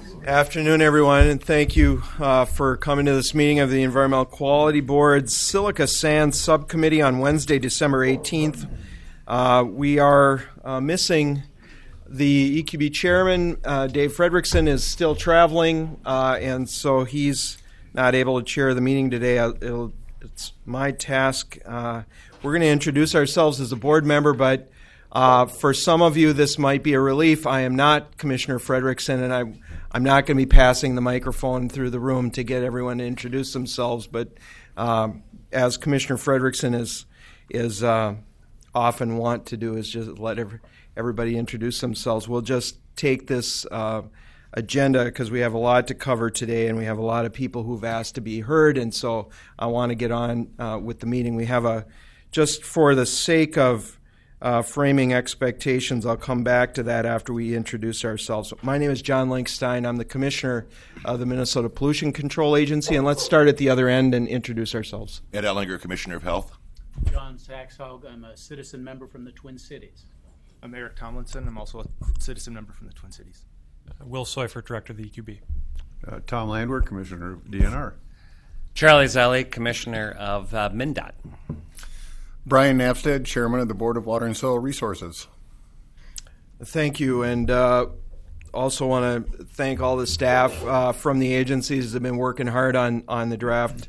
Afternoon, everyone, and thank you for coming to this meeting of the Environmental Quality Board's Silica Sand Subcommittee on Wednesday, December 18th. We are missing the EQB chairman. Dave Fredrickson is still traveling, and so he's not able to chair the meeting today. It's my task. We're going to introduce ourselves as a board member, but for some of you, this might be a relief. I am not Commissioner Fredrickson, and I'm not going to be passing the microphone through the room to get everyone to introduce themselves. But as Commissioner Fredrickson is often want to do, is just let everybody introduce themselves. We'll just take this agenda because we have a lot to cover today, and we have a lot of people who've asked to be heard. And so I want to get on with the meeting. We have just for the sake of framing expectations, I'll come back to that after we introduce ourselves. My name is John Linkstein. I'm the Commissioner of the Minnesota Pollution Control Agency, and let's start at the other end and introduce ourselves. Ed Ellinger, Commissioner of Health. John Saxhaug. I'm a citizen member from the Twin Cities. I'm Eric Tomlinson. I'm also a citizen member from the Twin Cities. Will Seufert, Director of the EQB. Tom Landwehr, Commissioner of DNR. Charlie Zelli, Commissioner of MnDOT. Brian Knapstead, Chairman of the Board of Water and Soil Resources. Thank you, and also want to thank all the staff from the agencies that have been working hard on the draft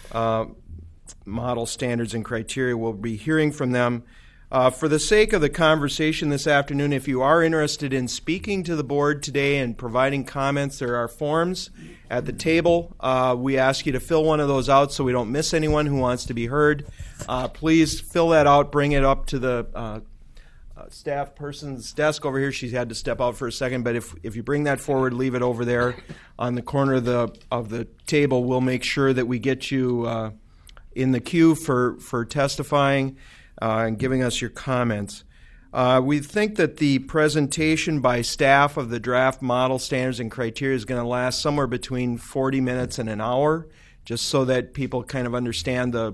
model standards and criteria. We'll be hearing from them. For the sake of the conversation this afternoon, if you are interested in speaking to the board today and providing comments, there are forms at the table. We ask you to fill one of those out so we don't miss anyone who wants to be heard. Please fill that out, bring it up to the staff person's desk over here. She's had to step out for a second, but if you bring that forward, leave it over there on the corner of the table. We'll make sure that we get you in the queue for testifying and giving us your comments. We think that the presentation by staff of the draft model standards and criteria is going to last somewhere between 40 minutes and an hour, just so that people kind of understand the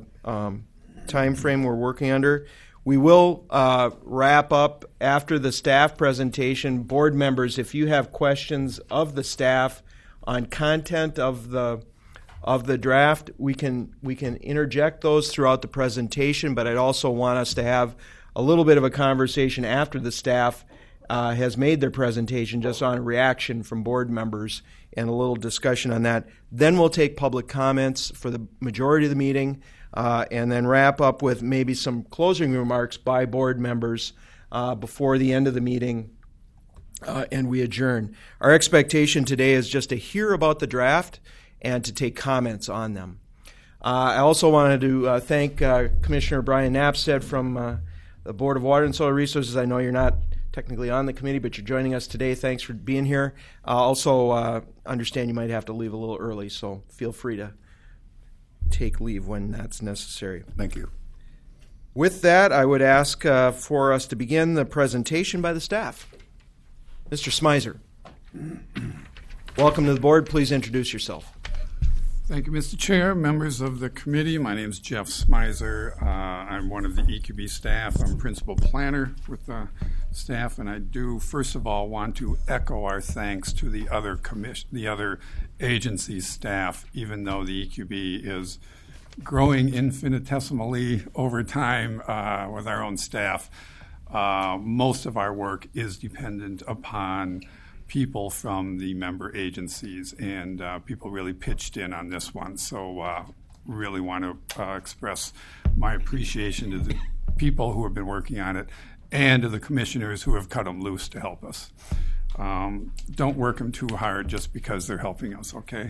time frame we're working under. We will wrap up after the staff presentation. Board members, if you have questions of the staff on content of the draft, we can interject those throughout the presentation, but I'd also want us to have a little bit of a conversation after the staff has made their presentation, just on a reaction from board members and a little discussion on that. Then we'll take public comments for the majority of the meeting, and then wrap up with maybe some closing remarks by board members before the end of the meeting, and we adjourn. Our expectation today is just to hear about the draft and to take comments on them. I also wanted to thank Commissioner Brian Knapstead from the Board of Water and Soil Resources. I know you're not technically on the committee, but you're joining us today. Thanks for being here. Also understand you might have to leave a little early, so feel free to take leave when that's necessary. Thank you. With that, I would ask for us to begin the presentation by the staff. Mr. Smizer, welcome to the board. Please introduce yourself. Thank you, Mr. Chair, members of the committee. My name is Jeff Smizer. I'm one of the EQB staff. I'm principal planner with the staff, and I do, first of all, want to echo our thanks to the other agency staff, even though the EQB is growing infinitesimally over time with our own staff. Most of our work is dependent upon people from the member agencies, and people really pitched in on this one. So really want to express my appreciation to the people who have been working on it and to the commissioners who have cut them loose to help us. Don't work them too hard just because they're helping us, okay?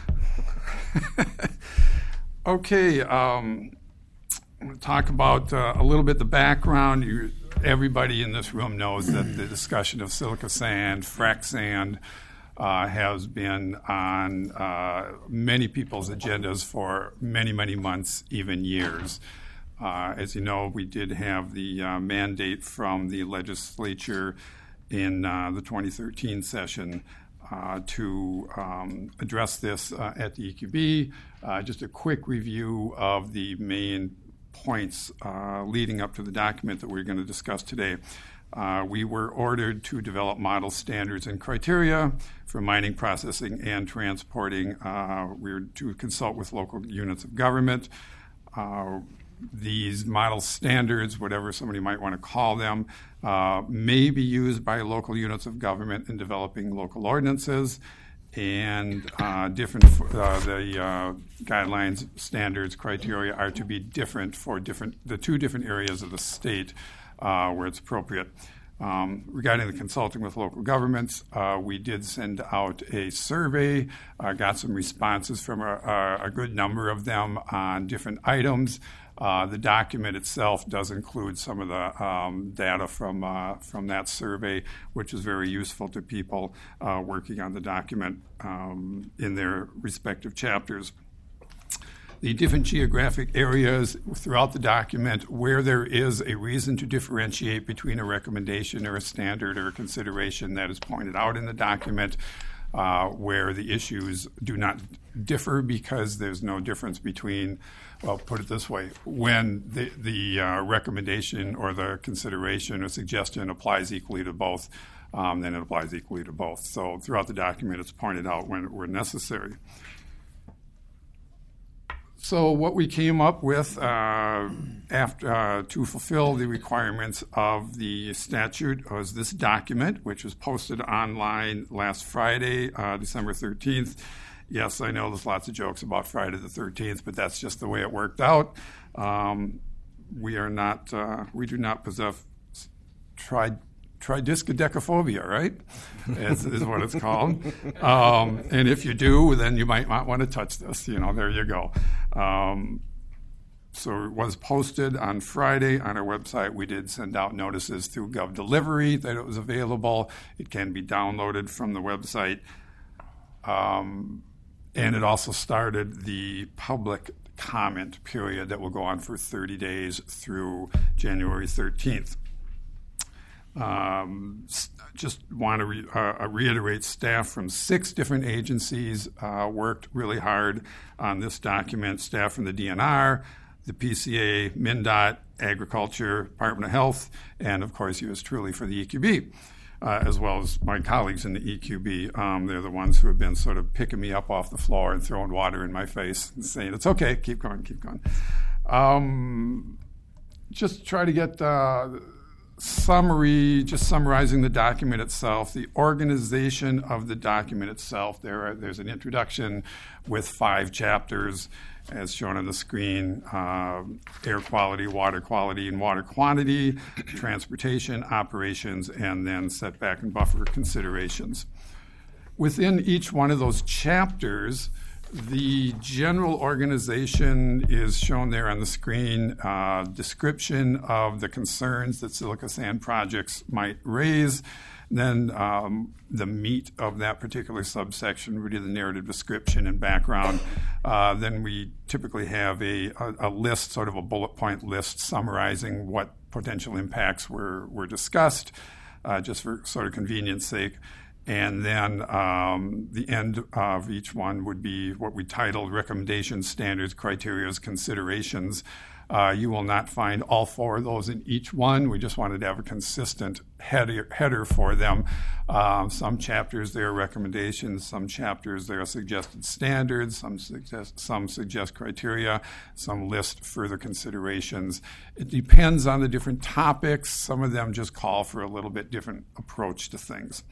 Okay, we'll talk about a little bit the background. Everybody in this room knows that the discussion of silica sand, frac sand, has been on many people's agendas for many, many months, even years. As you know, we did have the mandate from the legislature in the 2013 session to address this at the EQB. Just a quick review of the main points leading up to the document that we're going to discuss today. We were ordered to develop model standards and criteria for mining, processing, and transporting. We were to consult with local units of government. These model standards, whatever somebody might want to call them, may be used by local units of government in developing local ordinances, and the guidelines, standards, criteria are to be different for the two different areas of the state where it's appropriate. Regarding the consulting with local governments, we did send out a survey, got some responses from a good number of them on different items. The document itself does include some of the data from that survey, which is very useful to people working on the document in their respective chapters. The different geographic areas throughout the document where there is a reason to differentiate between a recommendation or a standard or a consideration that is pointed out in the document, where the issues do not differ because there's no difference between, well, put it this way, when the recommendation or the consideration or suggestion applies equally to both, then it applies equally to both. So throughout the document, it's pointed out where necessary. So what we came up with after to fulfill the requirements of the statute was this document, which was posted online last Friday, December 13th. Yes, I know there's lots of jokes about Friday the 13th, but that's just the way it worked out. We do not possess tridiscodecaphobia, right? is what it's called. And if you do, then you might not want to touch this. There you go. So it was posted on Friday on our website. We did send out notices through GovDelivery that it was available. It can be downloaded from the website. And it also started the public comment period that will go on for 30 days through January 13th. Just want to reiterate, staff from 6 different agencies worked really hard on this document. Staff from the DNR, the PCA, MnDOT, Agriculture, Department of Health, and of course yours truly for the EQB, as well as my colleagues in the EQB. They're the ones who have been sort of picking me up off the floor and throwing water in my face and saying, it's okay, keep going. Just try to get summary, just summarizing the document itself, the organization of the document itself. There's an introduction with 5 chapters, as shown on the screen: air quality, and water quantity, transportation, operations, and then setback and buffer considerations. Within each one of those chapters, the general organization is shown there on the screen, description of the concerns that silica sand projects might raise. Then the meat of that particular subsection would be the narrative description and background. Then we typically have a list, sort of a bullet point list summarizing what potential impacts were discussed, just for sort of convenience sake. And then the end of each one would be what we titled recommendations, standards, criteria, considerations. You will not find all 4 of those in each one. We just wanted to have a consistent header for them. Some chapters, there are recommendations. Some chapters, there are suggested standards. Some suggest criteria. Some list further considerations. It depends on the different topics. Some of them just call for a little bit different approach to things.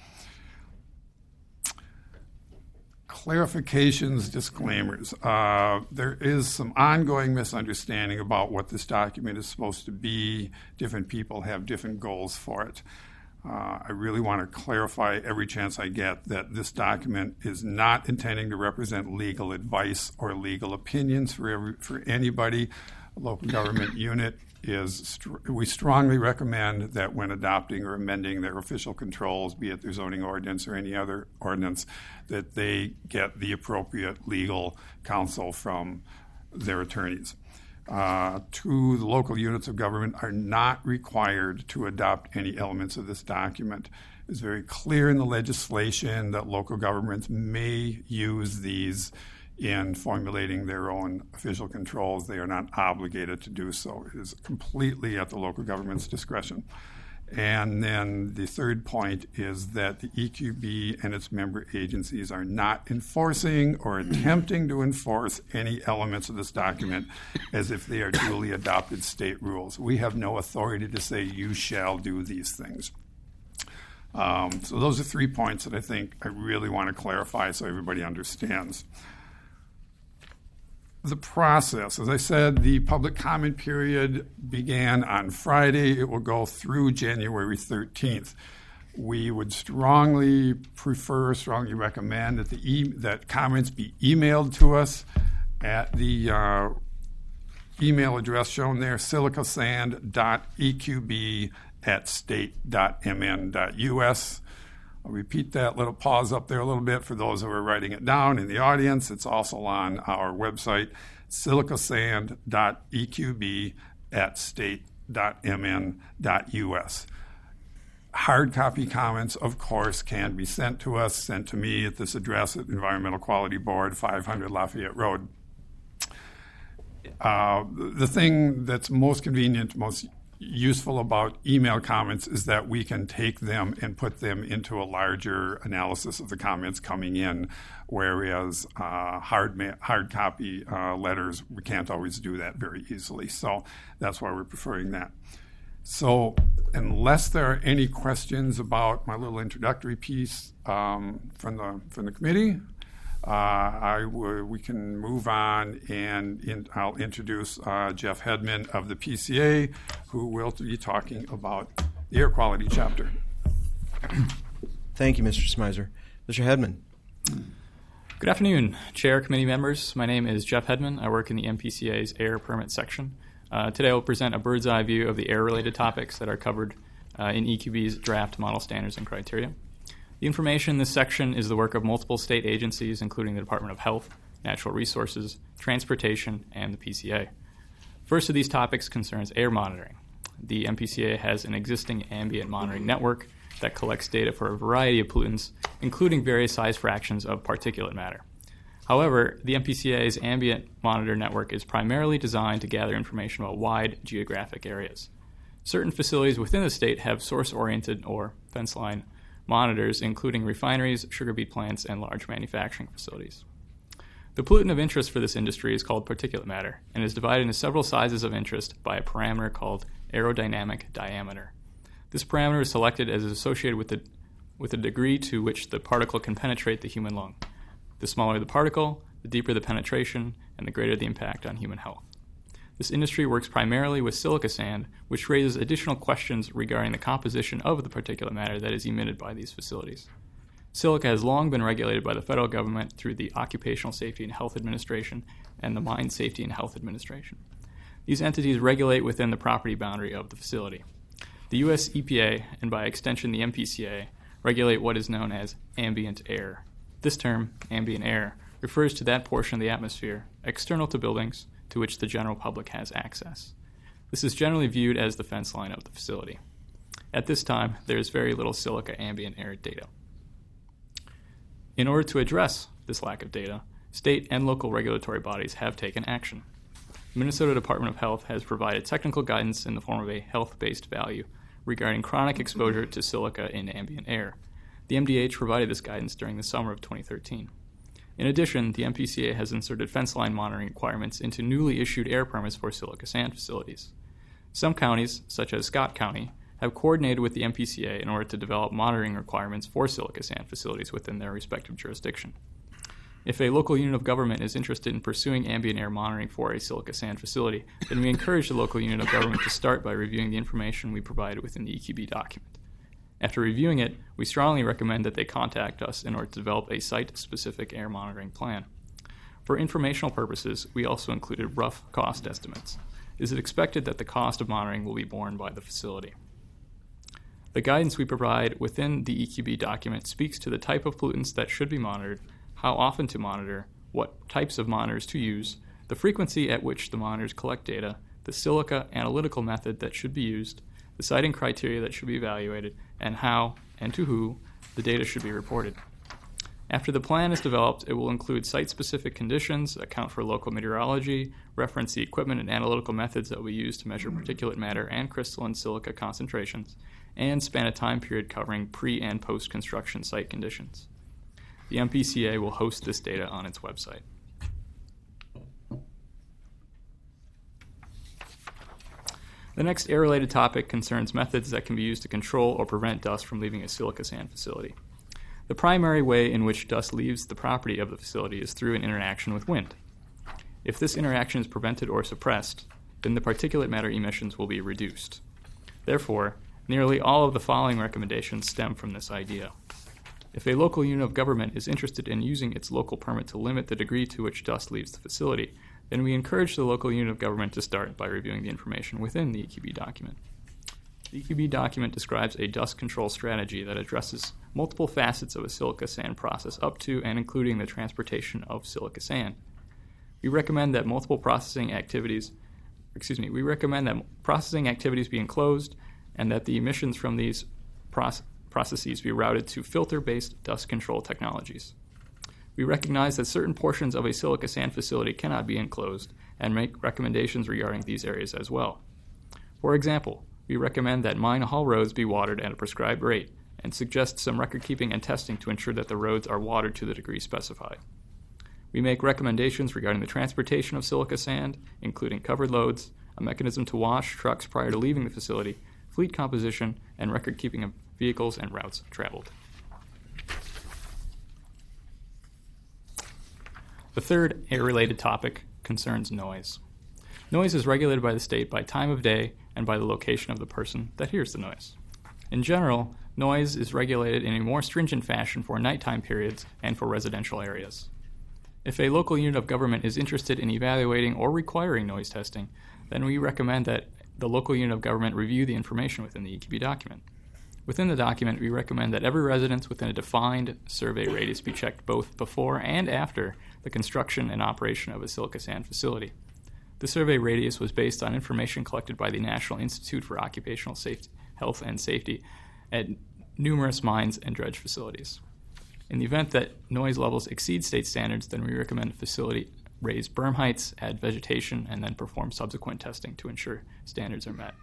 Clarifications, disclaimers. There is some ongoing misunderstanding about what this document is supposed to be. Different people have different goals for it. I really want to clarify every chance I get that this document is not intending to represent legal advice or legal opinions for anybody. A local government unit we strongly recommend that when adopting or amending their official controls, be it their zoning ordinance or any other ordinance, that they get the appropriate legal counsel from their attorneys. To the local units of government are not required to adopt any elements of this document. It's very clear in the legislation that local governments may use these in formulating their own official controls. They are not obligated to do so. It is completely at the local government's discretion. And then the third point is that the EQB and its member agencies are not enforcing or attempting to enforce any elements of this document as if they are duly adopted state rules. We have no authority to say you shall do these things. So those are 3 points that I think I really want to clarify so everybody understands. The process, as I said, the public comment period began on Friday. It will go through January 13th. We would strongly recommend that that comments be emailed to us at the email address shown there, silicasand.eqb@state.mn.us. I'll repeat that little pause up there a little bit for those who are writing it down in the audience. It's also on our website, silicasand.eqb@state.mn.us. Hard copy comments, of course, can be sent to us, sent to me at this address at Environmental Quality Board, 500 Lafayette Road. The thing that's most convenient, most useful about email comments is that we can take them and put them into a larger analysis of the comments coming in, whereas hard copy letters, we can't always do that very easily. So that's why we're preferring that. So unless there are any questions about my little introductory piece from the committee, we can move on, and I'll introduce Jeff Hedman of the PCA, who will be talking about the air quality chapter. Thank you, Mr. Smizer. Mr. Hedman. Good afternoon, Chair, committee members. My name is Jeff Hedman. I work in the MPCA's air permit section. Today I will present a bird's eye view of the air-related topics that are covered in EQB's draft model standards and criteria. The information in this section is the work of multiple state agencies, including the Department of Health, Natural Resources, Transportation, and the PCA. First of these topics concerns air monitoring. The MPCA has an existing ambient monitoring network that collects data for a variety of pollutants, including various size fractions of particulate matter. However, the MPCA's ambient monitor network is primarily designed to gather information about wide geographic areas. Certain facilities within the state have source-oriented or fence line monitors, including refineries, sugar beet plants, and large manufacturing facilities. The pollutant of interest for this industry is called particulate matter and is divided into several sizes of interest by a parameter called aerodynamic diameter. This parameter is selected as is associated with the degree to which the particle can penetrate the human lung. The smaller the particle, the deeper the penetration, and the greater the impact on human health. This industry works primarily with silica sand, which raises additional questions regarding the composition of the particulate matter that is emitted by these facilities. Silica has long been regulated by the federal government through the Occupational Safety and Health Administration and the Mine Safety and Health Administration. These entities regulate within the property boundary of the facility. The U.S. EPA, and by extension the MPCA, regulate what is known as ambient air. This term, ambient air, refers to that portion of the atmosphere external to buildings to which the general public has access. This is generally viewed as the fence line of the facility. At this time, there is very little silica ambient air data. In order to address this lack of data, state and local regulatory bodies have taken action. The Minnesota Department of Health has provided technical guidance in the form of a health-based value regarding chronic exposure to silica in ambient air. The MDH provided this guidance during the summer of 2013. In addition, the MPCA has inserted fence line monitoring requirements into newly issued air permits for silica sand facilities. Some counties, such as Scott County, have coordinated with the MPCA in order to develop monitoring requirements for silica sand facilities within their respective jurisdiction. If a local unit of government is interested in pursuing ambient air monitoring for a silica sand facility, then we encourage the local unit of government to start by reviewing the information we provided within the EQB document. After reviewing it, we strongly recommend that they contact us in order to develop a site-specific air monitoring plan. For informational purposes, we also included rough cost estimates. It is expected that the cost of monitoring will be borne by the facility. The guidance we provide within the EQB document speaks to the type of pollutants that should be monitored, how often to monitor, what types of monitors to use, the frequency at which the monitors collect data, the silica analytical method that should be used, the siting criteria that should be evaluated, and how and to who the data should be reported. After the plan is developed, it will include site-specific conditions, account for local meteorology, reference the equipment and analytical methods that we use to measure particulate matter and crystalline silica concentrations, and span a time period covering pre- and post-construction site conditions. The MPCA will host this data on its website. The next air-related topic concerns methods that can be used to control or prevent dust from leaving a silica sand facility. The primary way in which dust leaves the property of the facility is through an interaction with wind. If this interaction is prevented or suppressed, then the particulate matter emissions will be reduced. Therefore, nearly all of the following recommendations stem from this idea. If a local unit of government is interested in using its local permit to limit the degree to which dust leaves the facility, then we encourage the local unit of government to start by reviewing the information within the EQB document. The EQB document describes a dust control strategy that addresses multiple facets of a silica sand process up to and including the transportation of silica sand. We recommend that processing activities be enclosed and that the emissions from these processes be routed to filter-based dust control technologies. We recognize that certain portions of a silica sand facility cannot be enclosed and make recommendations regarding these areas as well. For example, we recommend that mine haul roads be watered at a prescribed rate and suggest some record-keeping and testing to ensure that the roads are watered to the degree specified. We make recommendations regarding the transportation of silica sand, including covered loads, a mechanism to wash trucks prior to leaving the facility, fleet composition, and record-keeping of vehicles and routes traveled. The third air-related topic concerns noise. Noise is regulated by the state by time of day and by the location of the person that hears the noise. In general, noise is regulated in a more stringent fashion for nighttime periods and for residential areas. If a local unit of government is interested in evaluating or requiring noise testing, then we recommend that the local unit of government review the information within the EQB document. Within the document, we recommend that every residence within a defined survey radius be checked both before and after the construction and operation of a silica sand facility. The survey radius was based on information collected by the National Institute for Occupational Health and Safety at numerous mines and dredge facilities. In the event that noise levels exceed state standards, then we recommend the facility raise berm heights, add vegetation, and then perform subsequent testing to ensure standards are met.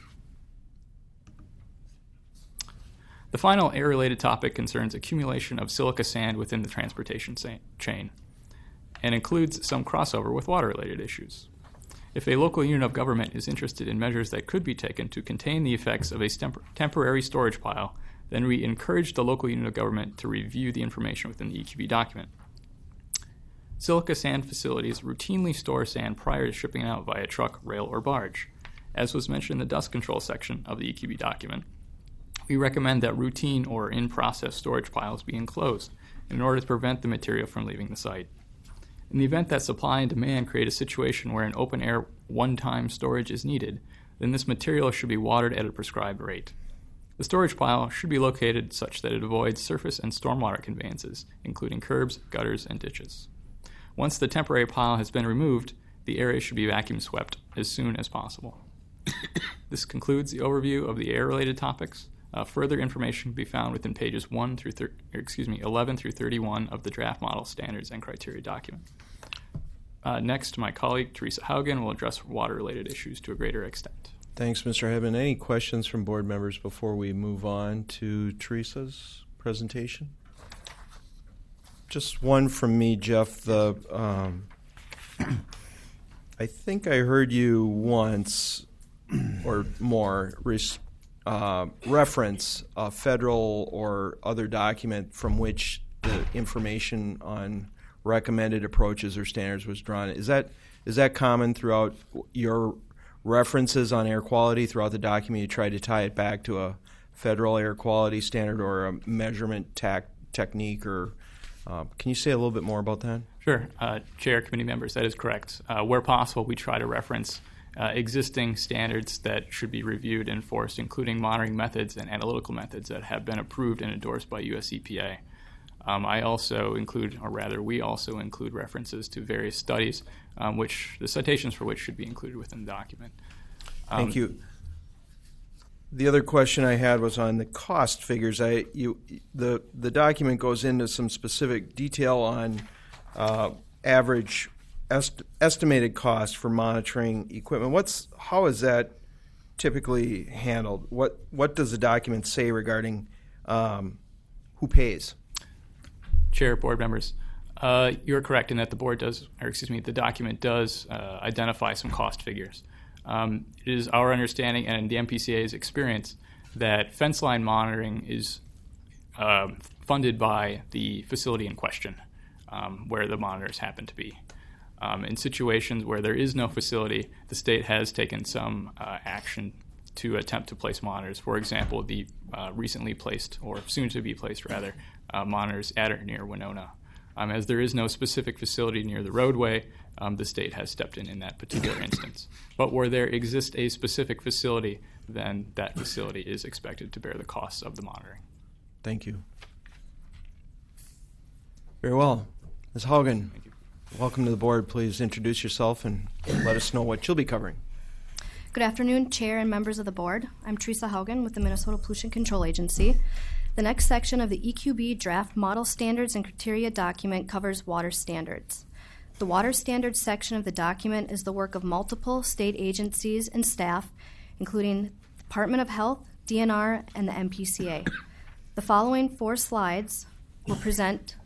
The final air-related topic concerns accumulation of silica sand within the transportation chain and includes some crossover with water-related issues. If a local unit of government is interested in measures that could be taken to contain the effects of a temporary storage pile, then we encourage the local unit of government to review the information within the EQB document. Silica sand facilities routinely store sand prior to shipping it out via truck, rail, or barge. As was mentioned in the dust control section of the EQB document, we recommend that routine or in-process storage piles be enclosed in order to prevent the material from leaving the site. In the event that supply and demand create a situation where an open-air one-time storage is needed, then this material should be watered at a prescribed rate. The storage pile should be located such that it avoids surface and stormwater conveyances, including curbs, gutters, and ditches. Once the temporary pile has been removed, the area should be vacuum swept as soon as possible. This concludes the overview of the air-related topics. Further information can be found within pages 11 through 31 of the draft model standards and criteria document. Next, my colleague Teresa Haugen will address water-related issues to a greater extent. Thanks, Mr. Hedman. Any questions from board members before we move on to Teresa's presentation? Just one from me, Jeff. I think I heard you once or more reference a federal or other document from which the information on recommended approaches or standards was drawn. Is that common throughout your references on air quality throughout the document? You try to tie it back to a federal air quality standard or a measurement technique, or can you say a little bit more about that? Sure. Chair, committee members, that is correct. Where possible, we try to reference existing standards that should be reviewed and enforced, including monitoring methods and analytical methods that have been approved and endorsed by US EPA. We also include references to various studies, which the citations for which should be included within the document. Thank you. The other question I had was on the cost figures. The document goes into some specific detail on average estimated cost for monitoring equipment. How is that typically handled? What does the document say regarding who pays? Chair, board members, you're correct in that the document does identify some cost figures. It is our understanding and the MPCA's experience that fence line monitoring is funded by the facility in question, where the monitors happen to be. In situations where there is no facility, the state has taken some action to attempt to place monitors. For example, the recently placed, or soon to be placed rather, monitors at or near Winona. As there is no specific facility near the roadway, the state has stepped in that particular instance. But where there exists a specific facility, then that facility is expected to bear the costs of the monitoring. Thank you. Very well. Ms. Haugen, welcome to the board. Please introduce yourself and let us know what you'll be covering. Good afternoon, Chair and members of the board. I'm Teresa Haugen with the Minnesota Pollution Control Agency. The next section of the EQB Draft Model Standards and Criteria document covers water standards. The water standards section of the document is the work of multiple state agencies and staff, including the Department of Health, DNR, and the MPCA. The following four slides will present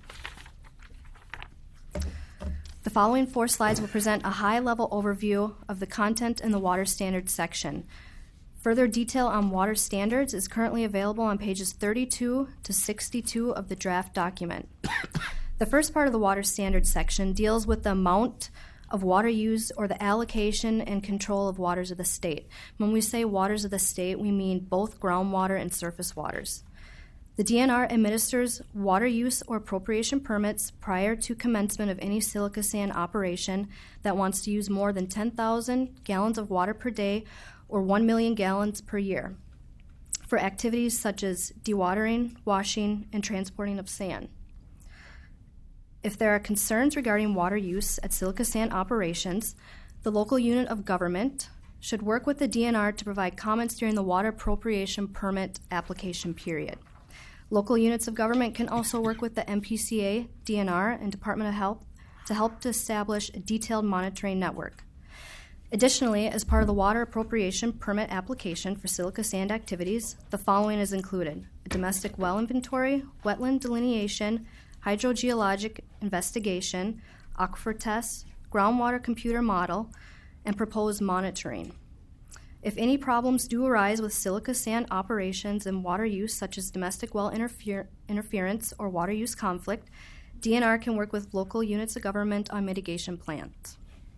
a high-level overview of the content in the water standards section. Further detail on water standards is currently available on pages 32 to 62 of the draft document. The first part of the water standards section deals with the amount of water use or the allocation and control of waters of the state. When we say waters of the state, we mean both groundwater and surface waters. The DNR administers water use or appropriation permits prior to commencement of any silica sand operation that wants to use more than 10,000 gallons of water per day or 1 million gallons per year for activities such as dewatering, washing, and transporting of sand. If there are concerns regarding water use at silica sand operations, the local unit of government should work with the DNR to provide comments during the water appropriation permit application period. Local units of government can also work with the MPCA, DNR, and Department of Health to help to establish a detailed monitoring network. Additionally, as part of the water appropriation permit application for silica sand activities, the following is included: a domestic well inventory, wetland delineation, hydrogeologic investigation, aquifer tests, groundwater computer model, and proposed monitoring. If any problems do arise with silica sand operations and water use, such as domestic well interference or water use conflict, DNR can work with local units of government on mitigation plans.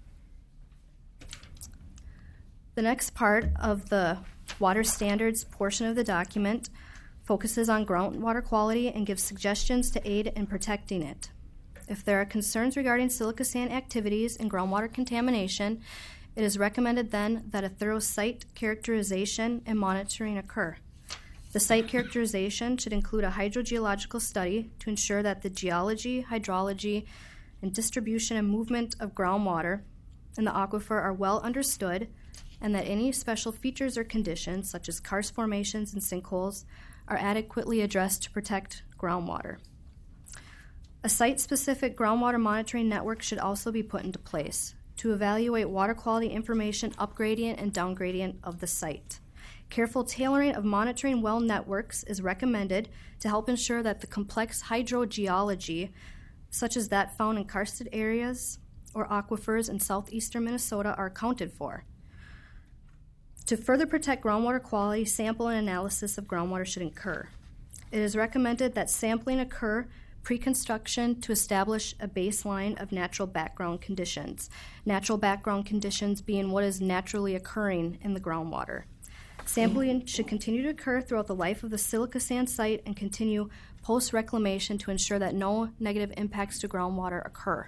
The next part of the water standards portion of the document focuses on groundwater quality and gives suggestions to aid in protecting it. If there are concerns regarding silica sand activities and groundwater contamination, it is recommended then that a thorough site characterization and monitoring occur. The site characterization should include a hydrogeological study to ensure that the geology, hydrology, and distribution and movement of groundwater in the aquifer are well understood, and that any special features or conditions, such as karst formations and sinkholes, are adequately addressed to protect groundwater. A site-specific groundwater monitoring network should also be put into place to evaluate water quality information up gradient and down gradient of the site. Careful tailoring of monitoring well networks is recommended to help ensure that the complex hydrogeology, such as that found in karsted areas or aquifers in southeastern Minnesota, are accounted for. To further protect groundwater quality, sample and analysis of groundwater should occur. It is recommended that sampling occur pre-construction to establish a baseline of natural background conditions. Natural background conditions being what is naturally occurring in the groundwater. Sampling should continue to occur throughout the life of the silica sand site and continue post-reclamation to ensure that no negative impacts to groundwater occur.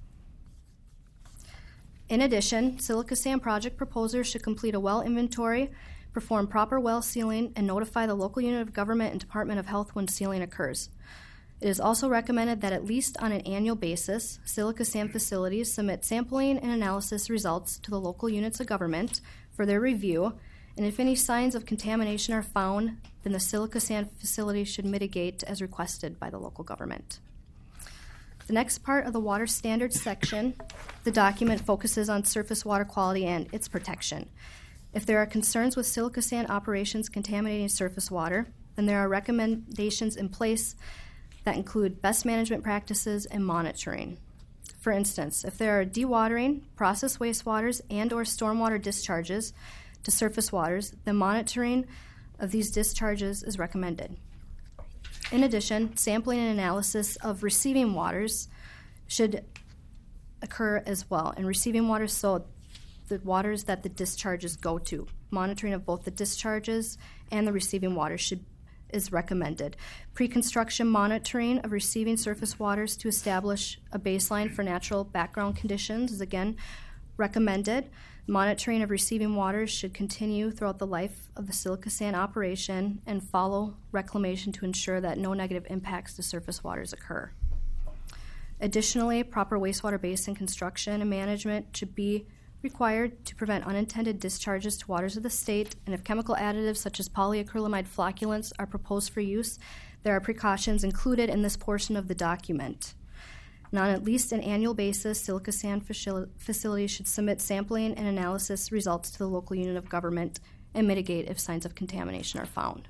In addition, silica sand project proposers should complete a well inventory, perform proper well sealing, and notify the local unit of government and Department of Health when sealing occurs. It is also recommended that at least on an annual basis, silica sand facilities submit sampling and analysis results to the local units of government for their review, and if any signs of contamination are found, then the silica sand facility should mitigate as requested by the local government. The next part of the water standards section, the document focuses on surface water quality and its protection. If there are concerns with silica sand operations contaminating surface water, then there are recommendations in place that include best management practices and monitoring. For instance, if there are dewatering, processed wastewaters, and or stormwater discharges to surface waters, then monitoring of these discharges is recommended. In addition, sampling and analysis of receiving waters should occur as well, and receiving waters, so the waters that the discharges go to. Monitoring of both the discharges and the receiving water is recommended. Pre-construction monitoring of receiving surface waters to establish a baseline for natural background conditions is again recommended. Monitoring of receiving waters should continue throughout the life of the silica sand operation and follow reclamation to ensure that no negative impacts to surface waters occur. Additionally, proper wastewater basin construction and management should be required to prevent unintended discharges to waters of the state, and if chemical additives such as polyacrylamide flocculants are proposed for use, there are precautions included in this portion of the document. And on at least an annual basis, silica sand facilities should submit sampling and analysis results to the local unit of government and mitigate if signs of contamination are found.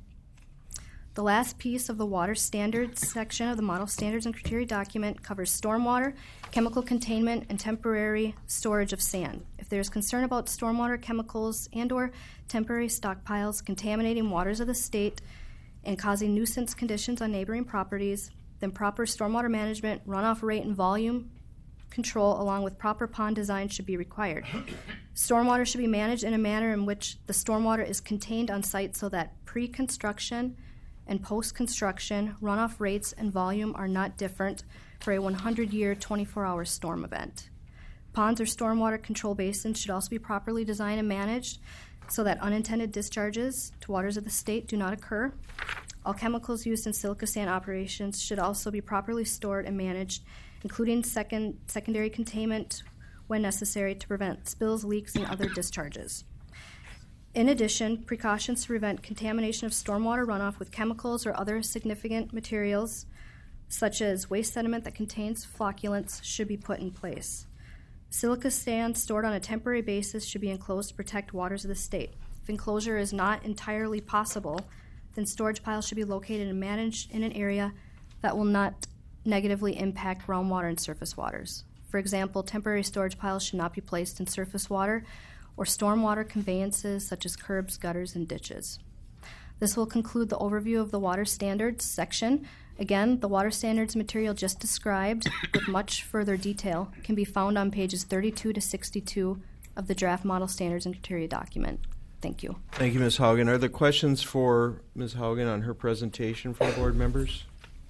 The last piece of the water standards section of the Model Standards and Criteria document covers stormwater, chemical containment, and temporary storage of sand. If there is concern about stormwater chemicals and or temporary stockpiles contaminating waters of the state and causing nuisance conditions on neighboring properties, then proper stormwater management, runoff rate, and volume control along with proper pond design should be required. Stormwater should be managed in a manner in which the stormwater is contained on site so that pre-construction and post-construction runoff rates and volume are not different for a 100-year, 24-hour storm event. Ponds or stormwater control basins should also be properly designed and managed so that unintended discharges to waters of the state do not occur. All chemicals used in silica sand operations should also be properly stored and managed, including secondary containment when necessary to prevent spills, leaks, and other discharges. In addition, precautions to prevent contamination of stormwater runoff with chemicals or other significant materials, such as waste sediment that contains flocculants, should be put in place. Silica sand stored on a temporary basis should be enclosed to protect waters of the state. If enclosure is not entirely possible, then storage piles should be located and managed in an area that will not negatively impact groundwater and surface waters. For example, temporary storage piles should not be placed in surface water or stormwater conveyances such as curbs, gutters, and ditches. This will conclude the overview of the water standards section. Again, the water standards material just described with much further detail can be found on pages 32 to 62 of the draft Model Standards and Criteria document. Thank you. Thank you, Ms. Haugen. Are there questions for Ms. Haugen on her presentation from board members?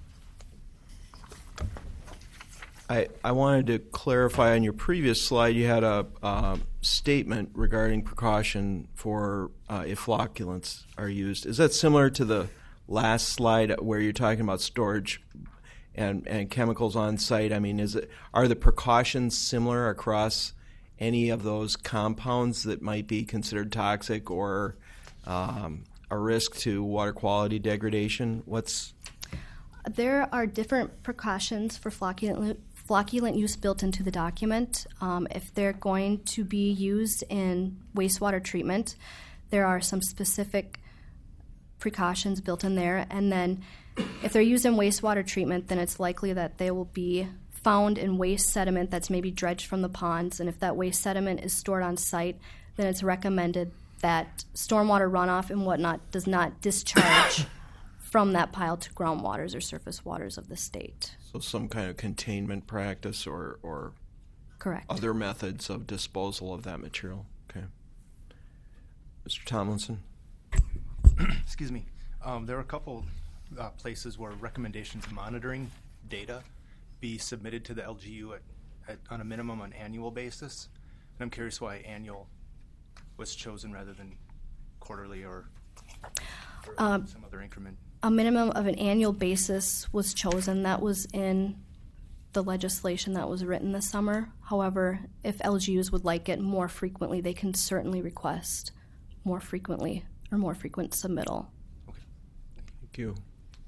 I wanted to clarify on your previous slide, you had a statement regarding precaution for if flocculants are used. Is that similar to the last slide where you're talking about storage and chemicals on site? I mean, are the precautions similar across any of those compounds that might be considered toxic or a risk to water quality degradation? There are different precautions for flocculant use built into the document. If they're going to be used in wastewater treatment, there are some specific precautions built in there. And then if they're used in wastewater treatment, then it's likely that they will be found in waste sediment that's maybe dredged from the ponds. And if that waste sediment is stored on site, then it's recommended that stormwater runoff and whatnot does not discharge from that pile to groundwaters or surface waters of the state. So some kind of containment practice or Correct. Other methods of disposal of that material. Okay. Mr. Tomlinson. Excuse me. There are a couple places where recommendations monitoring data be submitted to the LGU on a minimum on annual basis. And I'm curious why annual was chosen rather than quarterly or some other increment. A minimum of an annual basis was chosen. That was in the legislation that was written this summer. However, if LGUs would like it more frequently, they can certainly request more frequently or more frequent submittal. Okay. Thank you.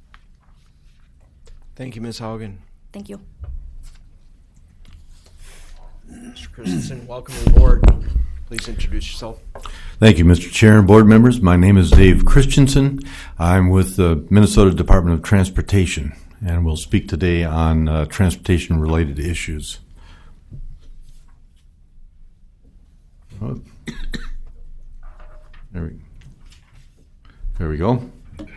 Thank you, Ms. Haugen. Thank you. Mr. Christensen, welcome to the board. Please introduce yourself. Thank you, Mr. Chair and board members. My name is Dave Christensen. I'm with the Minnesota Department of Transportation, and we'll speak today on transportation-related issues. Oh. There we go.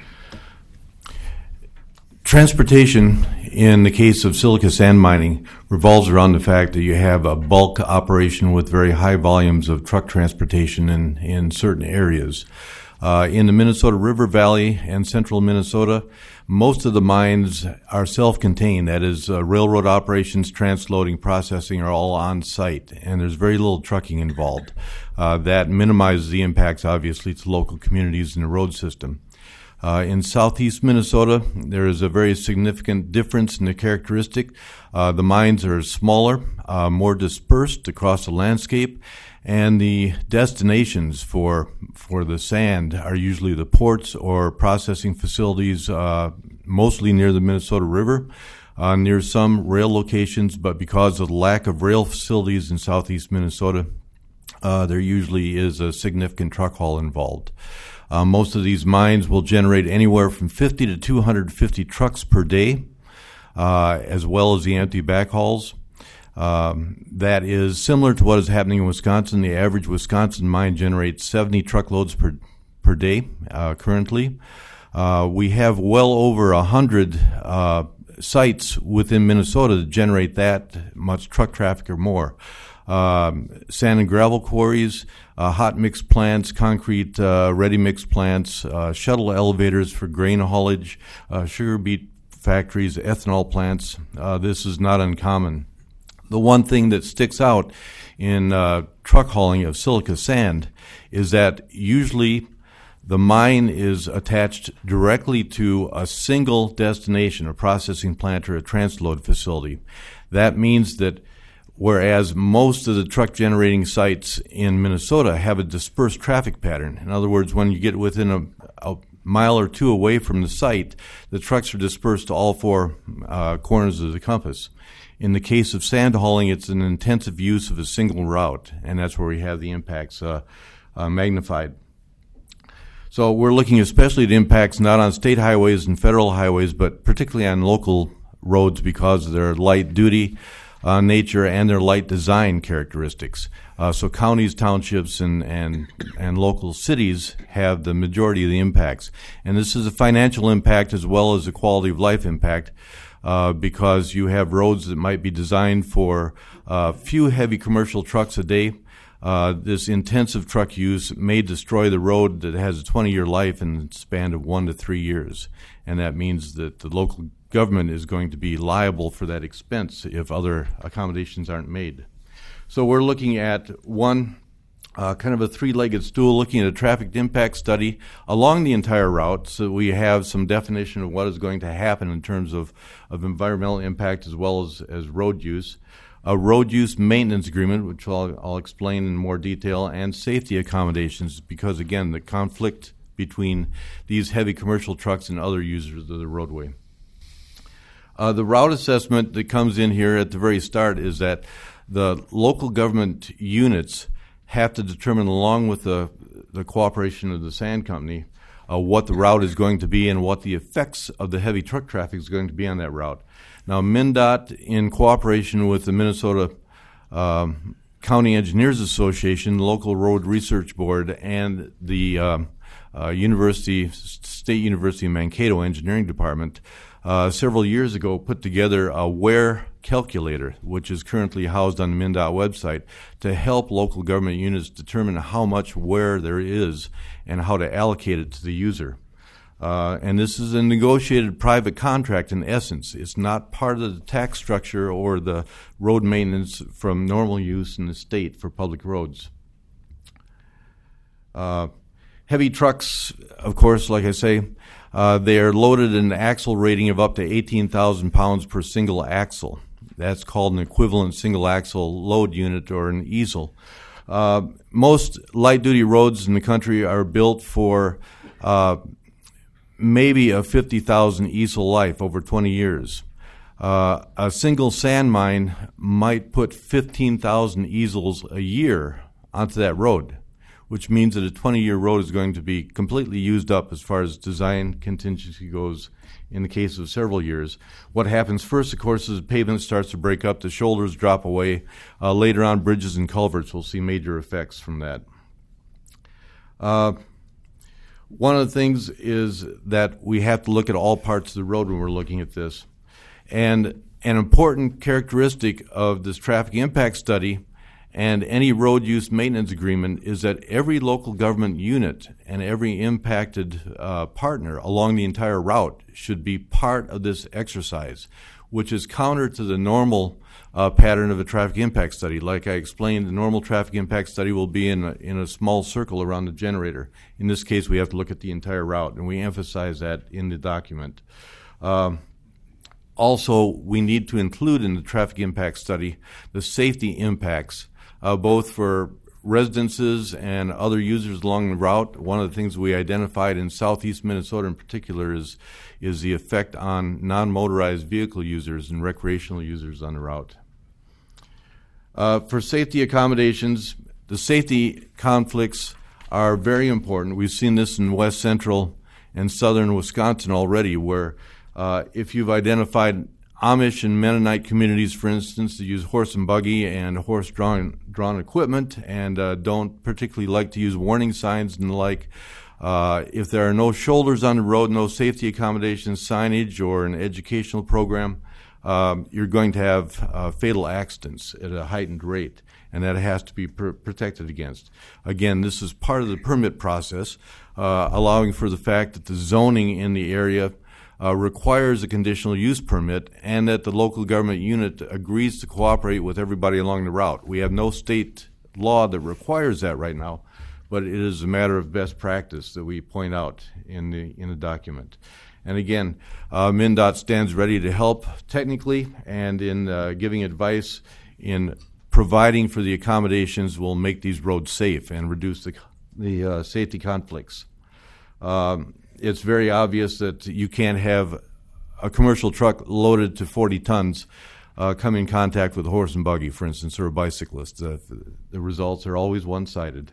Transportation, in the case of silica sand mining, revolves around the fact that you have a bulk operation with very high volumes of truck transportation in certain areas. In the Minnesota River Valley and central Minnesota, most of the mines are self-contained. That is, railroad operations, transloading, processing are all on site, and there's very little trucking involved. That minimizes the impacts, obviously, to local communities and the road system. In southeast Minnesota, there is a very significant difference in the characteristic. The mines are smaller, more dispersed across the landscape, and the destinations for the sand are usually the ports or processing facilities, mostly near the Minnesota River, near some rail locations, but because of the lack of rail facilities in southeast Minnesota, there usually is a significant truck haul involved. Most of these mines will generate anywhere from 50 to 250 trucks per day, as well as the empty backhauls. That is similar to what is happening in Wisconsin. The average Wisconsin mine generates 70 truckloads per day currently. We have well over 100 sites within Minnesota that generate that much truck traffic or more. Sand and gravel quarries, hot mix plants, concrete ready mix plants, shuttle elevators for grain haulage, sugar beet factories, ethanol plants. This is not uncommon. The one thing that sticks out in truck hauling of silica sand is that usually the mine is attached directly to a single destination, a processing plant or a transload facility. That means that whereas most of the truck generating sites in Minnesota have a dispersed traffic pattern. In other words, when you get within a mile or two away from the site, the trucks are dispersed to all four corners of the compass. In the case of sand hauling, it's an intensive use of a single route, and that's where we have the impacts magnified. So we're looking especially at impacts not on state highways and federal highways, but particularly on local roads because of their light duty nature and their light design characteristics. So counties, townships, and local cities have the majority of the impacts. And this is a financial impact as well as a quality of life impact because you have roads that might be designed for few heavy commercial trucks a day. This intensive truck use may destroy the road that has a 20-year life in the span of 1 to 3 years. And that means that the local government is going to be liable for that expense if other accommodations aren't made. So we're looking at one kind of a three-legged stool, looking at a traffic impact study along the entire route so we have some definition of what is going to happen in terms of environmental impact as well as road use. A road use maintenance agreement, which I'll explain in more detail, and safety accommodations because, again, the conflict between these heavy commercial trucks and other users of the roadway. The route assessment that comes in here at the very start is that the local government units have to determine, along with the cooperation of the sand company, what the route is going to be and what the effects of the heavy truck traffic is going to be on that route. Now, MnDOT, in cooperation with the Minnesota County Engineers Association, Local Road Research Board, and the State University of Mankato Engineering Department, several years ago put together a WHERE calculator, which is currently housed on the MnDOT website, to help local government units determine how much WHERE there is and how to allocate it to the user. And this is a negotiated private contract in essence. It's not part of the tax structure or the road maintenance from normal use in the state for public roads. Heavy trucks, of course, like I say, they are loaded in an axle rating of up to 18,000 pounds per single axle. That's called an equivalent single axle load unit or an easel. Most light-duty roads in the country are built for maybe a 50,000 easel life over 20 years. A single sand mine might put 15,000 easels a year onto that road, which means that a 20-year road is going to be completely used up as far as design contingency goes in the case of several years. What happens first, of course, is the pavement starts to break up, the shoulders drop away. Later on, bridges and culverts will see major effects from that. One of the things is that we have to look at all parts of the road when we're looking at this. And an important characteristic of this traffic impact study and any road use maintenance agreement is that every local government unit and every impacted partner along the entire route should be part of this exercise, which is counter to the normal pattern of a traffic impact study. Like I explained, the normal traffic impact study will be in a small circle around the generator. In this case, we have to look at the entire route, and we emphasize that in the document. Also, we need to include in the traffic impact study the safety impacts, both for residences and other users along the route. One of the things we identified in southeast Minnesota in particular is the effect on non-motorized vehicle users and recreational users on the route. For safety accommodations, the safety conflicts are very important. We've seen this in west central and southern Wisconsin already, where if you've identified Amish and Mennonite communities, for instance, that use horse and buggy and horse-drawn equipment and don't particularly like to use warning signs and the like, if there are no shoulders on the road, no safety accommodations, signage, or an educational program, you're going to have fatal accidents at a heightened rate, and that has to be protected against. Again, this is part of the permit process, allowing for the fact that the zoning in the area requires a conditional use permit and that the local government unit agrees to cooperate with everybody along the route. We have no state law that requires that right now, but it is a matter of best practice that we point out in the document. And again, MnDOT stands ready to help technically and in giving advice in providing for the accommodations will make these roads safe and reduce the safety conflicts. It's very obvious that you can't have a commercial truck loaded to 40 tons come in contact with a horse and buggy, for instance, or a bicyclist. The results are always one-sided.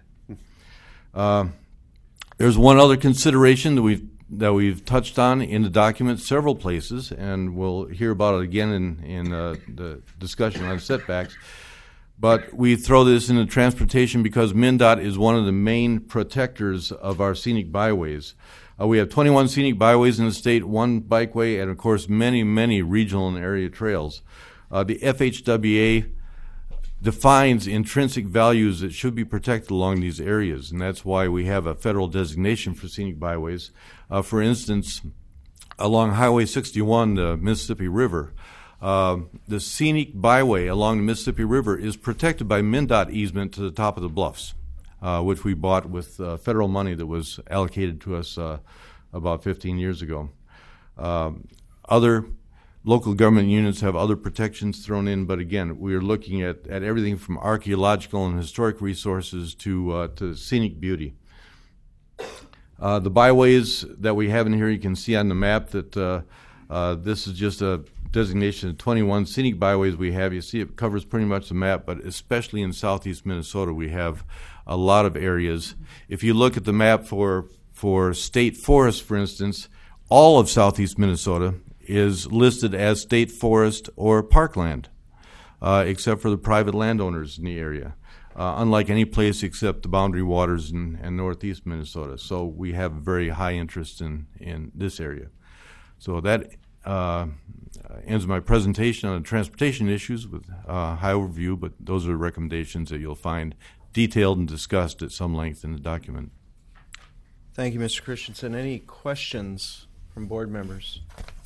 There's one other consideration that we've touched on in the document several places, and we'll hear about it again in the discussion on setbacks. But we throw this into transportation because MnDOT is one of the main protectors of our scenic byways. We have 21 scenic byways in the state, 1 bikeway, and of course many, many regional and area trails. The FHWA defines intrinsic values that should be protected along these areas, and that's why we have a federal designation for scenic byways. For instance, along Highway 61, the Mississippi River, the scenic byway along the Mississippi River is protected by MnDOT easement to the top of the bluffs, which we bought with federal money that was allocated to us about 15 years ago. Other local government units have other protections thrown in, but again, we are looking at everything from archaeological and historic resources to scenic beauty. The byways that we have in here, you can see on the map that this is just a designation of 21 scenic byways we have. You see it covers pretty much the map, but especially in southeast Minnesota, we have a lot of areas. If you look at the map for state forests, for instance, all of southeast Minnesota is listed as state forest or parkland, except for the private landowners in the area, unlike any place except the boundary waters and northeast Minnesota. So we have a very high interest in this area. So that ends my presentation on the transportation issues with a high overview, but those are the recommendations that you'll find detailed and discussed at some length in the document. Thank you, Mr. Christensen. Any questions from board members?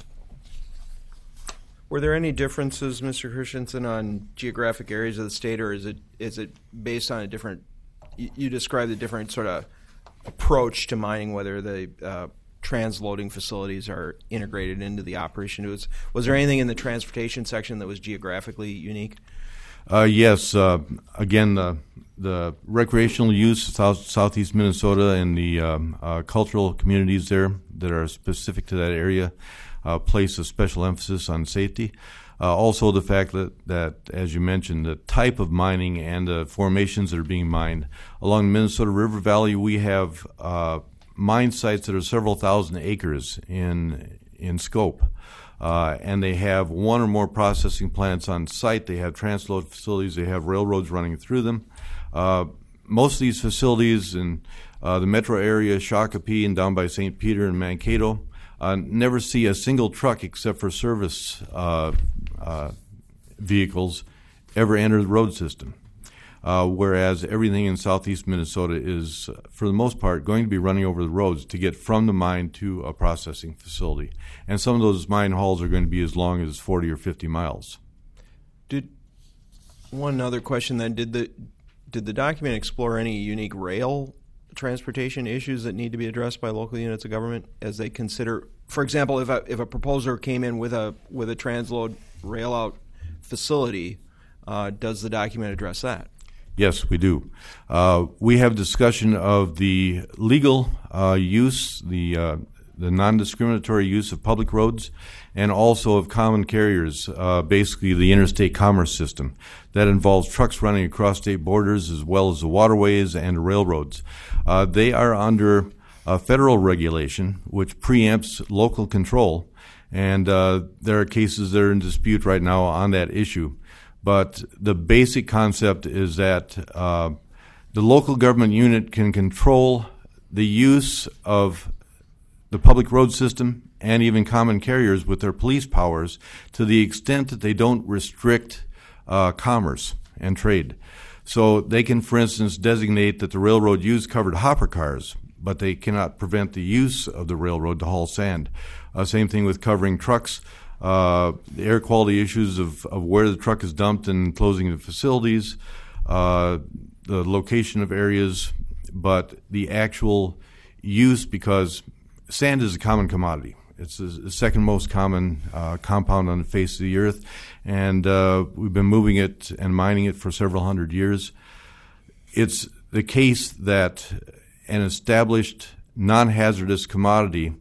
Were there any differences, Mr. Christensen, on geographic areas of the state, or is it based on a different? You described a different sort of approach to mining, whether the transloading facilities are integrated into the operation. Was there anything in the transportation section that was geographically unique? Yes. Again, the recreational use of southeast Minnesota and the cultural communities there that are specific to that area place a special emphasis on safety. Also, the fact that, as you mentioned, the type of mining and the formations that are being mined. Along the Minnesota River Valley, we have mine sites that are several thousand acres in scope. And they have one or more processing plants on site. They have transload facilities. They have railroads running through them. Most of these facilities in the metro area, Shakopee and down by St. Peter and Mankato, never see a single truck except for service vehicles ever enter the road system. Whereas everything in southeast Minnesota is, for the most part, going to be running over the roads to get from the mine to a processing facility. And some of those mine hauls are going to be as long as 40 or 50 miles. One other question then, did the document explore any unique rail transportation issues that need to be addressed by local units of government as they consider, for example, if a proposer came in with a transload rail out facility, does the document address that? Yes, we do. We have discussion of the legal use, the non-discriminatory use of public roads, and also of common carriers, basically the interstate commerce system. That involves trucks running across state borders as well as the waterways and railroads. They are under federal regulation, which preempts local control, and there are cases that are in dispute right now on that issue. But the basic concept is that the local government unit can control the use of the public road system and even common carriers with their police powers to the extent that they don't restrict commerce and trade. So they can, for instance, designate that the railroad use covered hopper cars, but they cannot prevent the use of the railroad to haul sand. Same thing with covering trucks. The air quality issues of where the truck is dumped and closing the facilities, the location of areas, but the actual use, because sand is a common commodity. It's the second most common compound on the face of the earth, and we've been moving it and mining it for several hundred years. It's the case that an established non-hazardous commodity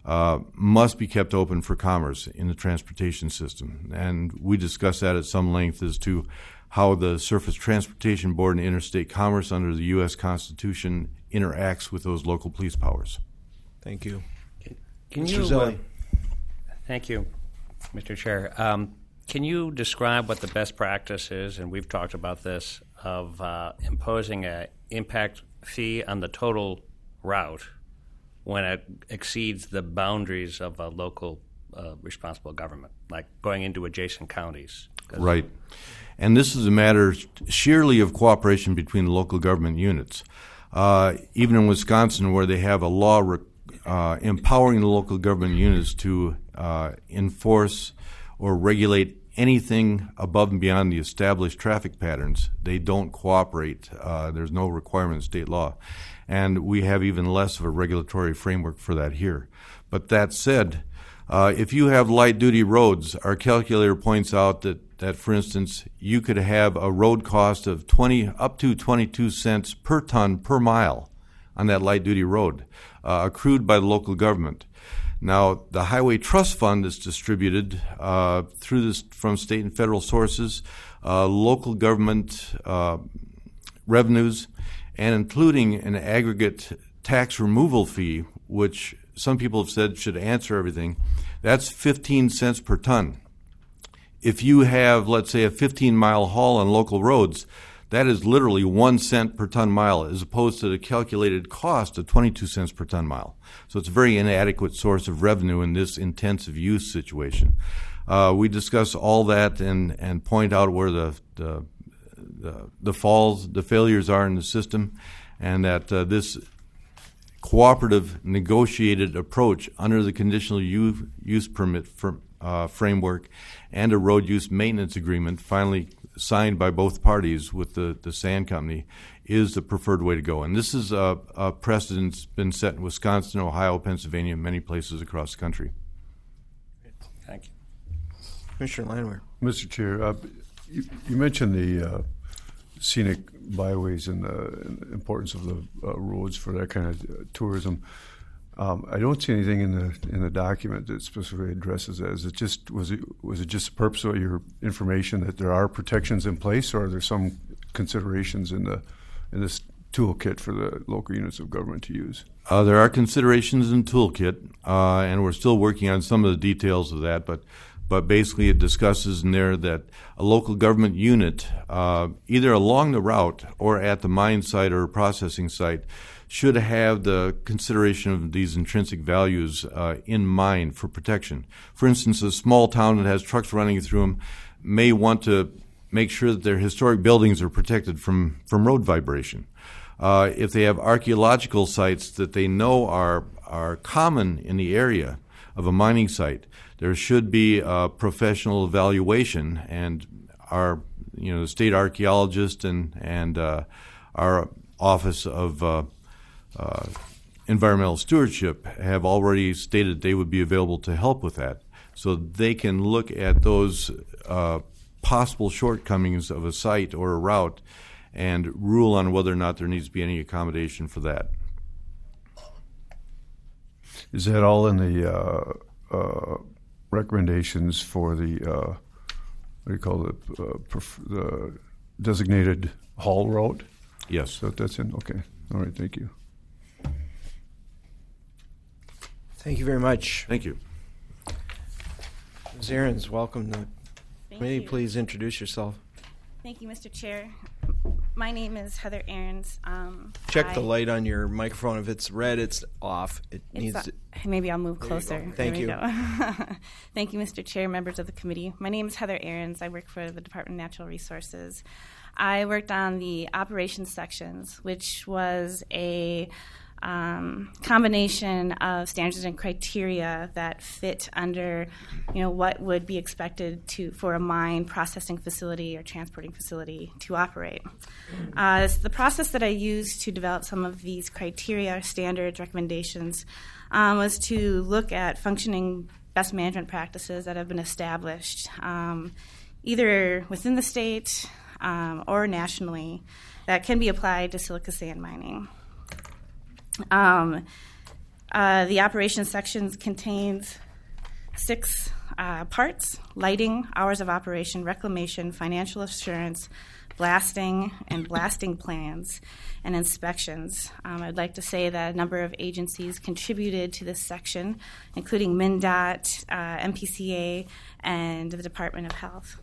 must be kept open for commerce in the transportation system. And we discussed that at some length as to how the Surface Transportation Board and Interstate Commerce under the U.S. Constitution interacts with those local police powers. Thank you. Can Mr. you, Zille. Thank you, Mr. Chair. Can you describe what the best practice is, and we've talked about this, of imposing an impact fee on the total route when it exceeds the boundaries of a local responsible government, like going into adjacent counties? Right. And this is a matter sheerly of cooperation between the local government units. Even in Wisconsin, where they have a law empowering the local government units to enforce or regulate anything above and beyond the established traffic patterns, they don't cooperate. There's no requirement in state law. And we have even less of a regulatory framework for that here. But that said, if you have light-duty roads, our calculator points out that, for instance, you could have a road cost of up to 22 cents per ton per mile on that light-duty road, accrued by the local government. Now, the Highway Trust Fund is distributed through this from state and federal sources, local government revenues, and including an aggregate tax removal fee, which some people have said should answer everything. That's 15 cents per ton. If you have, let's say, a 15-mile haul on local roads, that is literally 1 cent per ton mile, as opposed to the calculated cost of 22 cents per ton mile. So it's a very inadequate source of revenue in this intensive use situation. We discuss all that and point out where the failures are in the system, and that this cooperative negotiated approach under the conditional use permit framework and a road use maintenance agreement finally signed by both parties with the sand company is the preferred way to go. And this is a precedent that's been set in Wisconsin, Ohio, Pennsylvania, and many places across the country. Thank you. Commissioner Landwehr. Mr. Chair, you mentioned the scenic byways and the importance of the roads for that kind of tourism. I don't see anything in the document that specifically addresses that. Was it just the purpose of your information that there are protections in place, or are there some considerations in this toolkit for the local units of government to use? There are considerations in toolkit, and we're still working on some of the details of that. But basically, it discusses in there that a local government unit, either along the route or at the mine site or processing site, should have the consideration of these intrinsic values in mind for protection. For instance, a small town that has trucks running through them may want to make sure that their historic buildings are protected from road vibration. If they have archaeological sites that they know are common in the area of a mining site, there should be a professional evaluation, and our the state archaeologist and our Office of Environmental Stewardship have already stated they would be available to help with that, so they can look at those possible shortcomings of a site or a route and rule on whether or not there needs to be any accommodation for that. Is that all in the recommendations for the what do you call the designated haul route? Yes. So that's in. Okay. All right. Thank you. Thank you very much. Thank you. Ms. Ahrens, welcome to the committee. you. Please introduce yourself. Thank you, Mr. Chair. My name is Heather Ahrens. Check the light on your microphone. If it's red, it's off. Maybe I'll move closer. Thank you. Thank you, Mr. Chair, members of the committee. My name is Heather Ahrens. I work for the Department of Natural Resources. I worked on the operations sections, which was a combination of standards and criteria that fit under, what would be expected for a mine processing facility or transporting facility to operate. The process that I used to develop some of these criteria, standards, recommendations, was to look at functioning best management practices that have been established, either within the state or nationally, that can be applied to silica sand mining. The operations sections contains 6 parts: lighting, hours of operation, reclamation, financial assurance, blasting, and blasting plans, and inspections. I'd like to say that a number of agencies contributed to this section, including MnDOT, MPCA, and the Department of Health.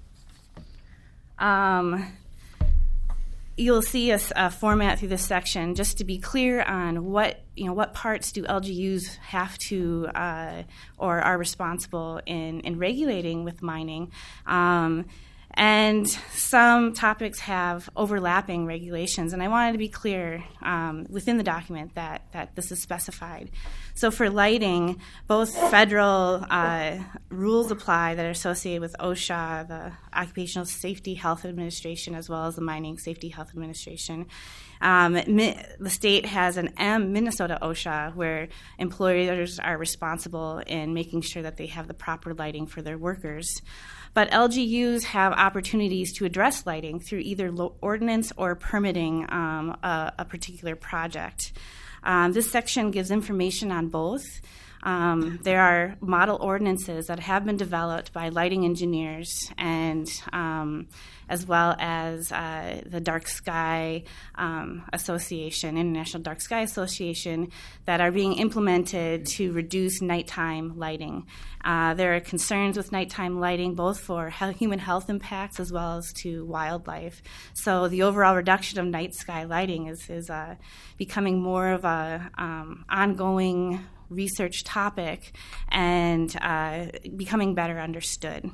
You'll see a format through this section just to be clear on what parts do LGUs have to or are responsible in regulating with mining. And some topics have overlapping regulations, and I wanted to be clear within the document that this is specified. So for lighting, both federal rules apply that are associated with OSHA, the Occupational Safety Health Administration, as well as the Mining Safety Health Administration. The state has an Minnesota OSHA, where employers are responsible in making sure that they have the proper lighting for their workers. But LGUs have opportunities to address lighting through either ordinance or permitting a particular project. This section gives information on both. There are model ordinances that have been developed by lighting engineers and as well as the Dark Sky Association, International Dark Sky Association, that are being implemented to reduce nighttime lighting. There are concerns with nighttime lighting, both for human health impacts as well as to wildlife. So the overall reduction of night sky lighting is becoming more of a ongoing research topic and becoming better understood.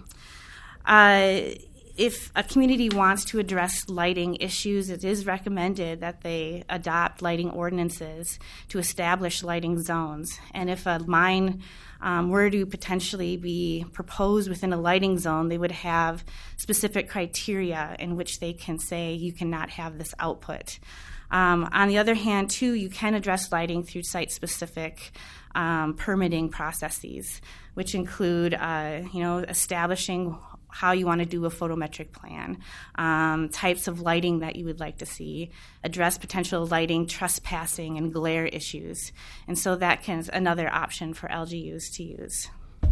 If a community wants to address lighting issues, it is recommended that they adopt lighting ordinances to establish lighting zones. And if a mine were to potentially be proposed within a lighting zone, they would have specific criteria in which they can say you cannot have this output. On the other hand, too, you can address lighting through site-specific permitting processes, which include, establishing how you want to do a photometric plan, types of lighting that you would like to see, address potential lighting, trespassing, and glare issues. And so that is another option for LGUs to use.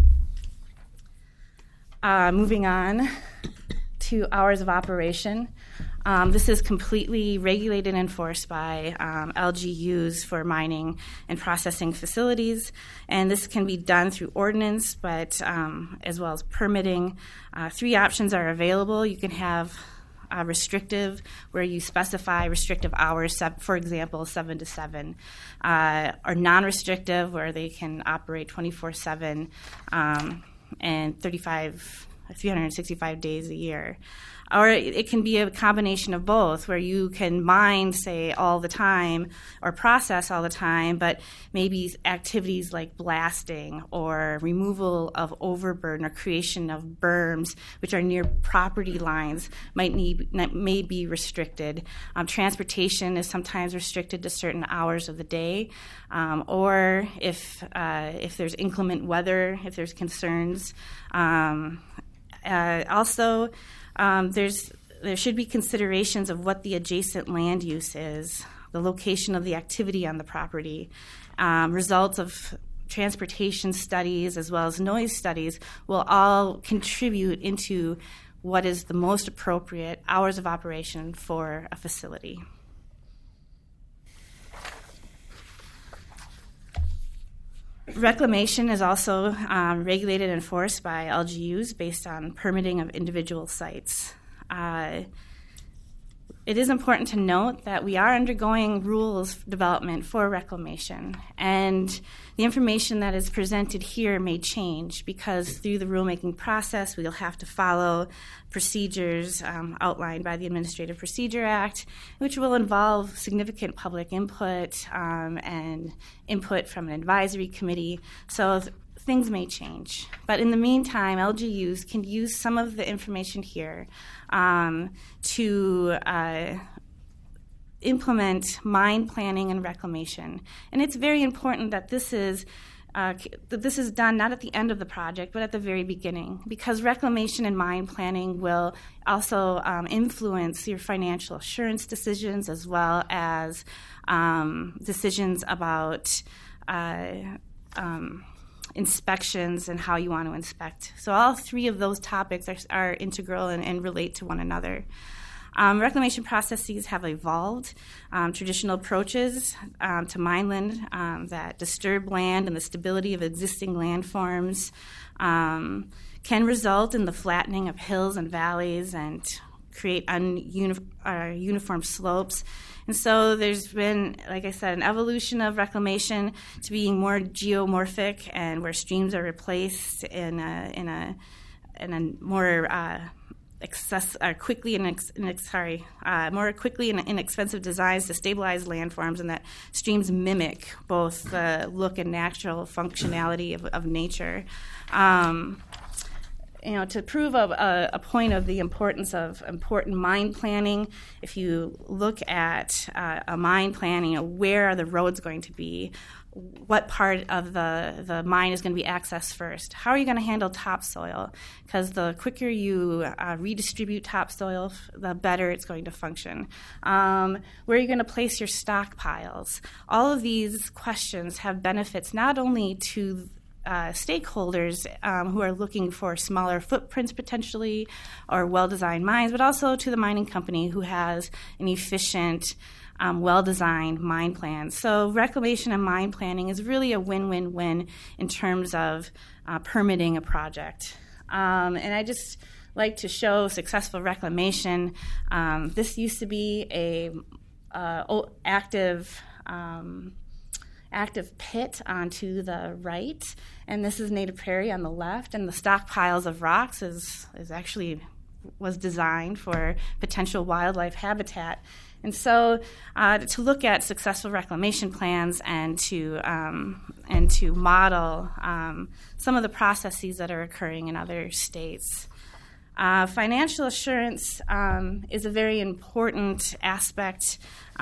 Moving on to hours of operation. This is completely regulated and enforced by LGUs for mining and processing facilities, and this can be done through ordinance, but as well as permitting. 3 options are available. You can have restrictive, where you specify restrictive hours, for example, 7 to 7, or non-restrictive, where they can operate 24/7 and 365 days a year. Or it can be a combination of both, where you can mine, say, all the time or process all the time, but maybe activities like blasting or removal of overburden or creation of berms, which are near property lines, may be restricted. Transportation is sometimes restricted to certain hours of the day, or if there's inclement weather, if there's concerns. Also, there should be considerations of what the adjacent land use is, the location of the activity on the property. Results of transportation studies as well as noise studies will all contribute into what is the most appropriate hours of operation for a facility. Reclamation is also regulated and enforced by LGUs based on permitting of individual sites. It is important to note that we are undergoing rules development for reclamation, and the information that is presented here may change because through the rulemaking process we'll have to follow procedures outlined by the Administrative Procedure Act, which will involve significant public input and input from an advisory committee. So things may change. But in the meantime, LGUs can use some of the information here to implement mine planning and reclamation. And it's very important that this is done not at the end of the project, but at the very beginning, because reclamation and mine planning will also influence your financial assurance decisions as well as decisions about inspections and how you want to inspect. So all 3 of those topics are integral and relate to one another. Reclamation processes have evolved. Traditional approaches to mineland that disturb land and the stability of existing landforms can result in the flattening of hills and valleys and create uniform slopes. And so there's been, like I said, an evolution of reclamation to being more geomorphic, and where streams are replaced in a more more quickly and inexpensive designs to stabilize landforms, and that streams mimic both the look and natural functionality of nature. To prove a point of the importance of important mine planning, if you look at a mine plan, where are the roads going to be? What part of the mine is going to be accessed first? How are you going to handle topsoil? Because the quicker you redistribute topsoil, the better it's going to function. Where are you going to place your stockpiles? All of these questions have benefits not only to stakeholders who are looking for smaller footprints potentially or well-designed mines, but also to the mining company who has an efficient, well-designed mine plan. So reclamation and mine planning is really a win-win-win in terms of permitting a project. And I just like to show successful reclamation. This used to be a active pit onto the right, and this is native prairie on the left, and the stockpiles of rocks was designed for potential wildlife habitat. And so to look at successful reclamation plans and to model some of the processes that are occurring in other states. Financial assurance is a very important aspect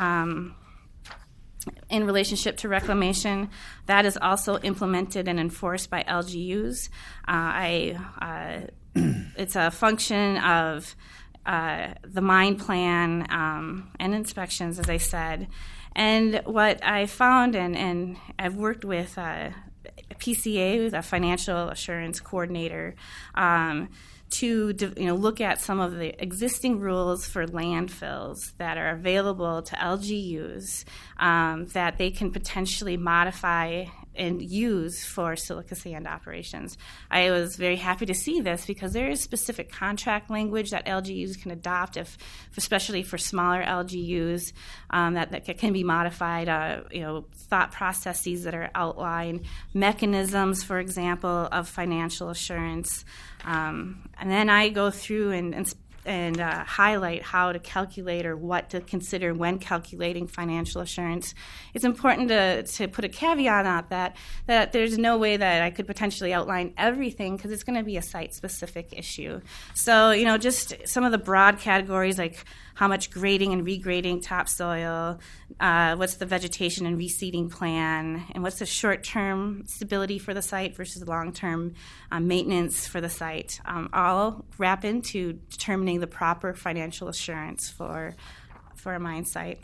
in relationship to reclamation. That is also implemented and enforced by LGUs. I it's a function of the mine plan and inspections, as I said. And what I found, and I've worked with PCA, a financial assurance coordinator, to look at some of the existing rules for landfills that are available to LGUs that they can potentially modify and use for silica sand operations. I was very happy to see this because there is specific contract language that LGUs can adopt, especially for smaller LGUs, that can be modified. Thought processes that are outlined, mechanisms, for example, of financial assurance, and then I go through and highlight how to calculate or what to consider when calculating financial assurance. It's important to put a caveat on that there's no way that I could potentially outline everything because it's going to be a site-specific issue. So, just some of the broad categories like how much grading and regrading topsoil, what's the vegetation and reseeding plan, and what's the short-term stability for the site versus long-term maintenance for the site, all wrap into determining the proper financial assurance for a mine site.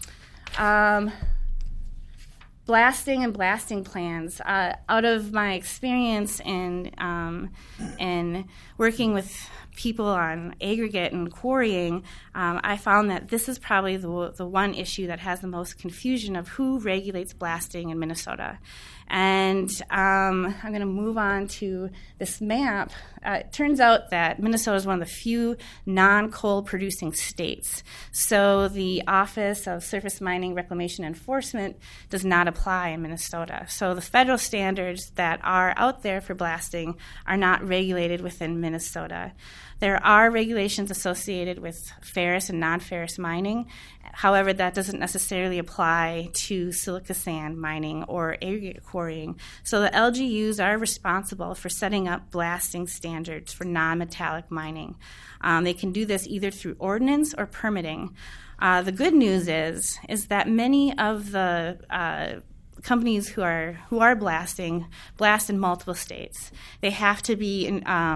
Blasting and blasting plans. Out of my experience in working with people on aggregate and quarrying, I found that this is probably the one issue that has the most confusion of who regulates blasting in Minnesota. And I'm going to move on to this map. It turns out that Minnesota is one of the few non-coal producing states. So the Office of Surface Mining Reclamation Enforcement does not apply in Minnesota. So the federal standards that are out there for blasting are not regulated within Minnesota. There are regulations associated with ferrous and non-ferrous mining. However, that doesn't necessarily apply to silica sand mining or aggregate quarrying. So the LGUs are responsible for setting up blasting standards for non-metallic mining. They can do this either through ordinance or permitting. The good news is that many of the companies who are blasting blast in multiple states. They have to be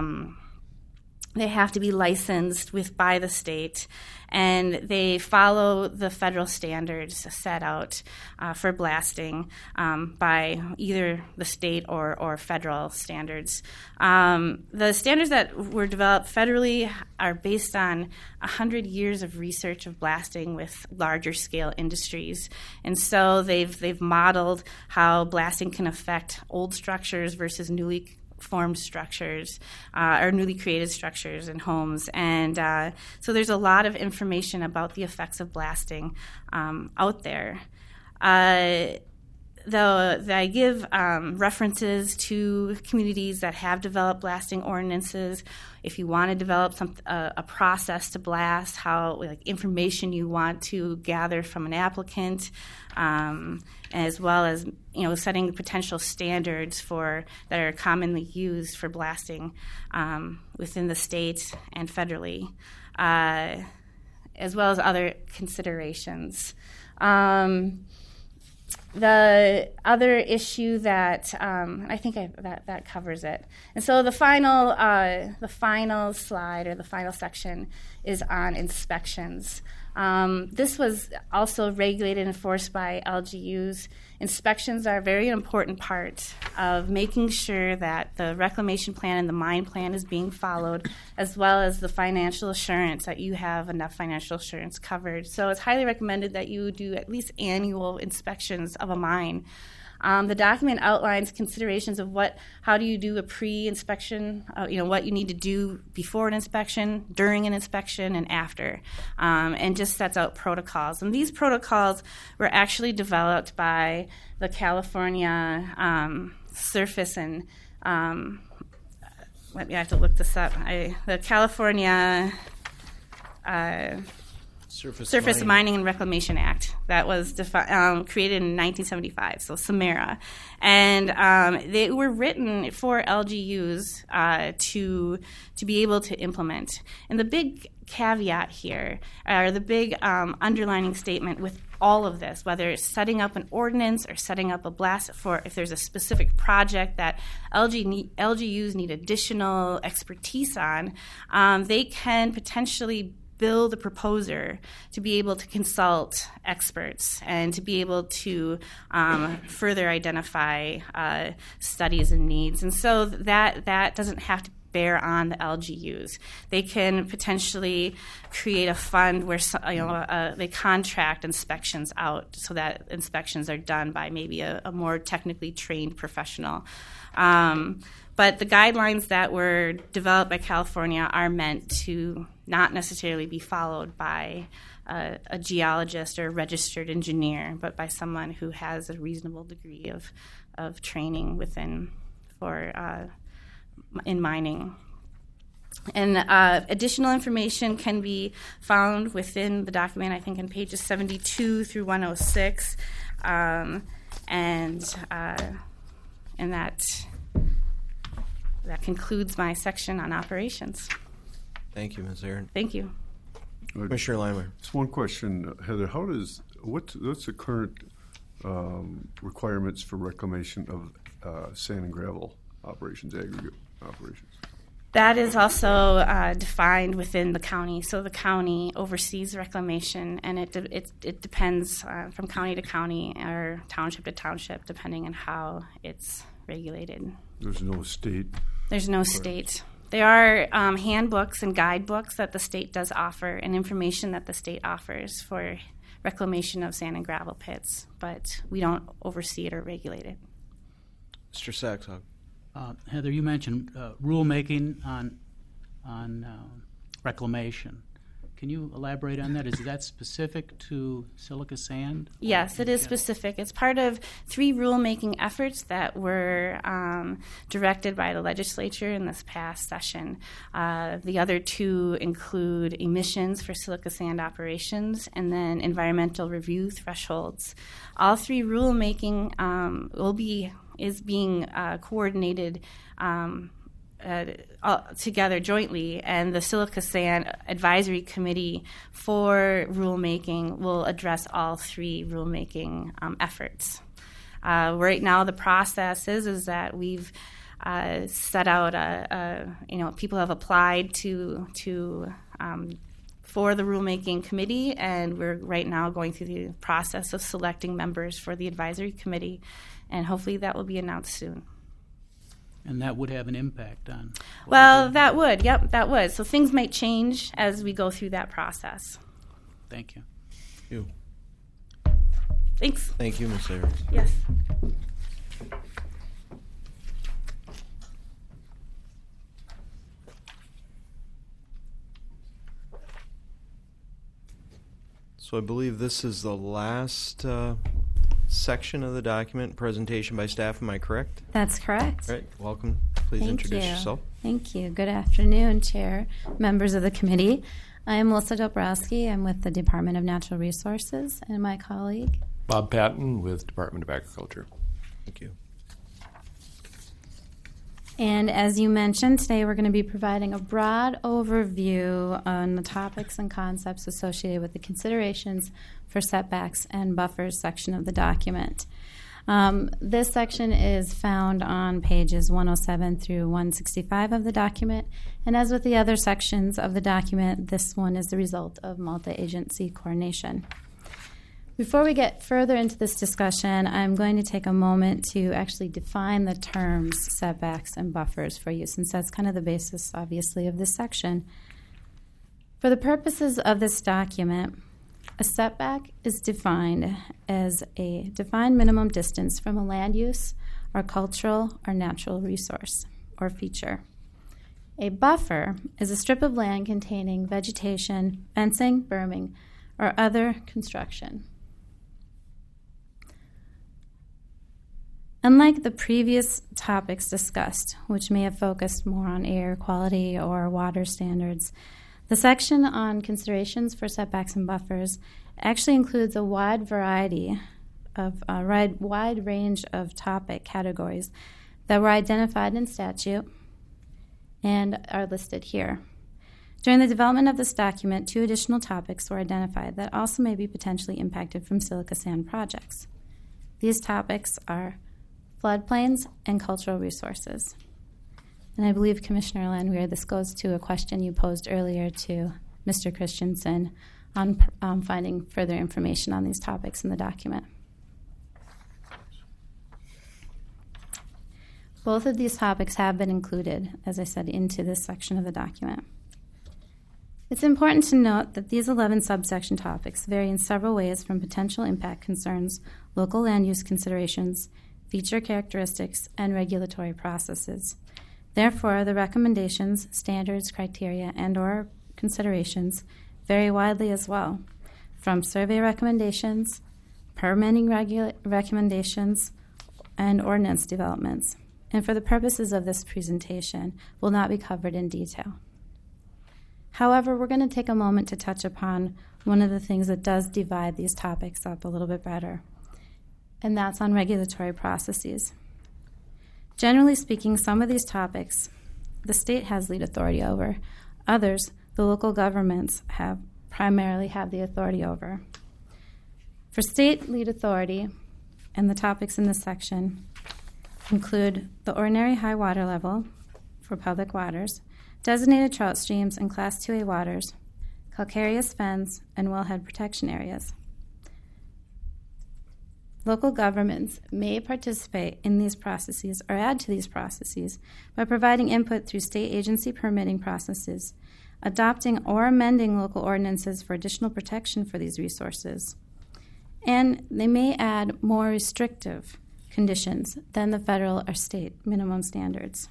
licensed by the state, and they follow the federal standards set out for blasting by either the state or federal standards. The standards that were developed federally are based on 100 years of research of blasting with larger scale industries. And so they've modeled how blasting can affect old structures versus newly formed structures or newly created structures and homes. And so there's a lot of information about the effects of blasting out there. Though I give references to communities that have developed blasting ordinances. If you want to develop a process to blast, information you want to gather from an applicant, as well as setting potential standards that are commonly used for blasting within the state and federally, as well as other considerations. The other issue that I think that covers it, and so the final slide or the final section is on inspections. This was also regulated and enforced by LGUs. Inspections are a very important part of making sure that the reclamation plan and the mine plan is being followed, as well as the financial assurance that you have enough financial assurance covered. So it's highly recommended that you do at least annual inspections of a mine. The document outlines considerations of how do you do a pre-inspection, what you need to do before an inspection, during an inspection, and after, and just sets out protocols. And these protocols were actually developed by the California Surface and I have to look this up. The California Surface Mining and Reclamation Act that was created in 1975, so SAMARA. And they were written for LGUs to be able to implement. And the big caveat here, or the big underlining statement with all of this, whether it's setting up an ordinance or setting up a blast for if there's a specific project that LGUs need additional expertise on, they can potentially bill the proposer to be able to consult experts and to be able to further identify studies and needs. And so that doesn't have to bear on the LGUs. They can potentially create a fund where they contract inspections out so that inspections are done by maybe a more technically trained professional. But the guidelines that were developed by California are meant to not necessarily be followed by a geologist or a registered engineer, but by someone who has a reasonable degree of training in mining. And additional information can be found within the document, I think, in pages 72 through 106, and that concludes my section on operations. Thank you, Ms. Aaron. Thank you. Commissioner Limer. Just one question, Heather. What's the current requirements for reclamation of sand and gravel operations, aggregate operations? That is also defined within the county. So the county oversees reclamation, and it depends from county to county or township to township, depending on how it's regulated. There's no state? There's no state. There are handbooks and guidebooks that the state does offer and information that the state offers for reclamation of sand and gravel pits, but we don't oversee it or regulate it. Mr. Saxhog. Heather, you mentioned rulemaking on reclamation. Can you elaborate on that? Is that specific to silica sand? Yes, it is specific. It's part of 3 rulemaking efforts that were directed by the legislature in this past session. The other 2 include emissions for silica sand operations and then environmental review thresholds. All 3 rulemaking is being coordinated together jointly, and the Silica Sand Advisory Committee for rulemaking will address all 3 rulemaking efforts. Right now, the process is that we've set out people have applied to for the rulemaking committee, and we're right now going through the process of selecting members for the advisory committee, and hopefully that will be announced soon. And that would have an impact on? Well, that would. Yep, that would. So things might change as we go through that process. Thank you. You. Thanks. Thank you, Ms. Ayers. Yes. So I believe this is the last section of the document, presentation by staff. Am I correct? That's correct. All right. Welcome. Please introduce yourself. Thank you. Good afternoon, Chair, members of the committee. I am Melissa Dobrowski. I'm with the Department of Natural Resources, and my colleague Bob Patton with Department of Agriculture. Thank you. And as you mentioned, today we're going to be providing a broad overview on the topics and concepts associated with the considerations for setbacks and buffers section of the document. This section is found on pages 107 through 165 of the document, and as with the other sections of the document, this one is the result of multi-agency coordination. Before we get further into this discussion, I'm going to take a moment to actually define the terms setbacks and buffers for you, since that's kind of the basis, obviously, of this section. For the purposes of this document, a setback is defined as a defined minimum distance from a land use or cultural or natural resource or feature. A buffer is a strip of land containing vegetation, fencing, berming, or other construction. Unlike the previous topics discussed, which may have focused more on air quality or water standards, The section on considerations for setbacks and buffers actually includes a wide variety of wide range of topic categories that were identified in statute and are listed here. During the development of this document, 2 additional topics were identified that also may be potentially impacted from silica sand projects. These topics are floodplains and cultural resources. And I believe, Commissioner Landwehr, this goes to a question you posed earlier to Mr. Christensen on finding further information on these topics in the document. Both of these topics have been included, as I said, into this section of the document. It's important to note that these 11 subsection topics vary in several ways from potential impact concerns, local land use considerations, feature characteristics, and regulatory processes. Therefore, the recommendations, standards, criteria, and/or considerations vary widely as well, from survey recommendations, permitting recommendations, and ordinance developments, and for the purposes of this presentation, will not be covered in detail. However, we're going to take a moment to touch upon one of the things that does divide these topics up a little bit better, and that's on regulatory processes. Generally speaking, some of these topics the state has lead authority over. Others, the local governments primarily have the authority over. For state lead authority, and the topics in this section include the ordinary high water level for public waters, designated trout streams and Class 2A waters, calcareous fens, and wellhead protection areas. Local governments may participate in these processes or add to these processes by providing input through state agency permitting processes, adopting or amending local ordinances for additional protection for these resources, and they may add more restrictive conditions than the federal or state minimum standards.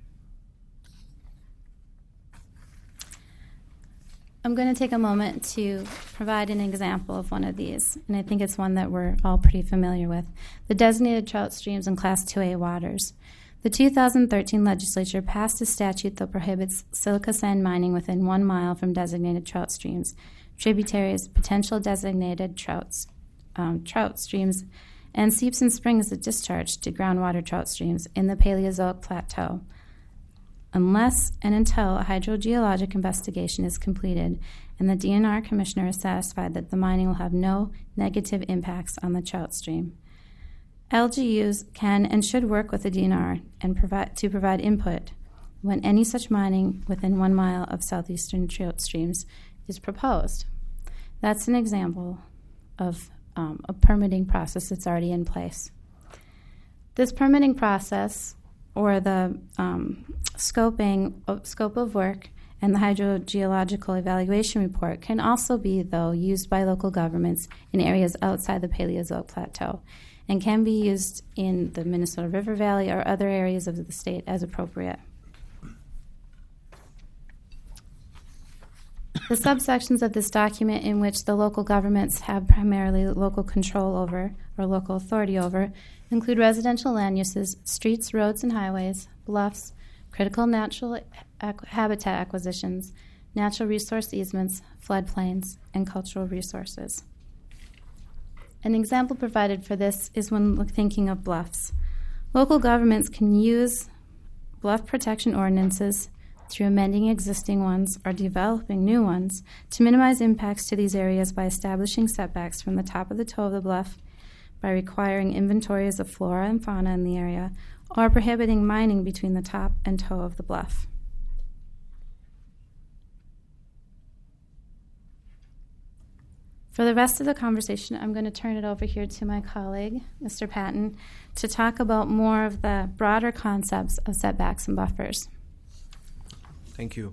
I'm going to take a moment to provide an example of one of these, and I think it's one that we're all pretty familiar with, the designated trout streams and Class 2A waters. The 2013 legislature passed a statute that prohibits silica sand mining within 1 mile from designated trout streams, tributaries, potential designated trout streams, and seeps and springs that discharge to groundwater trout streams in the Paleozoic Plateau, unless and until a hydrogeologic investigation is completed and the DNR commissioner is satisfied that the mining will have no negative impacts on the trout stream. LGUs can and should work with the DNR and provide input when any such mining within 1 mile of southeastern trout streams is proposed. That's an example of a permitting process that's already in place. This permitting process, or the scope of work and the hydrogeological evaluation report, can also be, though, used by local governments in areas outside the Paleozoic Plateau and can be used in the Minnesota River Valley or other areas of the state as appropriate. The subsections of this document in which the local governments have primarily local control over or local authority over include residential land uses, streets, roads, and highways, bluffs, critical natural habitat acquisitions, natural resource easements, floodplains, and cultural resources. An example provided for this is when thinking of bluffs. Local governments can use bluff protection ordinances through amending existing ones or developing new ones to minimize impacts to these areas by establishing setbacks from the top of the toe of the bluff, by requiring inventories of flora and fauna in the area, or prohibiting mining between the top and toe of the bluff. For the rest of the conversation, I'm going to turn it over here to my colleague, Mr. Patton, to talk about more of the broader concepts of setbacks and buffers. Thank you.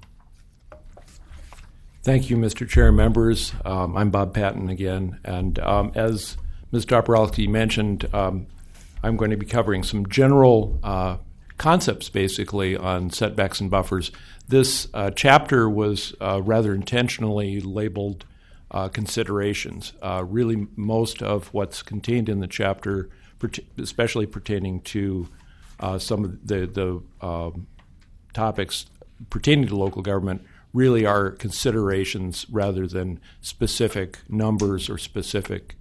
Thank you, Mr. Chair and members. I'm Bob Patton again, and as Ms. Dobrowski mentioned, I'm going to be covering some general concepts, basically, on setbacks and buffers. This chapter was rather intentionally labeled considerations. Really, most of what's contained in the chapter, especially pertaining to some of the topics pertaining to local government, really are considerations rather than specific numbers or specific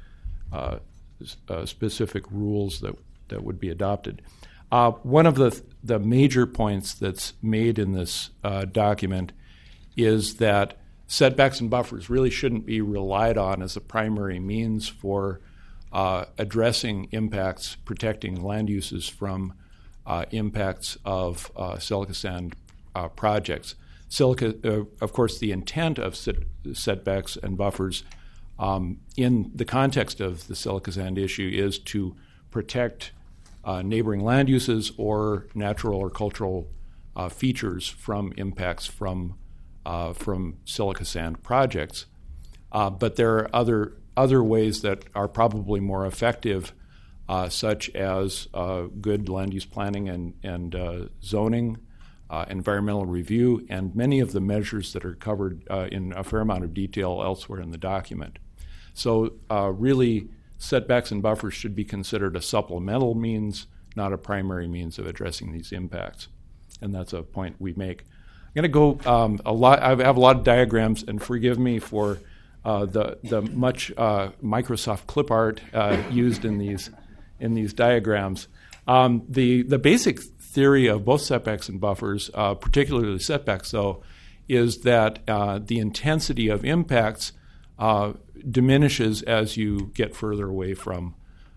specific rules that would be adopted. One of the major points that's made in this document is that setbacks and buffers really shouldn't be relied on as a primary means for addressing impacts, protecting land uses from impacts of silica sand projects. Silica, of course, the intent of setbacks and buffers in the context of the silica sand issue is to protect neighboring land uses or natural or cultural features from impacts from silica sand projects. But there are other ways that are probably more effective, such as good land use planning and zoning, environmental review, and many of the measures that are covered in a fair amount of detail elsewhere in the document. So really, setbacks and buffers should be considered a supplemental means, not a primary means of addressing these impacts. And that's a point we make. I'm going to go I have a lot of diagrams, and forgive me for the much Microsoft clip art used in these diagrams. The basic theory of both setbacks and buffers, particularly setbacks, though, is that the intensity of impacts diminishes as you get further away from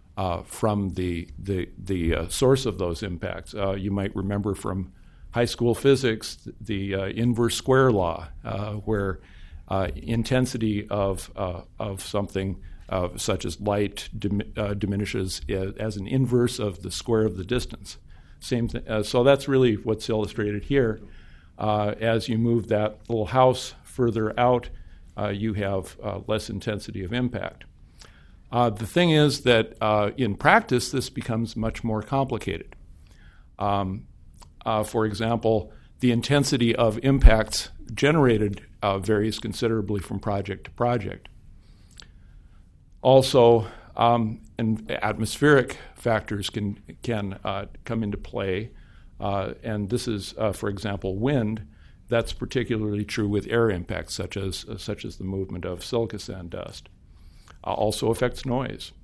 the source of those impacts. You might remember from high school physics the inverse square law, where intensity of something such as light diminishes as an inverse of the square of the distance. Same thing. So that's really what's illustrated here. As you move that little house further out, you have less intensity of impact. The thing is that in practice, this becomes much more complicated. For example, the intensity of impacts generated varies considerably from project to project. Also, and atmospheric factors can come into play, and this is, for example, wind. That's particularly true with air impacts, such as the movement of silica sand dust. Also affects noise.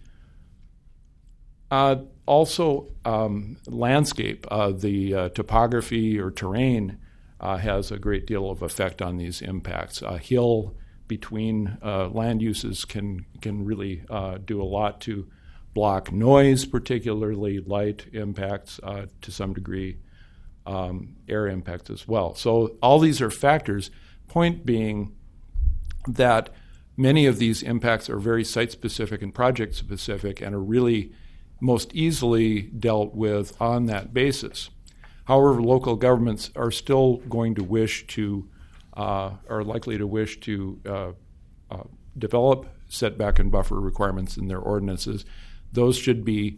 Also, landscape, the topography or terrain has a great deal of effect on these impacts. A hill between land uses can really do a lot to block noise, particularly light impacts, to some degree air impacts as well. So all these are factors, point being that many of these impacts are very site-specific and project-specific and are really most easily dealt with on that basis. However, local governments are still going to wish to, are likely to wish to develop setback and buffer requirements in their ordinances. Those should be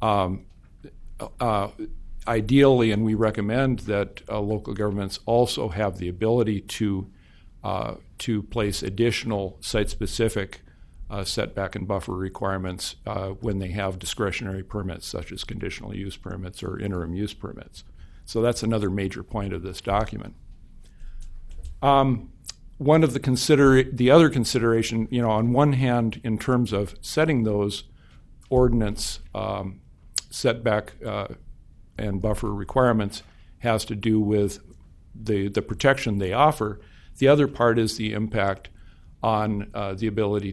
ideally, and we recommend that local governments also have the ability to place additional site-specific setback and buffer requirements when they have discretionary permits, such as conditional use permits or interim use permits. So that's another major point of this document. One of the other consideration, on one hand, in terms of setting those ordinance setback and buffer requirements, has to do with the protection they offer. The other part is the impact on the ability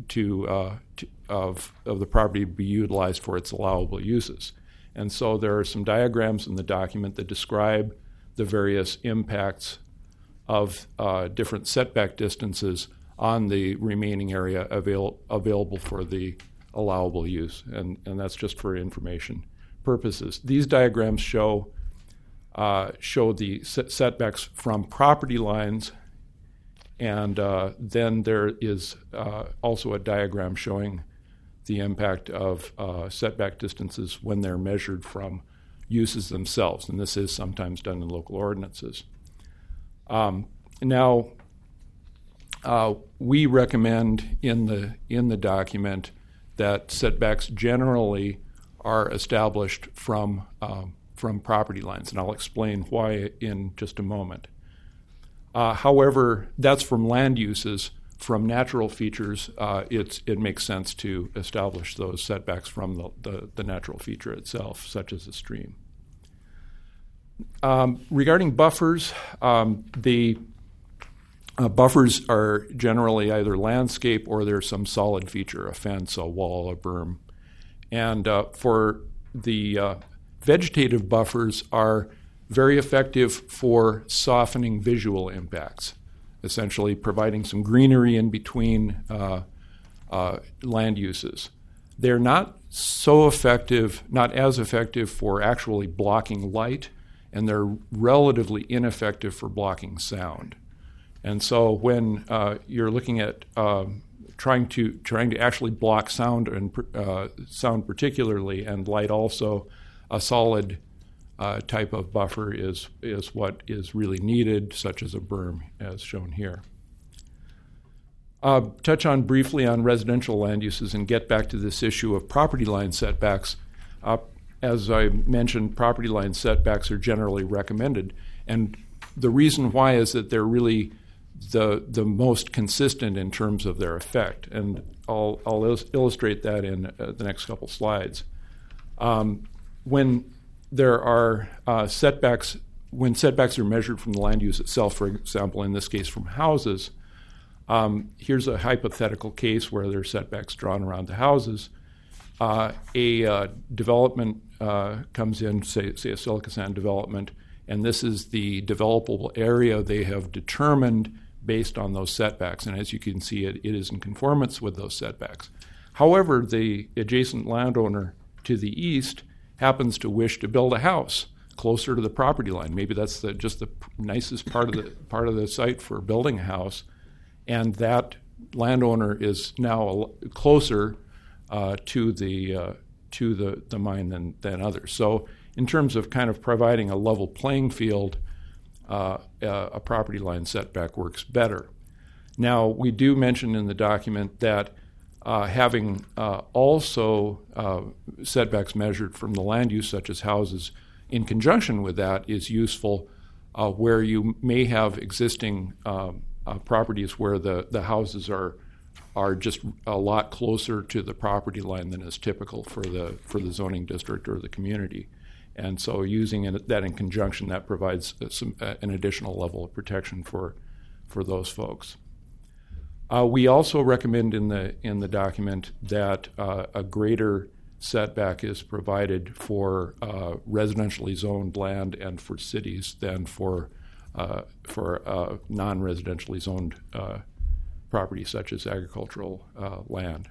of the property to be utilized for its allowable uses. And so there are some diagrams in the document that describe the various impacts of different setback distances on the remaining area available for the allowable use, and that's just for information purposes. These diagrams show the setbacks from property lines, and then there is also a diagram showing the impact of setback distances when they're measured from uses themselves, and this is sometimes done in local ordinances. Now, we recommend in the document that setbacks generally are established from property lines, and I'll explain why in just a moment. However, that's from land uses. From natural features, it makes sense to establish those setbacks from the natural feature itself, such as a stream. Regarding buffers, the buffers are generally either landscape or there's some solid feature, a fence, a wall, a berm. And for the vegetative buffers are very effective for softening visual impacts, essentially providing some greenery in between land uses. They're not so effective, not as effective for actually blocking light, and they're relatively ineffective for blocking sound. And so when you're looking at trying to actually block sound and sound particularly, and light also, a solid type of buffer is what is really needed, such as a berm, as shown here. Touch on briefly on residential land uses and get back to this issue of property line setbacks. As I mentioned, property line setbacks are generally recommended, and the reason why is that they're really the most consistent in terms of their effect, and I'll illustrate that in the next couple slides. When there are setbacks, when setbacks are measured from the land use itself, for example, in this case from houses, here's a hypothetical case where there are setbacks drawn around the houses. A development comes in, say a silica sand development, and this is the developable area they have determined based on those setbacks. And as you can see, it is in conformance with those setbacks. However, the adjacent landowner to the east happens to wish to build a house closer to the property line. Maybe that's just the nicest part of the site for building a house, and that landowner is now closer to the mine than others. So, in terms of kind of providing a level playing field, a property line setback works better. Now, we do mention in the document that having also setbacks measured from the land use, such as houses, in conjunction with that is useful where you may have existing properties where the houses are just a lot closer to the property line than is typical for the zoning district or the community. And so using that in conjunction, that provides an additional level of protection for those folks. We also recommend in the document that a greater setback is provided for residentially zoned land and for cities than for non-residentially zoned property such as agricultural land.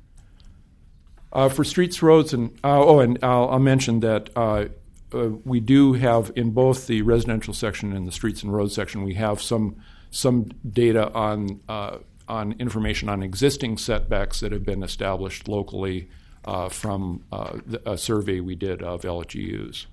For streets, roads, and I'll mention that we do have in both the residential section and the streets and roads section, we have some data on information on existing setbacks that have been established locally from a survey we did of LGUs.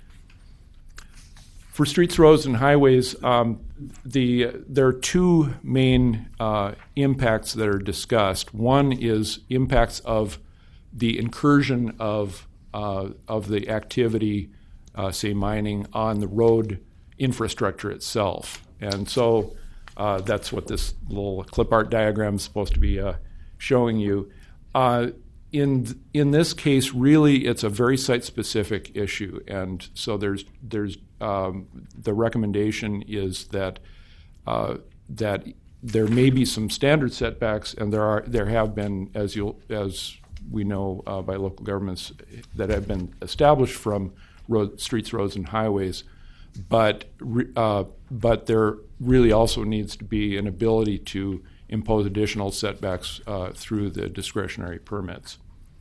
For streets, roads, and highways, there are two main impacts that are discussed. One is impacts of the incursion of the activity, say mining, on the road infrastructure itself. And so that's what this little clip art diagram is supposed to be showing you. In this case, really, it's a very site-specific issue, and so there's the recommendation is that that there may be some standard setbacks, and there have been, as we know by local governments, that have been established from streets, roads, and highways, but there really also needs to be an ability to impose additional setbacks through the discretionary permits.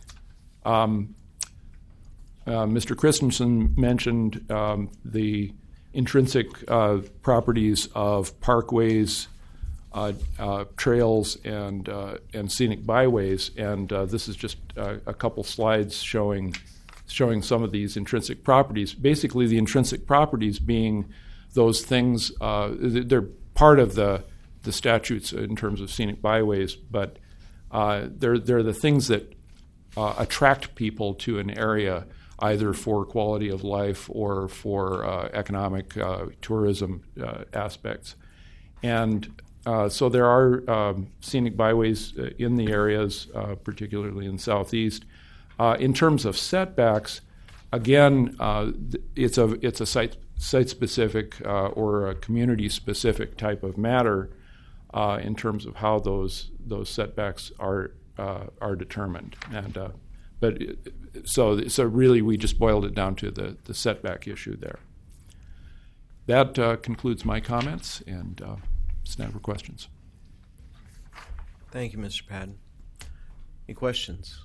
Mr. Christensen mentioned the intrinsic properties of parkways, trails, and scenic byways, and this is just a couple slides showing some of these intrinsic properties. Basically, the intrinsic properties being those things, they're part of the statutes in terms of scenic byways, but they're the things that attract people to an area, either for quality of life or for economic tourism aspects. And so there are scenic byways in the areas, particularly in Southeast. In terms of setbacks, again, it's a site-specific or a community-specific type of matter in terms of how those setbacks are determined. And so really, we just boiled it down to the setback issue there. That concludes my comments, and stand for questions. Thank you, Mr. Patton. Any questions?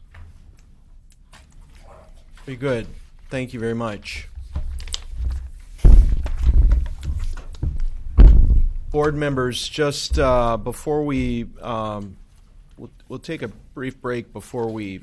Very good. Thank you very much. Board members, just before we we'll take a brief break before we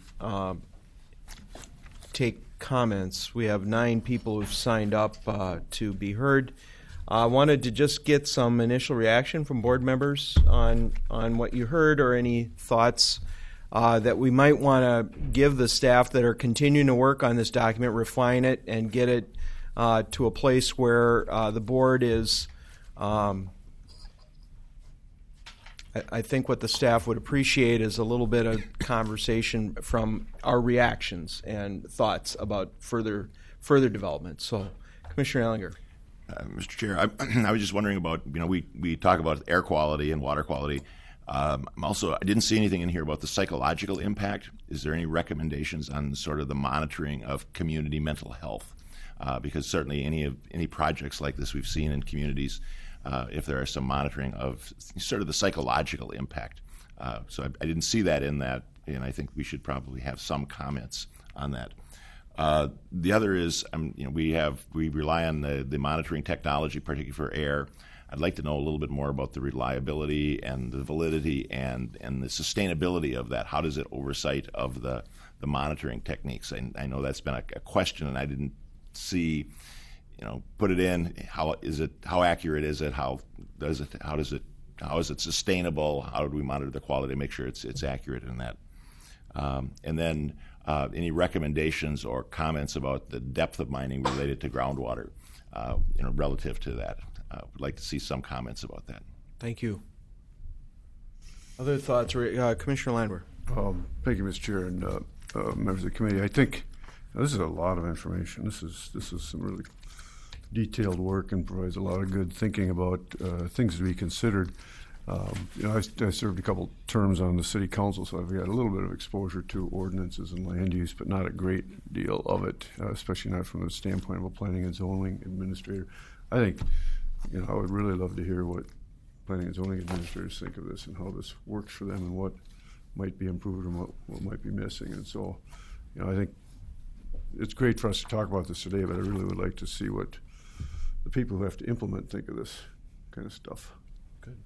take comments. We have 9 people who've signed up to be heard. I wanted to just get some initial reaction from board members on what you heard, or any thoughts that we might want to give the staff that are continuing to work on this document, refine it, and get it to a place where the board is. I think what the staff would appreciate is a little bit of conversation from our reactions and thoughts about further development. So, Commissioner Ellinger. Mr. Chair, I was just wondering about, we talk about air quality and water quality. I didn't see anything in here about the psychological impact. Is there any recommendations on sort of the monitoring of community mental health? Because certainly any projects like this we've seen in communities, if there are some monitoring of sort of the psychological impact. So I didn't see that in that, and I think we should probably have some comments on that. The other is, we rely on the monitoring technology, particularly for air. I'd like to know a little bit more about the reliability and the validity and the sustainability of that. How does it oversight of the monitoring techniques? I know that's been a question, and I didn't see, put it in. How accurate is it? How is it sustainable? How do we monitor the quality to make sure it's accurate in that? And then any recommendations or comments about the depth of mining related to groundwater, relative to that. Would like to see some comments about that. Thank you. Other thoughts, Commissioner Landwehr? Thank you, Mr. Chair, and members of the committee. I think this is a lot of information. This is some really detailed work and provides a lot of good thinking about things to be considered. I served a couple terms on the city council, so I've got a little bit of exposure to ordinances and land use, but not a great deal of it, especially not from the standpoint of a planning and zoning administrator. I think, I would really love to hear what planning and zoning administrators think of this and how this works for them and what might be improved and what might be missing. And so, I think it's great for us to talk about this today, but I really would like to see what the people who have to implement think of this kind of stuff. Good.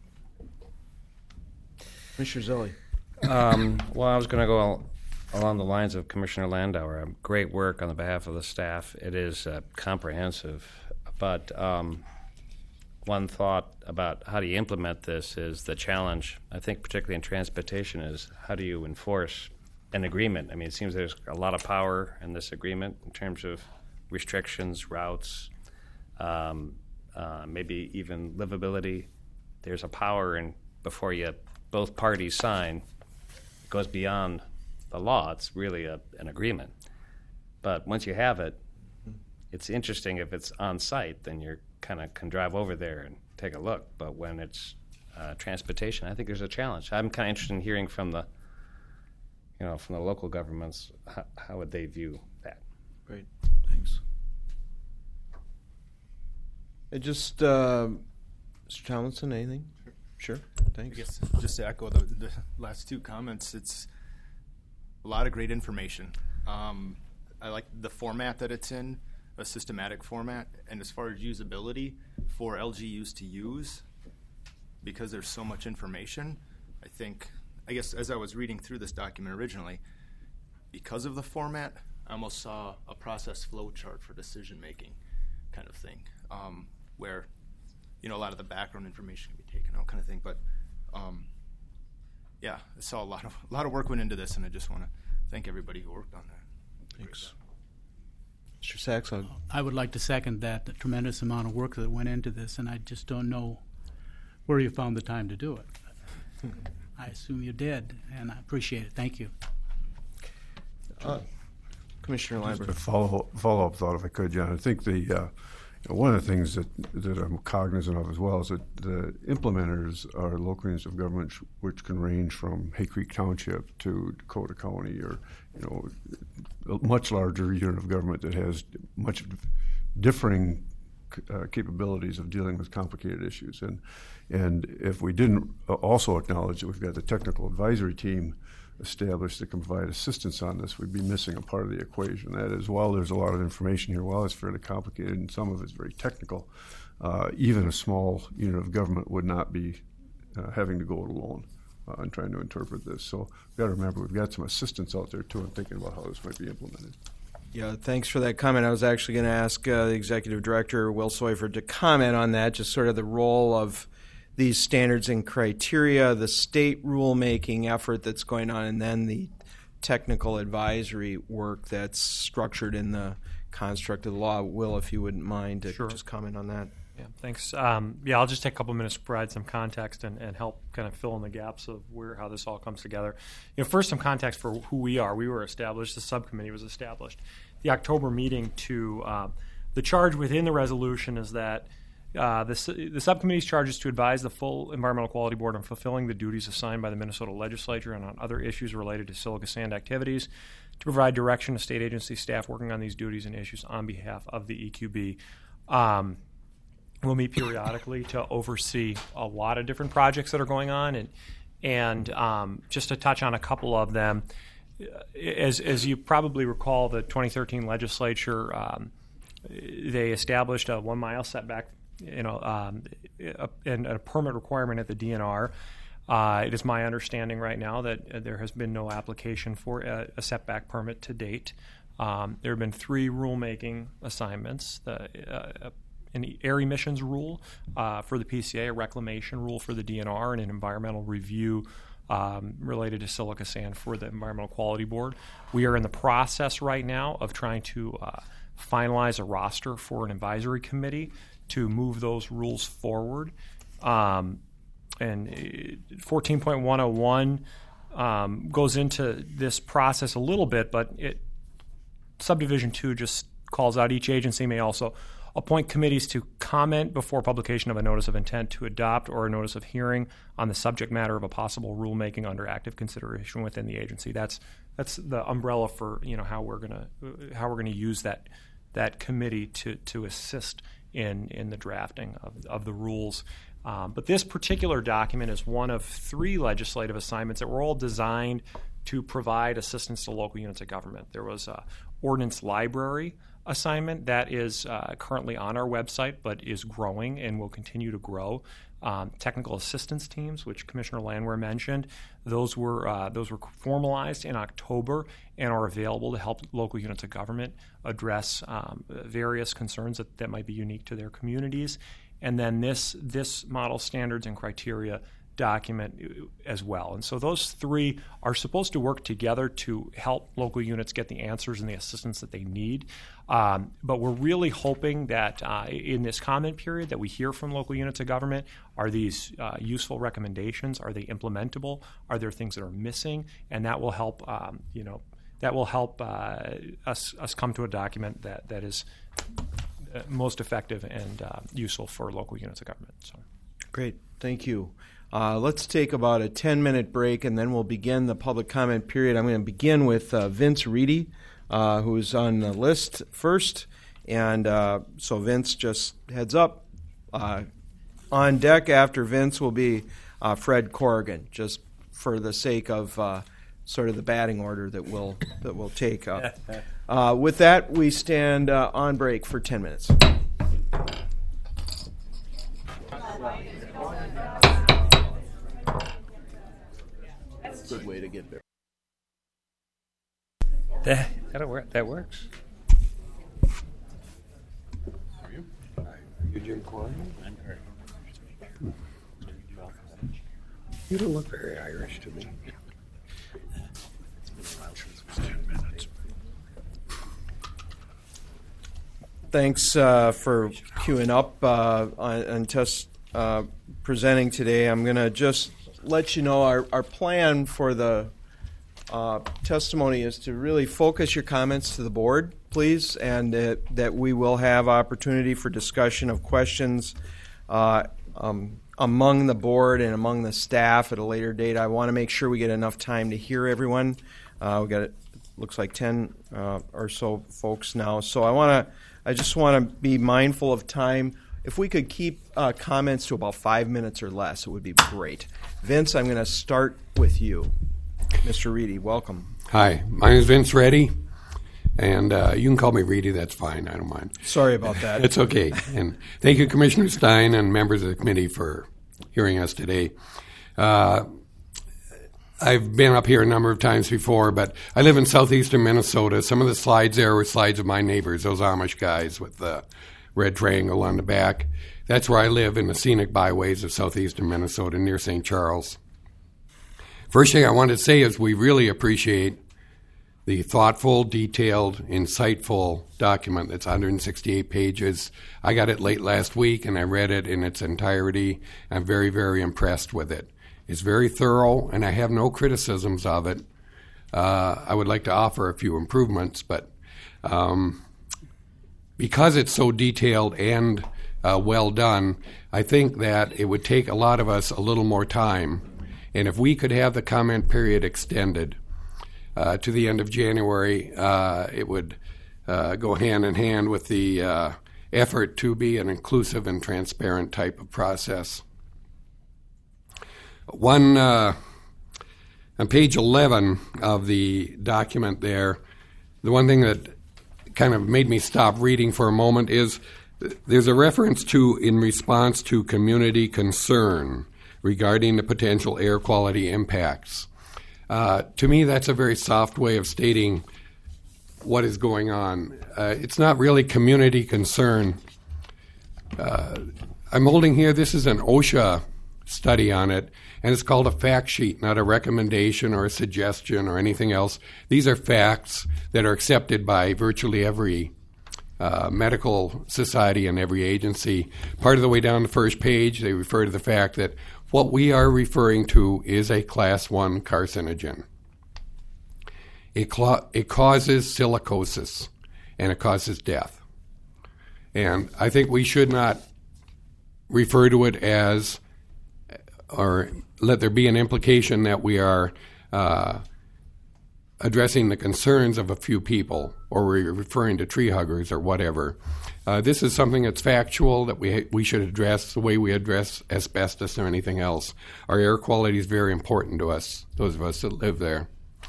Commissioner Zille. Well, I was going to go along the lines of Commissioner Landauer. Great work on the behalf of the staff. It is comprehensive, but one thought about how do you implement this is the challenge, I think particularly in transportation, is how do you enforce an agreement? I mean, it seems there's a lot of power in this agreement in terms of restrictions, routes, maybe even livability. There's a power in before both parties sign. It goes beyond the law. It's really an agreement. But once you have it, it's interesting if it's on site, then you kind of can drive over there and take a look. But when it's transportation, I think there's a challenge. I'm kind of interested in hearing from the local governments, how would they view that? Great, thanks. Mr. Tomlinson, anything? Sure, thanks. I guess just to echo the last two comments, it's a lot of great information. I like the format that it's in, a systematic format, and as far as usability for LGUs to use, because there's so much information, I guess as I was reading through this document originally, because of the format, I almost saw a process flow chart for decision making kind of thing, where a lot of the background information can be taken out kind of thing. But I saw a lot of work went into this, and I just want to thank everybody who worked on that. Thanks. Mr. Sachs? I would like to second that, the tremendous amount of work that went into this, and I just don't know where you found the time to do it. I assume you did, and I appreciate it. Thank you. Commissioner Just Liber. a follow-up thought, if I could, John. I think one of the things that I'm cognizant of as well is that the implementers are local units of government which can range from Hay Creek Township to Dakota County, or a much larger unit of government that has much differing capabilities of dealing with complicated issues. And if we didn't also acknowledge that we've got the technical advisory team established that can provide assistance on this, we'd be missing a part of the equation. That is, while there's a lot of information here, while it's fairly complicated and some of it's very technical, even a small unit of government would not be having to go it alone in trying to interpret this. So we've got to remember we've got some assistance out there too in thinking about how this might be implemented. Yeah, thanks for that comment. I was actually going to ask the Executive Director, Will Seufert, to comment on that, just sort of the role of these standards and criteria, the state rulemaking effort that's going on, and then the technical advisory work that's structured in the construct of the law. Will, if you wouldn't mind to just comment on that. Yeah, thanks. I'll just take a couple minutes to provide some context and help kind of fill in the gaps of how this all comes together. First, some context for who we are. We were established, the subcommittee was established. The October meeting the charge within the resolution is that the subcommittee's charge is to advise the full Environmental Quality Board on fulfilling the duties assigned by the Minnesota legislature and on other issues related to silica sand activities, to provide direction to state agency staff working on these duties and issues on behalf of the EQB. We'll meet periodically to oversee a lot of different projects that are going on, and just to touch on a couple of them, as you probably recall, the 2013 legislature they established a 1 mile setback, and a permit requirement at the DNR. It is my understanding right now that there has been no application for a setback permit to date. There have been 3 rulemaking assignments: an air emissions rule for the PCA, a reclamation rule for the DNR, and an environmental review related to silica sand for the Environmental Quality Board. We are in the process right now of trying to finalize a roster for an advisory committee to move those rules forward. And 14.101 goes into this process a little bit, but Subdivision 2 just calls out each agency may also appoint committees to comment before publication of a notice of intent to adopt or a notice of hearing on the subject matter of a possible rulemaking under active consideration within the agency. That's the umbrella for how we're gonna use that committee to assist in the drafting of the rules. But this particular document is one of 3 legislative assignments that were all designed to provide assistance to local units of government. There was a ordinance library assignment that is currently on our website but is growing and will continue to grow. Technical assistance teams, which Commissioner Landwehr mentioned, those were formalized in October and are available to help local units of government address various concerns that might be unique to their communities. And then this model standards and criteria document as well. And so those 3 are supposed to work together to help local units get the answers and the assistance that they need. But we're really hoping that in this comment period that we hear from local units of government, are these useful recommendations? Are they implementable? Are there things that are missing? And that will help us come to a document that is most effective and useful for local units of government. So, great, thank you. Let's take about a 10-minute break, and then we'll begin the public comment period. I'm going to begin with Vince Reedy, who is on the list first. And so Vince, just heads up. On deck after Vince will be Fred Corrigan, just for the sake of sort of the batting order that we'll take up. With that, we stand on break for 10 minutes. Good way to get there. That'll work. That works. Are you Jim Corrigan? You don't look very Irish to me. It's been a while since it was 10 minutes. Thanks for queuing up on presenting today. I'm going to just let you know our plan for the testimony is to really focus your comments to the board, please, and that we will have opportunity for discussion of questions among the board and among the staff at a later date. I want to make sure we get enough time to hear everyone. We got looks like 10 or so folks now, so I just want to be mindful of time. If we could keep comments to about 5 minutes or less, it would be great. Vince, I'm going to start with you. Mr. Reedy, welcome. Hi, my name is Vince Reddy, and you can call me Reedy. That's fine. I don't mind. Sorry about that. It's okay. And thank you, Commissioner Stein and members of the committee for hearing us today. I've been up here a number of times before, but I live in southeastern Minnesota. Some of the slides there were slides of my neighbors, those Amish guys with the red triangle on the back. That's where I live, in the scenic byways of southeastern Minnesota near St. Charles. First thing I want to say is we really appreciate the thoughtful, detailed, insightful document that's 168 pages. I got it late last week, and I read it in its entirety. I'm very, very impressed with it. It's very thorough, and I have no criticisms of it. I would like to offer a few improvements, but because it's so detailed and well done, I think that it would take a lot of us a little more time. And if we could have the comment period extended to the end of January, it would go hand in hand with the effort to be an inclusive and transparent type of process. On page 11 of the document there, the one thing that kind of made me stop reading for a moment is there's a reference to in response to community concern regarding the potential air quality impacts. To me, that's a very soft way of stating what is going on. It's not really community concern. I'm holding here, this is an OSHA study on it, and it's called a fact sheet, not a recommendation or a suggestion or anything else. These are facts that are accepted by virtually every medical society and every agency. Part of the way down the first page, they refer to the fact that what we are referring to is a Class 1 carcinogen. It causes silicosis, and it causes death. And I think we should not refer to it as, or let there be an implication that we are addressing the concerns of a few people, or we're referring to tree huggers or whatever. This is something that's factual that we should address the way we address asbestos or anything else. Our air quality is very important to us, those of us that live there.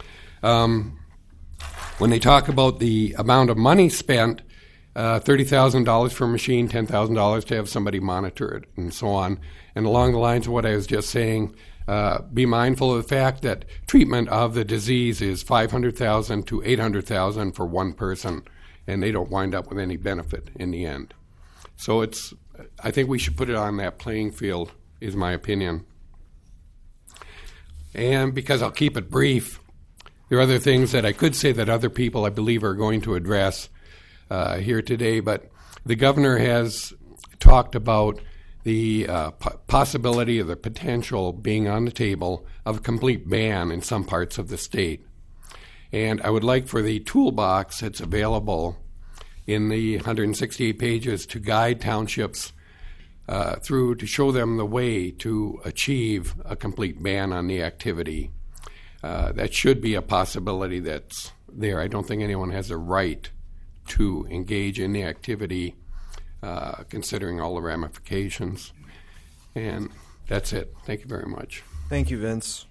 When they talk about the amount of money spent, $30,000 for a machine, $10,000 to have somebody monitor it, and so on. And along the lines of what I was just saying, be mindful of the fact that treatment of the disease is $500,000 to $800,000 for one person, and they don't wind up with any benefit in the end. So I think we should put it on that playing field, is my opinion. And because I'll keep it brief, there are other things that I could say that other people, I believe, are going to address here today, but the governor has talked about the possibility of the potential being on the table of a complete ban in some parts of the state. And I would like for the toolbox that's available in the 168 pages to guide townships through to show them the way to achieve a complete ban on the activity. That should be a possibility that's there. I don't think anyone has a right to engage in the activity considering all the ramifications. And that's it. Thank you very much. Thank you, Vince.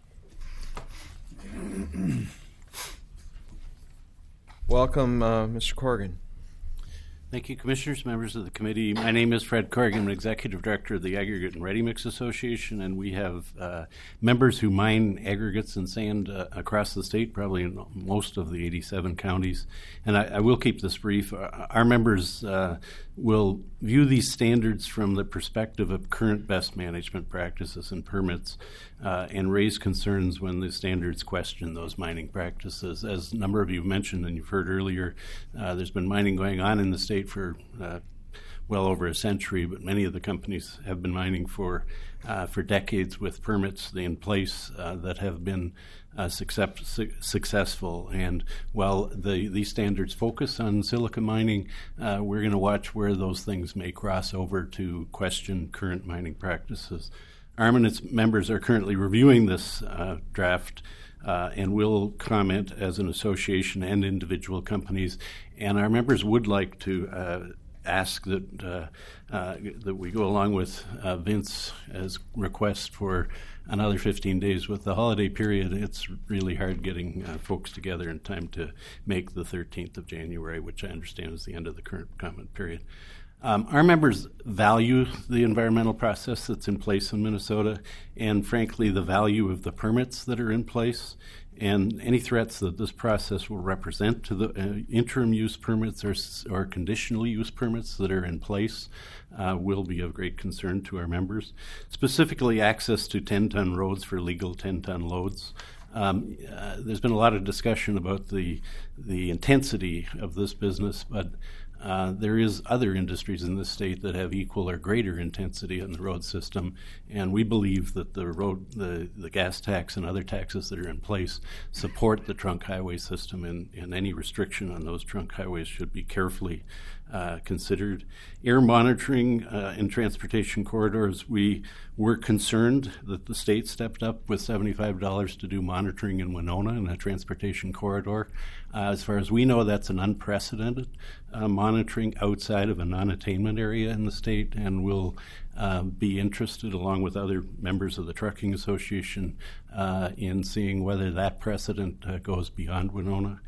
Welcome, Mr. Corrigan. Thank you, Commissioners, members of the committee. My name is Fred Corrigan. I'm Executive Director of the Aggregate and Ready Mix Association, and we have members who mine aggregates and sand across the state, probably in most of the 87 counties. And I will keep this brief. Our members will view these standards from the perspective of current best management practices and permits and raise concerns when the standards question those mining practices. As a number of you mentioned and you've heard earlier, there's been mining going on in the state for well over a century, but many of the companies have been mining for decades with permits in place that have been successful. And while these standards focus on silica mining, we're going to watch where those things may cross over to question current mining practices. ARM and its members are currently reviewing this draft and will comment as an association and individual companies. And our members would like to ask that we go along with Vince as request for another 15 days. With the holiday period, it's really hard getting folks together in time to make the 13th of January, which I understand is the end of the current comment period. Our members value the environmental process that's in place in Minnesota and, frankly, the value of the permits that are in place. And any threats that this process will represent to the interim use permits or conditional use permits that are in place will be of great concern to our members. Specifically, access to 10-ton roads for legal 10-ton loads. There's been a lot of discussion about the intensity of this business, but there is other industries in this state that have equal or greater intensity in the road system, and we believe that the gas tax and other taxes that are in place support the trunk highway system, and any restriction on those trunk highways should be carefully considered. Air monitoring in transportation corridors, we were concerned that the state stepped up with $75 to do monitoring in Winona in a transportation corridor. As far as we know, that's an unprecedented monitoring outside of a non-attainment area in the state, and we'll be interested, along with other members of the Trucking Association, in seeing whether that precedent goes beyond Winona.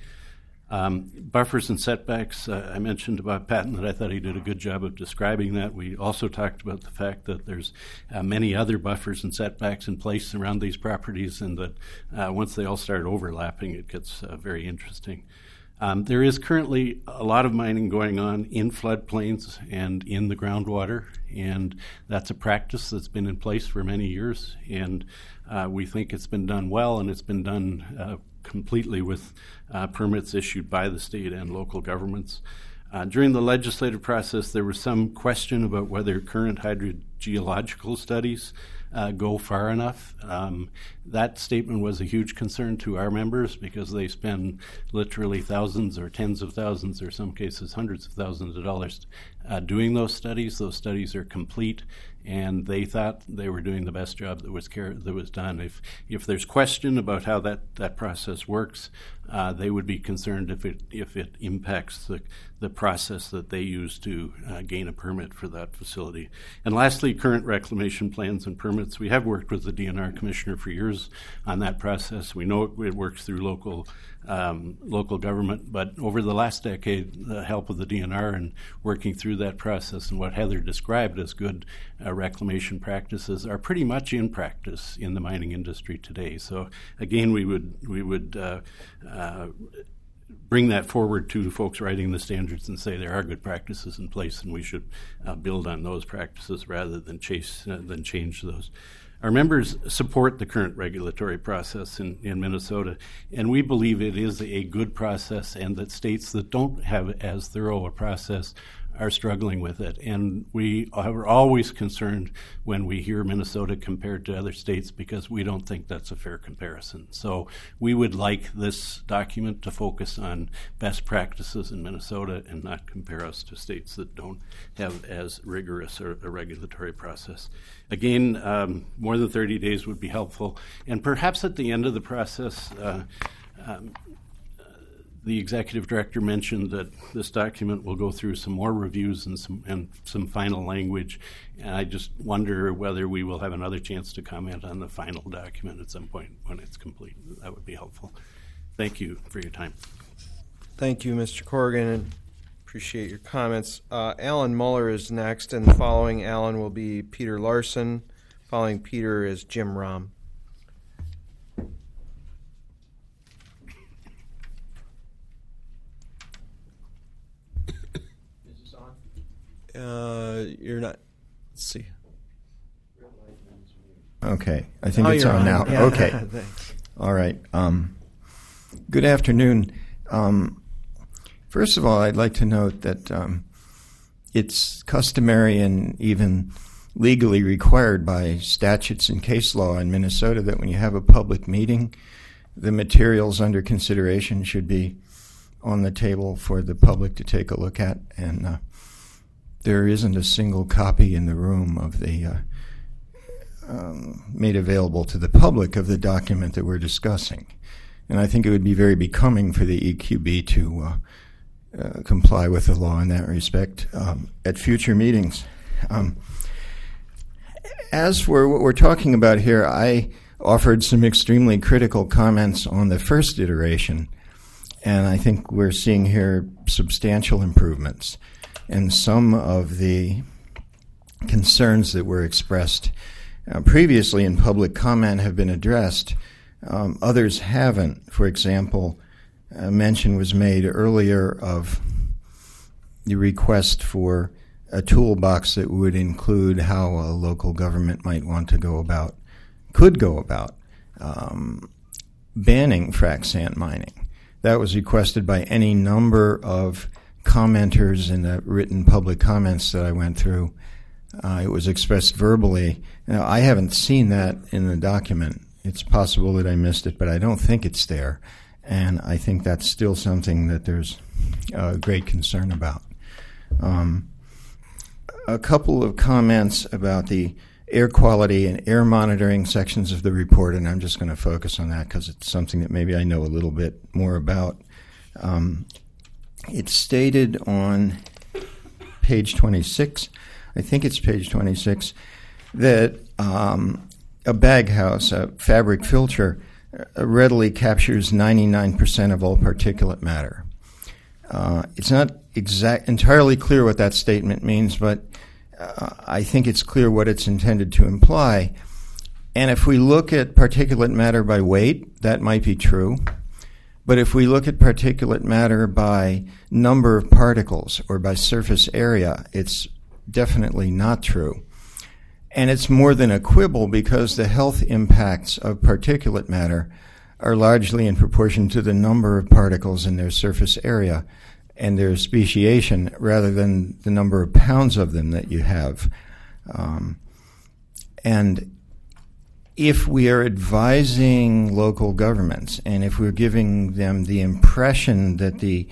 Buffers and setbacks, I mentioned about Patton that I thought he did a good job of describing that. We also talked about the fact that there's many other buffers and setbacks in place around these properties, and that once they all start overlapping, it gets very interesting. There is currently a lot of mining going on in floodplains and in the groundwater, and that's a practice that's been in place for many years, and we think it's been done well, and it's been done completely with permits issued by the state and local governments. During the legislative process, there was some question about whether current hydrogeological studies go far enough. That statement was a huge concern to our members because they spend literally thousands or tens of thousands, or some cases hundreds of thousands of dollars doing those studies. Those studies are complete, and they thought they were doing the best job that was done. If there's question about how that process works, they would be concerned if it impacts the process that they use to gain a permit for that facility. And lastly, current reclamation plans and permits. We have worked with the DNR commissioner for years on that process. We know it works through local government, but over the last decade, the help of the DNR and working through that process and what Heather described as good reclamation practices are pretty much in practice in the mining industry today. So again, we would bring that forward to folks writing the standards and say there are good practices in place, and we should build on those practices rather than change those. Our members support the current regulatory process in Minnesota, and we believe it is a good process, and that states that don't have as thorough a process are struggling with it. And we are always concerned when we hear Minnesota compared to other states because we don't think that's a fair comparison. So we would like this document to focus on best practices in Minnesota and not compare us to states that don't have as rigorous a regulatory process. Again, more than 30 days would be helpful. And perhaps at the end of the process, the executive director mentioned that this document will go through some more reviews and some final language, and I just wonder whether we will have another chance to comment on the final document at some point when it's complete. That would be helpful. Thank you for your time. Thank you, Mr. Corrigan, and appreciate your comments. Alan Muller is next, and following Alan will be Peter Larson. Following Peter is Jim Rahm. You're not. Let's see. Okay, I think it's on now. Yeah. Okay. Thanks. All right. Good afternoon. First of all, I'd like to note that it's customary and even legally required by statutes and case law in Minnesota that when you have a public meeting, the materials under consideration should be on the table for the public to take a look at. And there isn't a single copy in the room of the made available to the public of the document that we're discussing. And I think it would be very becoming for the EQB to comply with the law in that respect at future meetings. As for what we're talking about here, I offered some extremely critical comments on the first iteration, and I think we're seeing here substantial improvements. And some of the concerns that were expressed previously in public comment have been addressed. Others haven't. For example, a mention was made earlier of the request for a toolbox that would include how a local government might want to could go about banning frac sand mining. That was requested by any number of commenters in the written public comments that I went through. It was expressed verbally. Now, I haven't seen that in the document. It's possible that I missed it, but I don't think it's there. And I think that's still something that there's great concern about. A couple of comments about the air quality and air monitoring sections of the report, and I'm just going to focus on that because it's something that maybe I know a little bit more about. It's stated on page 26, I think it's page 26, that a bag house, a fabric filter, readily captures 99% of all particulate matter. It's not entirely clear what that statement means, but I think it's clear what it's intended to imply. And if we look at particulate matter by weight, that might be true. But if we look at particulate matter by number of particles or by surface area, it's definitely not true. And it's more than a quibble because the health impacts of particulate matter are largely in proportion to the number of particles in their surface area and their speciation rather than the number of pounds of them that you have. And if we are advising local governments and if we're giving them the impression that the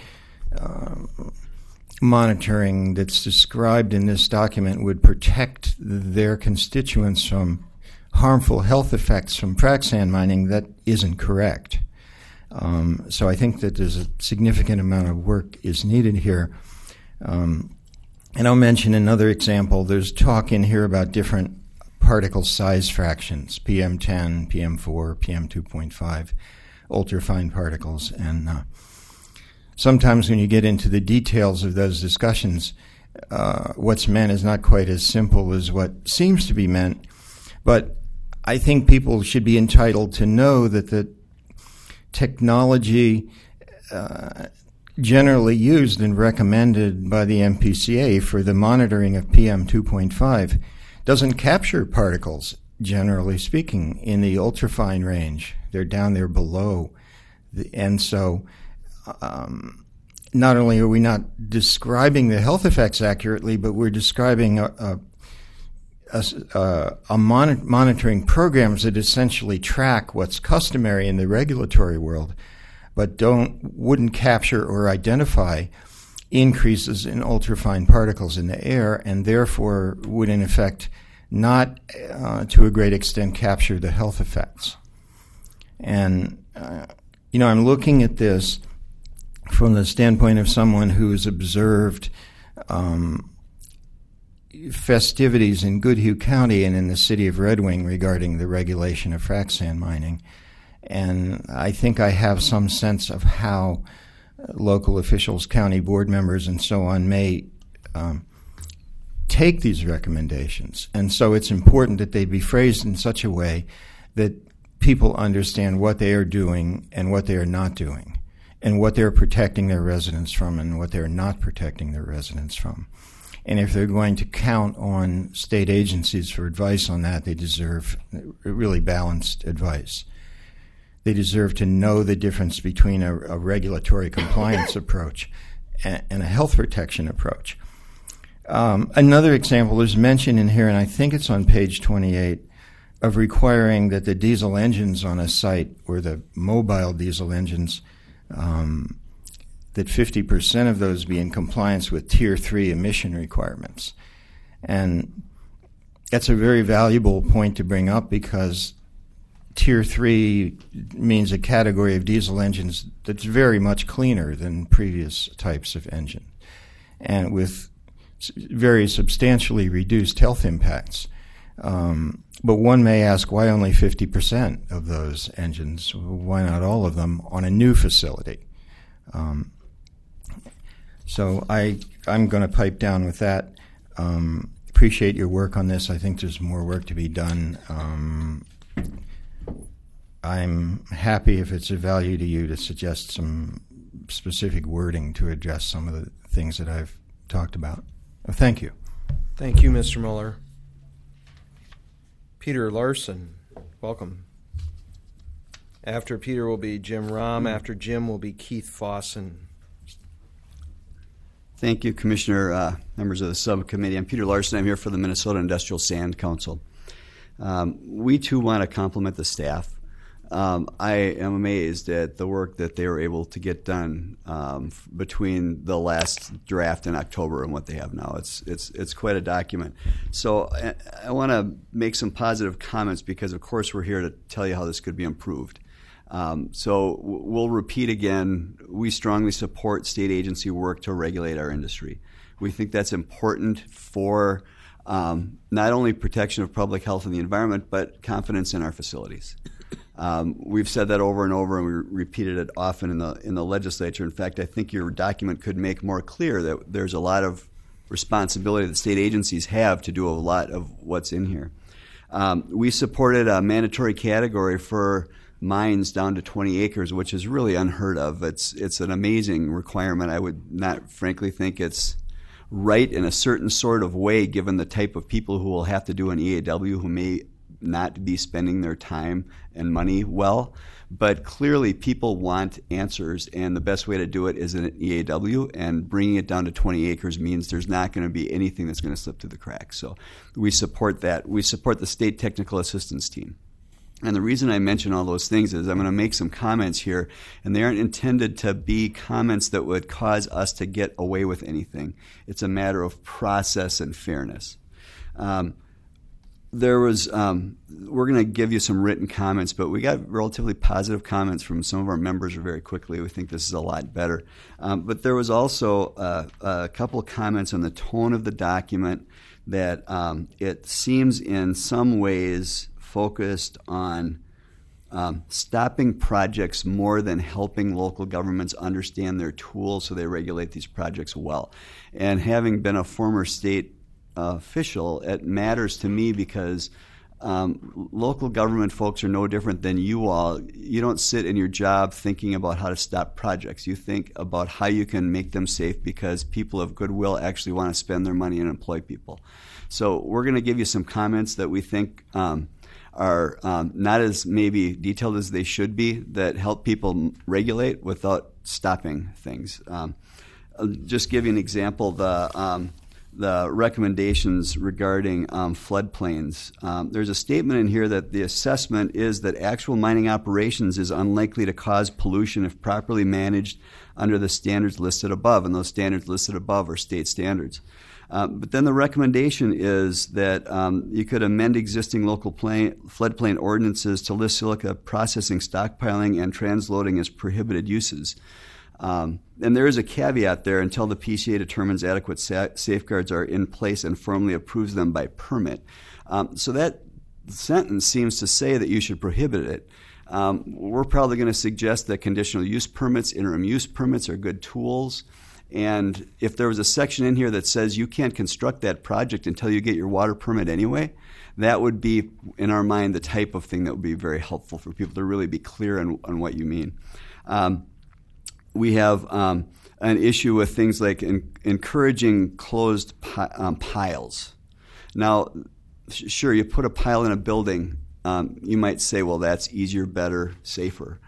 monitoring that's described in this document would protect their constituents from harmful health effects from frac sand mining, that isn't correct. So I think that there's a significant amount of work is needed here. And I'll mention another example. There's talk in here about different particle size fractions, PM10, PM4, PM2.5, ultrafine particles. And sometimes when you get into the details of those discussions, what's meant is not quite as simple as what seems to be meant. But I think people should be entitled to know that the technology generally used and recommended by the MPCA for the monitoring of PM2.5 doesn't capture particles, generally speaking, in the ultrafine range. They're down there below. And so not only are we not describing the health effects accurately, but we're describing monitoring programs that essentially track what's customary in the regulatory world, but wouldn't capture or identify increases in ultrafine particles in the air, and therefore would in effect not to a great extent capture the health effects. And I'm looking at this from the standpoint of someone who's observed festivities in Goodhue County and in the city of Red Wing regarding the regulation of frac sand mining. And I think I have some sense of how local officials, county board members, and so on may take these recommendations. And so it's important that they be phrased in such a way that people understand what they are doing and what they are not doing, and what they're protecting their residents from and what they're not protecting their residents from. And if they're going to count on state agencies for advice on that, they deserve really balanced advice. They deserve to know the difference between a regulatory compliance approach and a health protection approach. Another example, there's mention in here, and I think it's on page 28, of requiring that the diesel engines on a site, or the mobile diesel engines, that 50% of those be in compliance with Tier 3 emission requirements. And that's a very valuable point to bring up, because Tier 3 means a category of diesel engines that's very much cleaner than previous types of engine, and with very substantially reduced health impacts. But one may ask, why only 50% of those engines? Why not all of them on a new facility? So I'm going to pipe down with that. Appreciate your work on this. I think there's more work to be done. I'm happy, if it's of value to you, to suggest some specific wording to address some of the things that I've talked about. Thank you. Thank you, Mr. Muller. Peter Larson, welcome. After Peter will be Jim Rahm. After Jim will be Keith Fossen. Thank you, Commissioner, members of the subcommittee. I'm Peter Larson. I'm here for the Minnesota Industrial Sand Council. We, too, want to compliment the staff. I am amazed at the work that they were able to get done between the last draft in October and what they have now. It's quite a document. So I want to make some positive comments, because, of course, we're here to tell you how this could be improved. So we'll repeat again, we strongly support state agency work to regulate our industry. We think that's important for not only protection of public health and the environment, but confidence in our facilities. We've said that over and over, and we repeated it often in the legislature. In fact, I think your document could make more clear that there's a lot of responsibility that state agencies have to do a lot of what's in here. We supported a mandatory category for mines down to 20 acres, which is really unheard of. It's an amazing requirement. I would not, frankly, think it's right in a certain sort of way, given the type of people who will have to do an EAW, who may not be spending their time and money well. But clearly people want answers, and the best way to do it is an EAW, and bringing it down to 20 acres means there's not going to be anything that's going to slip through the cracks. So we support that. We support the state technical assistance team. And the reason I mention all those things is I'm going to make some comments here, and they aren't intended to be comments that would cause us to get away with anything. It's a matter of process and fairness. We're going to give you some written comments, but we got relatively positive comments from some of our members very quickly. We think this is a lot better. But there was also a couple of comments on the tone of the document, that it seems in some ways focused on stopping projects more than helping local governments understand their tools so they regulate these projects well. And having been a former state official, it matters to me, because local government folks are no different than you all. You don't sit in your job thinking about how to stop projects. You think about how you can make them safe, because people of goodwill actually want to spend their money and employ people. So we're going to give you some comments that we think are not as maybe detailed as they should be, that help people regulate without stopping things. I'll just give you an example. The recommendations regarding floodplains. There's a statement in here that the assessment is that actual mining operations is unlikely to cause pollution if properly managed under the standards listed above, and those standards listed above are state standards. But then the recommendation is that you could amend existing local floodplain ordinances to list silica processing, stockpiling, and transloading as prohibited uses. And there is a caveat there: until the PCA determines adequate safeguards are in place and formally approves them by permit. So that sentence seems to say that you should prohibit it. We're probably going to suggest that conditional use permits, interim use permits are good tools. And if there was a section in here that says you can't construct that project until you get your water permit anyway, that would be, in our mind, the type of thing that would be very helpful for people to really be clear on what you mean. We have an issue with things like encouraging closed piles. Now, sure, you put a pile in a building, you might say, well, that's easier, better, safer.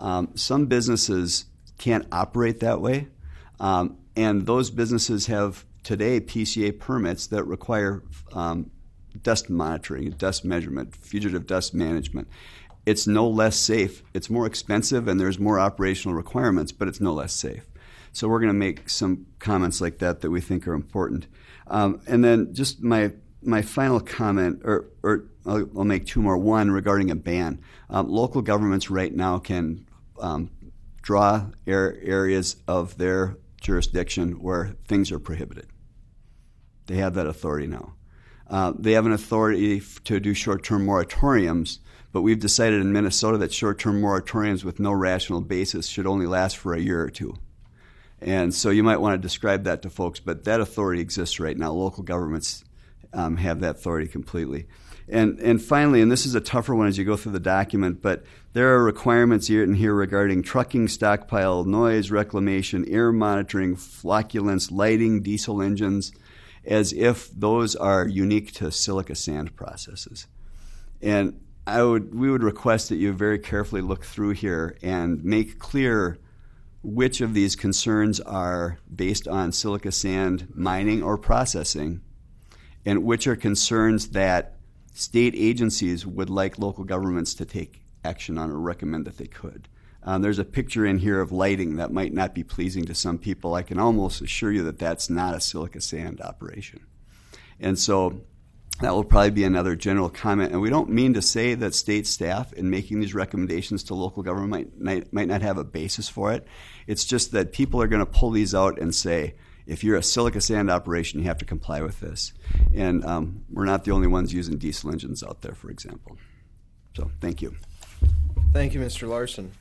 Some businesses can't operate that way. And those businesses have today PCA permits that require dust monitoring, dust measurement, fugitive dust management. It's no less safe. It's more expensive and there's more operational requirements, but it's no less safe. So we're going to make some comments like that we think are important. And then just my final comment, or I'll make two more. One, regarding a ban. Local governments right now can draw areas of their jurisdiction where things are prohibited. They have that authority now. They have an authority to do short-term moratoriums, but we've decided in Minnesota that short-term moratoriums with no rational basis should only last for a year or two. And so you might want to describe that to folks, but that authority exists right now. Local governments have that authority completely. And finally, and this is a tougher one as you go through the document, but there are requirements here regarding trucking, stockpile noise, reclamation, air monitoring, flocculants, lighting, diesel engines, as if those are unique to silica sand processes. And we would request that you very carefully look through here and make clear which of these concerns are based on silica sand mining or processing, and which are concerns that state agencies would like local governments to take action on or recommend that they could. There's a picture in here of lighting that might not be pleasing to some people. I can almost assure you that that's not a silica sand operation. And so that will probably be another general comment. And we don't mean to say that state staff in making these recommendations to local government might not have a basis for it. It's just that people are going to pull these out and say, if you're a silica sand operation, you have to comply with this. And we're not the only ones using diesel engines out there, for example. So thank you. Thank you, Mr. Larson.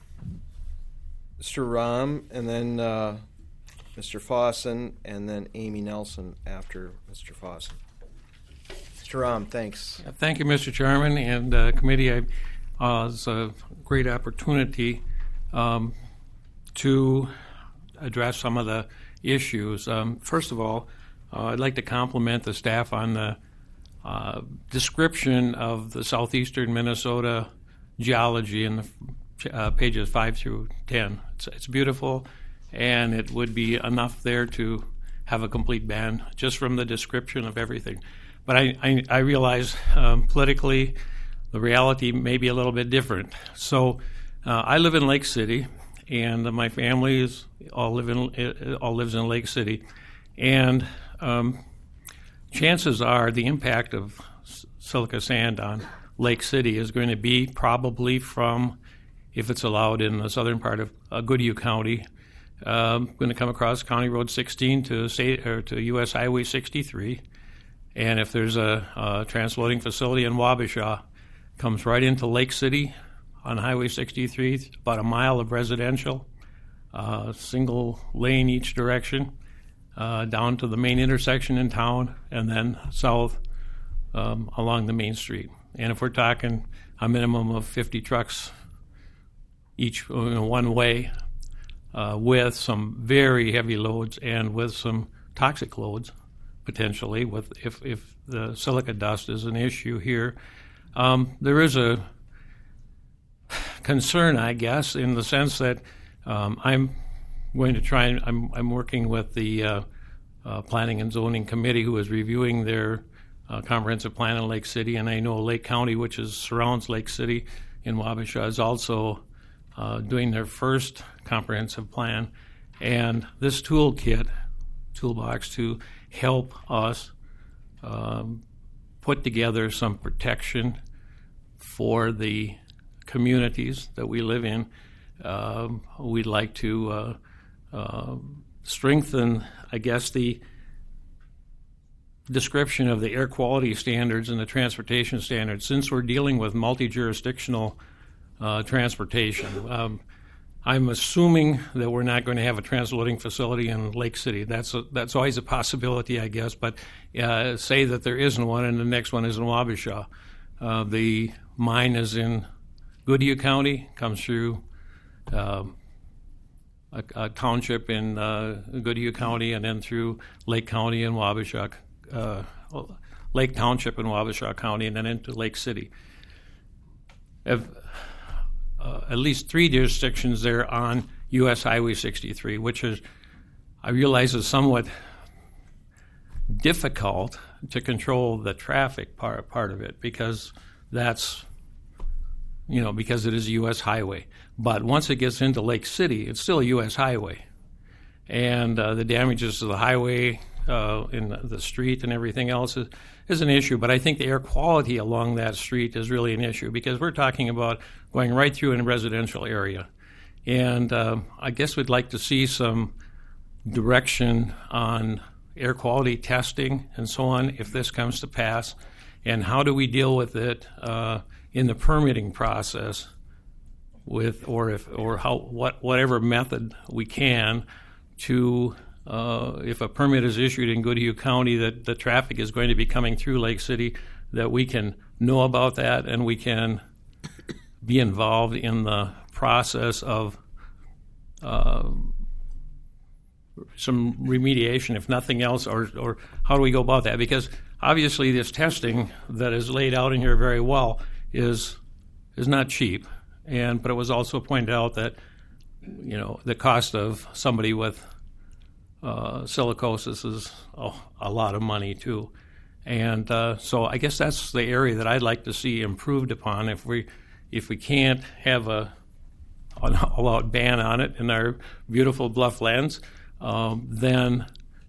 Mr. Rahm, and then Mr. Fossen, and then Amy Nelson after Mr. Fossen. Mr. Rahm, thanks. Thank you, Mr. Chairman and committee. It's a great opportunity to address some of the issues. First of all, I'd like to compliment the staff on the description of the southeastern Minnesota geology in the pages 5 through 10. It's beautiful, and it would be enough there to have a complete ban just from the description of everything. But I realize politically the reality may be a little bit different. So I live in Lake City, and my family all lives in Lake City. And chances are the impact of silica sand on Lake City is going to be probably from, if it's allowed in the southern part of Goodhue County, going to come across County Road 16 to U.S. Highway 63. And if there's a transloading facility in Wabasha, comes right into Lake City on Highway 63, about a mile of residential, single lane each direction, down to the main intersection in town, and then south along the main street. And if we're talking a minimum of 50 trucks each one way, with some very heavy loads and with some toxic loads, potentially, if the silica dust is an issue here. There is a concern, I guess, in the sense that I'm going to try and I'm working with the Planning and Zoning Committee, who is reviewing their comprehensive plan in Lake City, and I know Lake County, which surrounds Lake City in Wabasha, is also doing their first comprehensive plan. And this toolbox to help us put together some protection for the communities that we live in. We'd like to strengthen, I guess, the description of the air quality standards and the transportation standards, since we're dealing with multi-jurisdictional transportation. I'm assuming that we're not going to have a transloading facility in Lake City. That's always a possibility, I guess. But say that there isn't one, and the next one is in Wabasha. The mine is in Goodhue County, comes through a township in Goodhue County, and then through Lake County and Wabasha, Lake Township in Wabasha County, and then into Lake City. At least 3 jurisdictions there on U.S. Highway 63, which is, I realize, is somewhat difficult to control the traffic part of it because that's, because it is a U.S. highway. But once it gets into Lake City, it's still a U.S. highway. And the damages to the highway, in the street and everything else is an issue. But I think the air quality along that street is really an issue because we're talking about going right through in a residential area. And I guess we'd like to see some direction on air quality testing and so on if this comes to pass. And how do we deal with it in the permitting process whatever method we can to if a permit is issued in Goodhue County that the traffic is going to be coming through Lake City, that we can know about that and we can be involved in the process of some remediation, if nothing else, or how do we go about that? Because obviously this testing that is laid out in here very well is not cheap, but it was also pointed out that the cost of somebody with silicosis is a lot of money too, and so I guess that's the area that I'd like to see improved upon. If we can't have an all-out ban on it in our beautiful Blufflands, then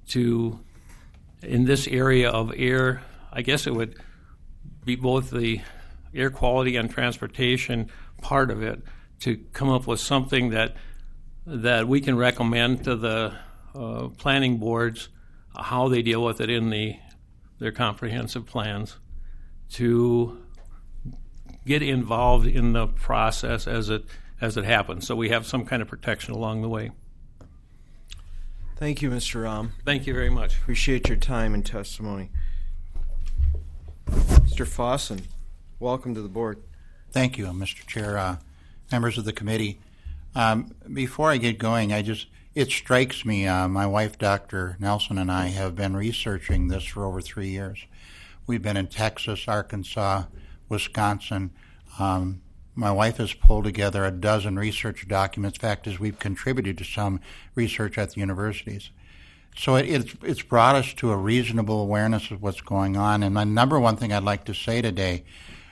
in this area of air, I guess it would be both the air quality and transportation part of it to come up with something that we can recommend to the planning boards how they deal with it in their comprehensive plans to get involved in the process as it happens, so we have some kind of protection along the way. Thank you, Mr. Rahm. Thank you very much. Appreciate your time and testimony. Mr. Fossen, welcome to the board. Thank you, Mr. Chair, members of the committee. Before I get going, it strikes me, my wife, Dr. Nelson, and I have been researching this for over 3 years. We've been in Texas, Arkansas, Wisconsin. My wife has pulled together a dozen research documents. In fact, as we've contributed to some research at the universities. So it's brought us to a reasonable awareness of what's going on. And the number one thing I'd like to say today,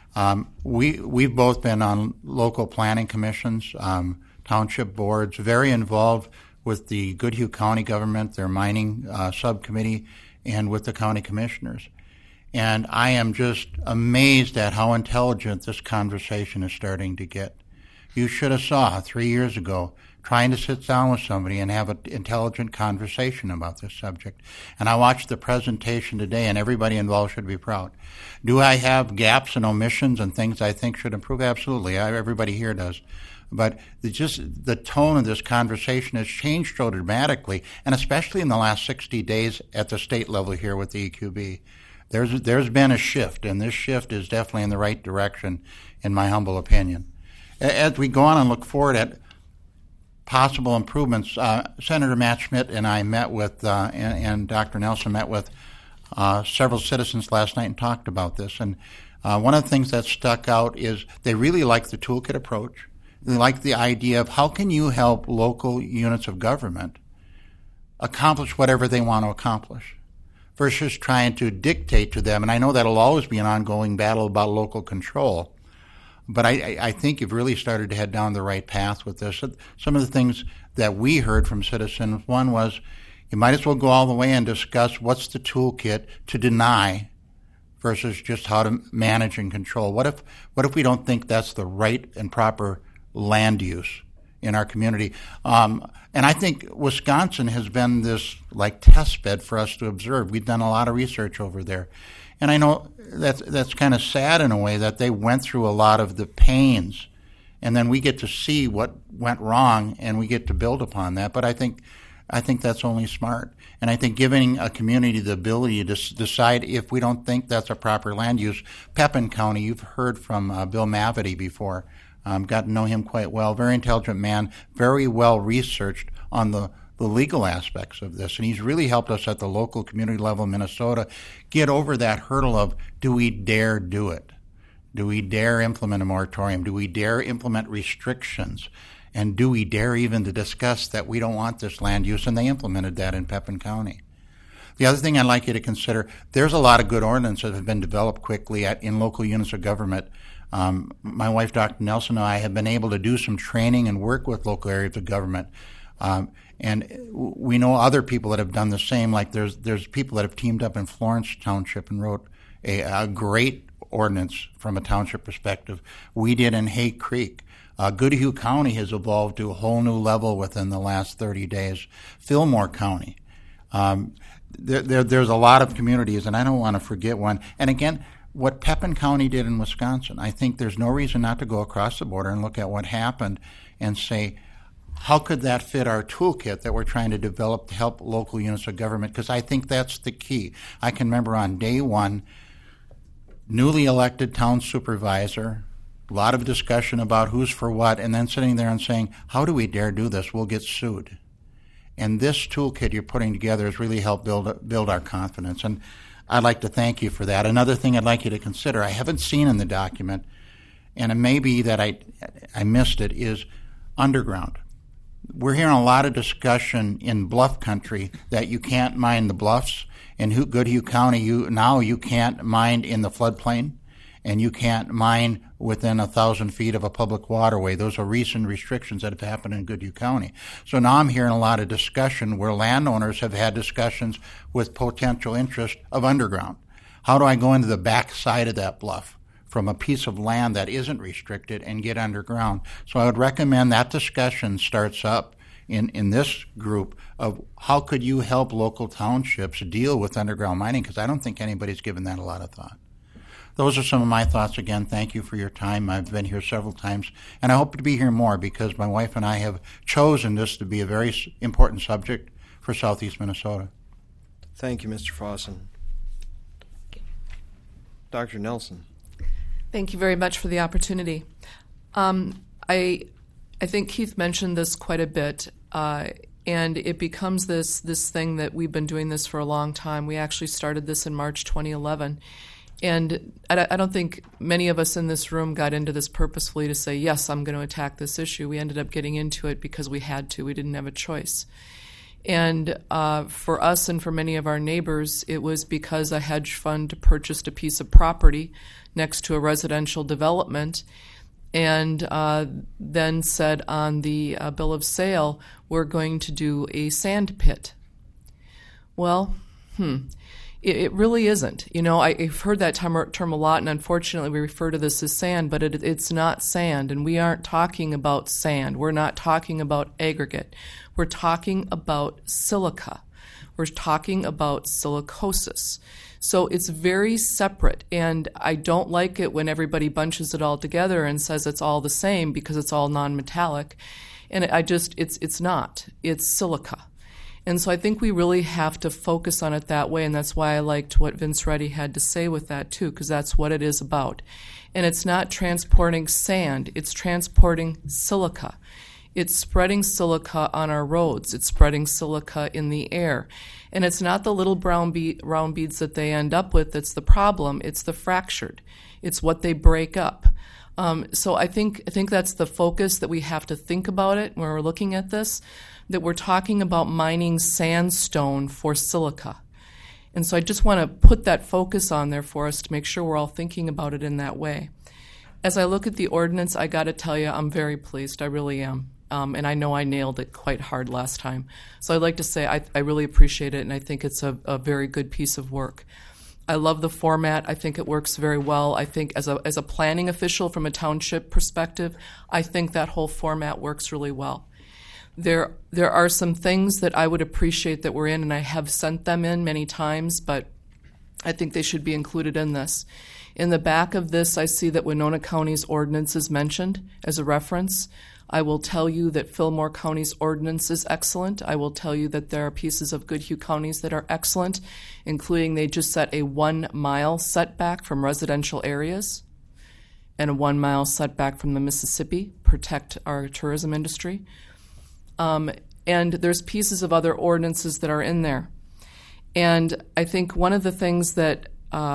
we've both been on local planning commissions, township boards, very involved with the Goodhue County government, their mining subcommittee, and with the county commissioners. And I am just amazed at how intelligent this conversation is starting to get. You should have saw 3 years ago trying to sit down with somebody and have an intelligent conversation about this subject. And I watched the presentation today, and everybody involved should be proud. Do I have gaps and omissions and things I think should improve? Absolutely. Everybody here does. But the tone of this conversation has changed so dramatically, and especially in the last 60 days at the state level here with the EQB. There's been a shift, and this shift is definitely in the right direction, in my humble opinion. As we go on and look forward at possible improvements, Senator Matt Schmidt and I met with, and Dr. Nelson met with several citizens last night and talked about this. And one of the things that stuck out is they really like the toolkit approach. They like the idea of how can you help local units of government accomplish whatever they want to accomplish, versus trying to dictate to them. And I know that'll always be an ongoing battle about local control. But I think you've really started to head down the right path with this. Some of the things that we heard from citizens, one was you might as well go all the way and discuss what's the toolkit to deny versus just how to manage and control. What if we don't think that's the right and proper land use in our community? And I think Wisconsin has been this test bed for us to observe. We've done a lot of research over there. And I know that's kind of sad in a way that they went through a lot of the pains, and then we get to see what went wrong and we get to build upon that. But I think that's only smart. And I think giving a community the ability to decide if we don't think that's a proper land use. Pepin County, you've heard from Bill Mavity before. Got to know him quite well. Very intelligent man, very well researched on the legal aspects of this. And he's really helped us at the local community level in Minnesota get over that hurdle of, do we dare do it? Do we dare implement a moratorium? Do we dare implement restrictions? And do we dare even to discuss that we don't want this land use? And they implemented that in Pepin County. The other thing I'd like you to consider, there's a lot of good ordinances that have been developed quickly in local units of government. My wife, Dr. Nelson, and I have been able to do some training and work with local areas of government. And we know other people that have done the same. Like there's people that have teamed up in Florence Township and wrote a great ordinance from a township perspective. We did in Hay Creek. Goodhue County has evolved to a whole new level within the last 30 days. Fillmore County. There's a lot of communities, and I don't want to forget one. And again, what Pepin County did in Wisconsin, I think there's no reason not to go across the border and look at what happened and say, how could that fit our toolkit that we're trying to develop to help local units of government? Because I think that's the key. I can remember on day one, newly elected town supervisor, a lot of discussion about who's for what, and then sitting there and saying, how do we dare do this? We'll get sued. And this toolkit you're putting together has really helped build our confidence. And I'd like to thank you for that. Another thing I'd like you to consider, I haven't seen in the document, and it may be that I missed it, is underground. We're hearing a lot of discussion in bluff country that you can't mine the bluffs. In Goodhue County, you can't mine in the floodplain, and you can't mine within 1,000 feet of a public waterway. Those are recent restrictions that have happened in Goodhue County. So now I'm hearing a lot of discussion where landowners have had discussions with potential interest of underground. How do I go into the back side of that bluff from a piece of land that isn't restricted and get underground? So I would recommend that discussion starts up in this group of how could you help local townships deal with underground mining, because I don't think anybody's given that a lot of thought. Those are some of my thoughts. Again, thank you for your time. I've been here several times, and I hope to be here more because my wife and I have chosen this to be a very important subject for Southeast Minnesota. Thank you, Mr. Fossen. Dr. Nelson. Thank you very much for the opportunity. I think Keith mentioned this quite a bit, and it becomes this thing that we've been doing this for a long time. We actually started this in March 2011. And I don't think many of us in this room got into this purposefully to say, yes, I'm going to attack this issue. We ended up getting into it because we had to. We didn't have a choice. And for us and for many of our neighbors, it was because a hedge fund purchased a piece of property next to a residential development and then said on the bill of sale, we're going to do a sand pit. Well, It really isn't. You know, I've heard that term a lot, and unfortunately we refer to this as sand, but it's not sand, and we aren't talking about sand. We're not talking about aggregate. We're talking about silica. We're talking about silicosis. So it's very separate, and I don't like it when everybody bunches it all together and says it's all the same because it's all non-metallic, and it's not. It's silica. And so I think we really have to focus on it that way, and that's why I liked what Vince Reddy had to say with that, too, because that's what it is about. And it's not transporting sand. It's transporting silica. It's spreading silica on our roads. It's spreading silica in the air. And it's not the little round beads that they end up with that's the problem. It's the fractured. It's what they break up. So I think that's the focus that we have to think about it when we're looking at this, that we're talking about mining sandstone for silica. And so I just want to put that focus on there for us to make sure we're all thinking about it in that way. As I look at the ordinance, I got to tell you, I'm very pleased. I really am. And I know I nailed it quite hard last time. So I'd like to say I really appreciate it, and I think it's a very good piece of work. I love the format. I think it works very well. I think as a planning official from a township perspective, I think that whole format works really well. There are some things that I would appreciate that were in, and I have sent them in many times, but I think they should be included in this. In the back of this, I see that Winona County's ordinance is mentioned as a reference. I will tell you that Fillmore County's ordinance is excellent. I will tell you that there are pieces of Goodhue Counties that are excellent, including they just set a 1 mile setback from residential areas and a 1 mile setback from the Mississippi, protect our tourism industry. And there's pieces of other ordinances that are in there. And I think one of the things that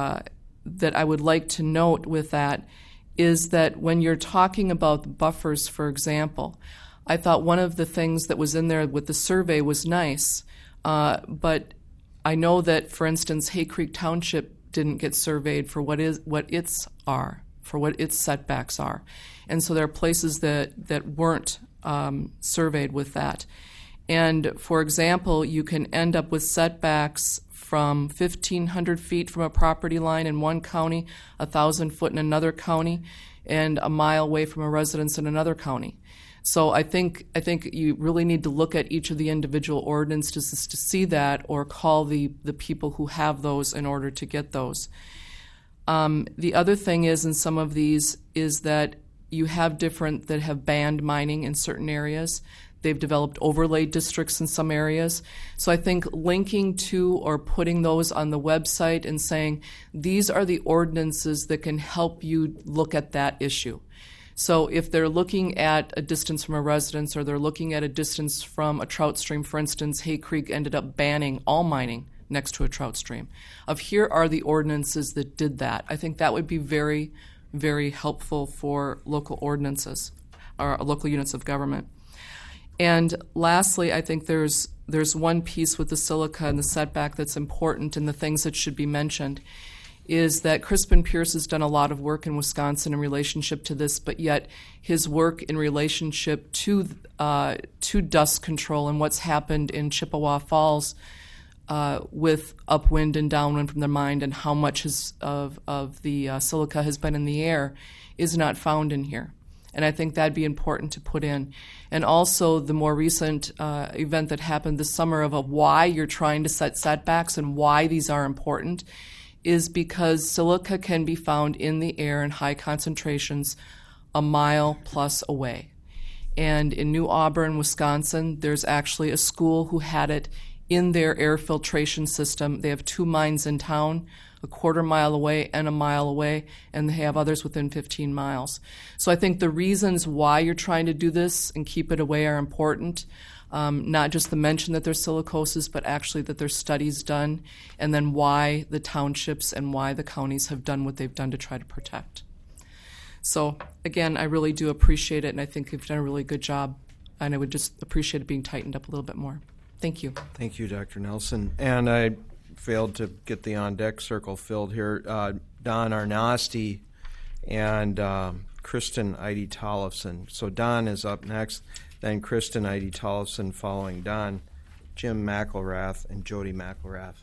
I would like to note with that is that when you're talking about buffers, for example, I thought one of the things that was in there with the survey was nice, but I know that, for instance, Hay Creek Township didn't get surveyed for what its setbacks are. And so there are places that weren't surveyed with that. And, for example, you can end up with setbacks from 1,500 feet from a property line in one county, 1,000 foot in another county, and a mile away from a residence in another county. So I think you really need to look at each of the individual ordinances to see that, or call the people who have those in order to get those. The other thing is, in some of these, is that you have different that have banned mining in certain areas. They've developed overlay districts in some areas. So I think linking to or putting those on the website and saying, these are the ordinances that can help you look at that issue. So if they're looking at a distance from a residence, or they're looking at a distance from a trout stream, for instance, Hay Creek ended up banning all mining next to a trout stream. Here are the ordinances that did that. I think that would be very, very helpful for local ordinances or local units of government. And lastly, I think there's one piece with the silica and the setback that's important, and the things that should be mentioned is that Crispin Pierce has done a lot of work in Wisconsin in relationship to this, but yet his work in relationship to dust control and what's happened in Chippewa Falls with upwind and downwind from the mine, and how much of the silica has been in the air, is not found in here. And I think that'd be important to put in. And also the more recent event that happened this summer of why you're trying to set setbacks and why these are important is because silica can be found in the air in high concentrations a mile plus away. And in New Auburn, Wisconsin, there's actually a school who had it in their air filtration system. They have 2 mines in town, a quarter mile away and a mile away, and they have others within 15 miles. So I think the reasons why you're trying to do this and keep it away are important. Not just the mention that there's silicosis, but actually that there's studies done, and then why the townships and why the counties have done what they've done to try to protect. So again, I really do appreciate it, and I think you've done a really good job, and I would just appreciate it being tightened up a little bit more. Thank you. Thank you, Dr. Nelson. And I failed to get the on-deck circle filled here. Don Arnosti and Kristen Eide Tollefson. So Don is up next, then Kristen Eide Tollefson following Don, Jim McElrath, and Jody McElrath.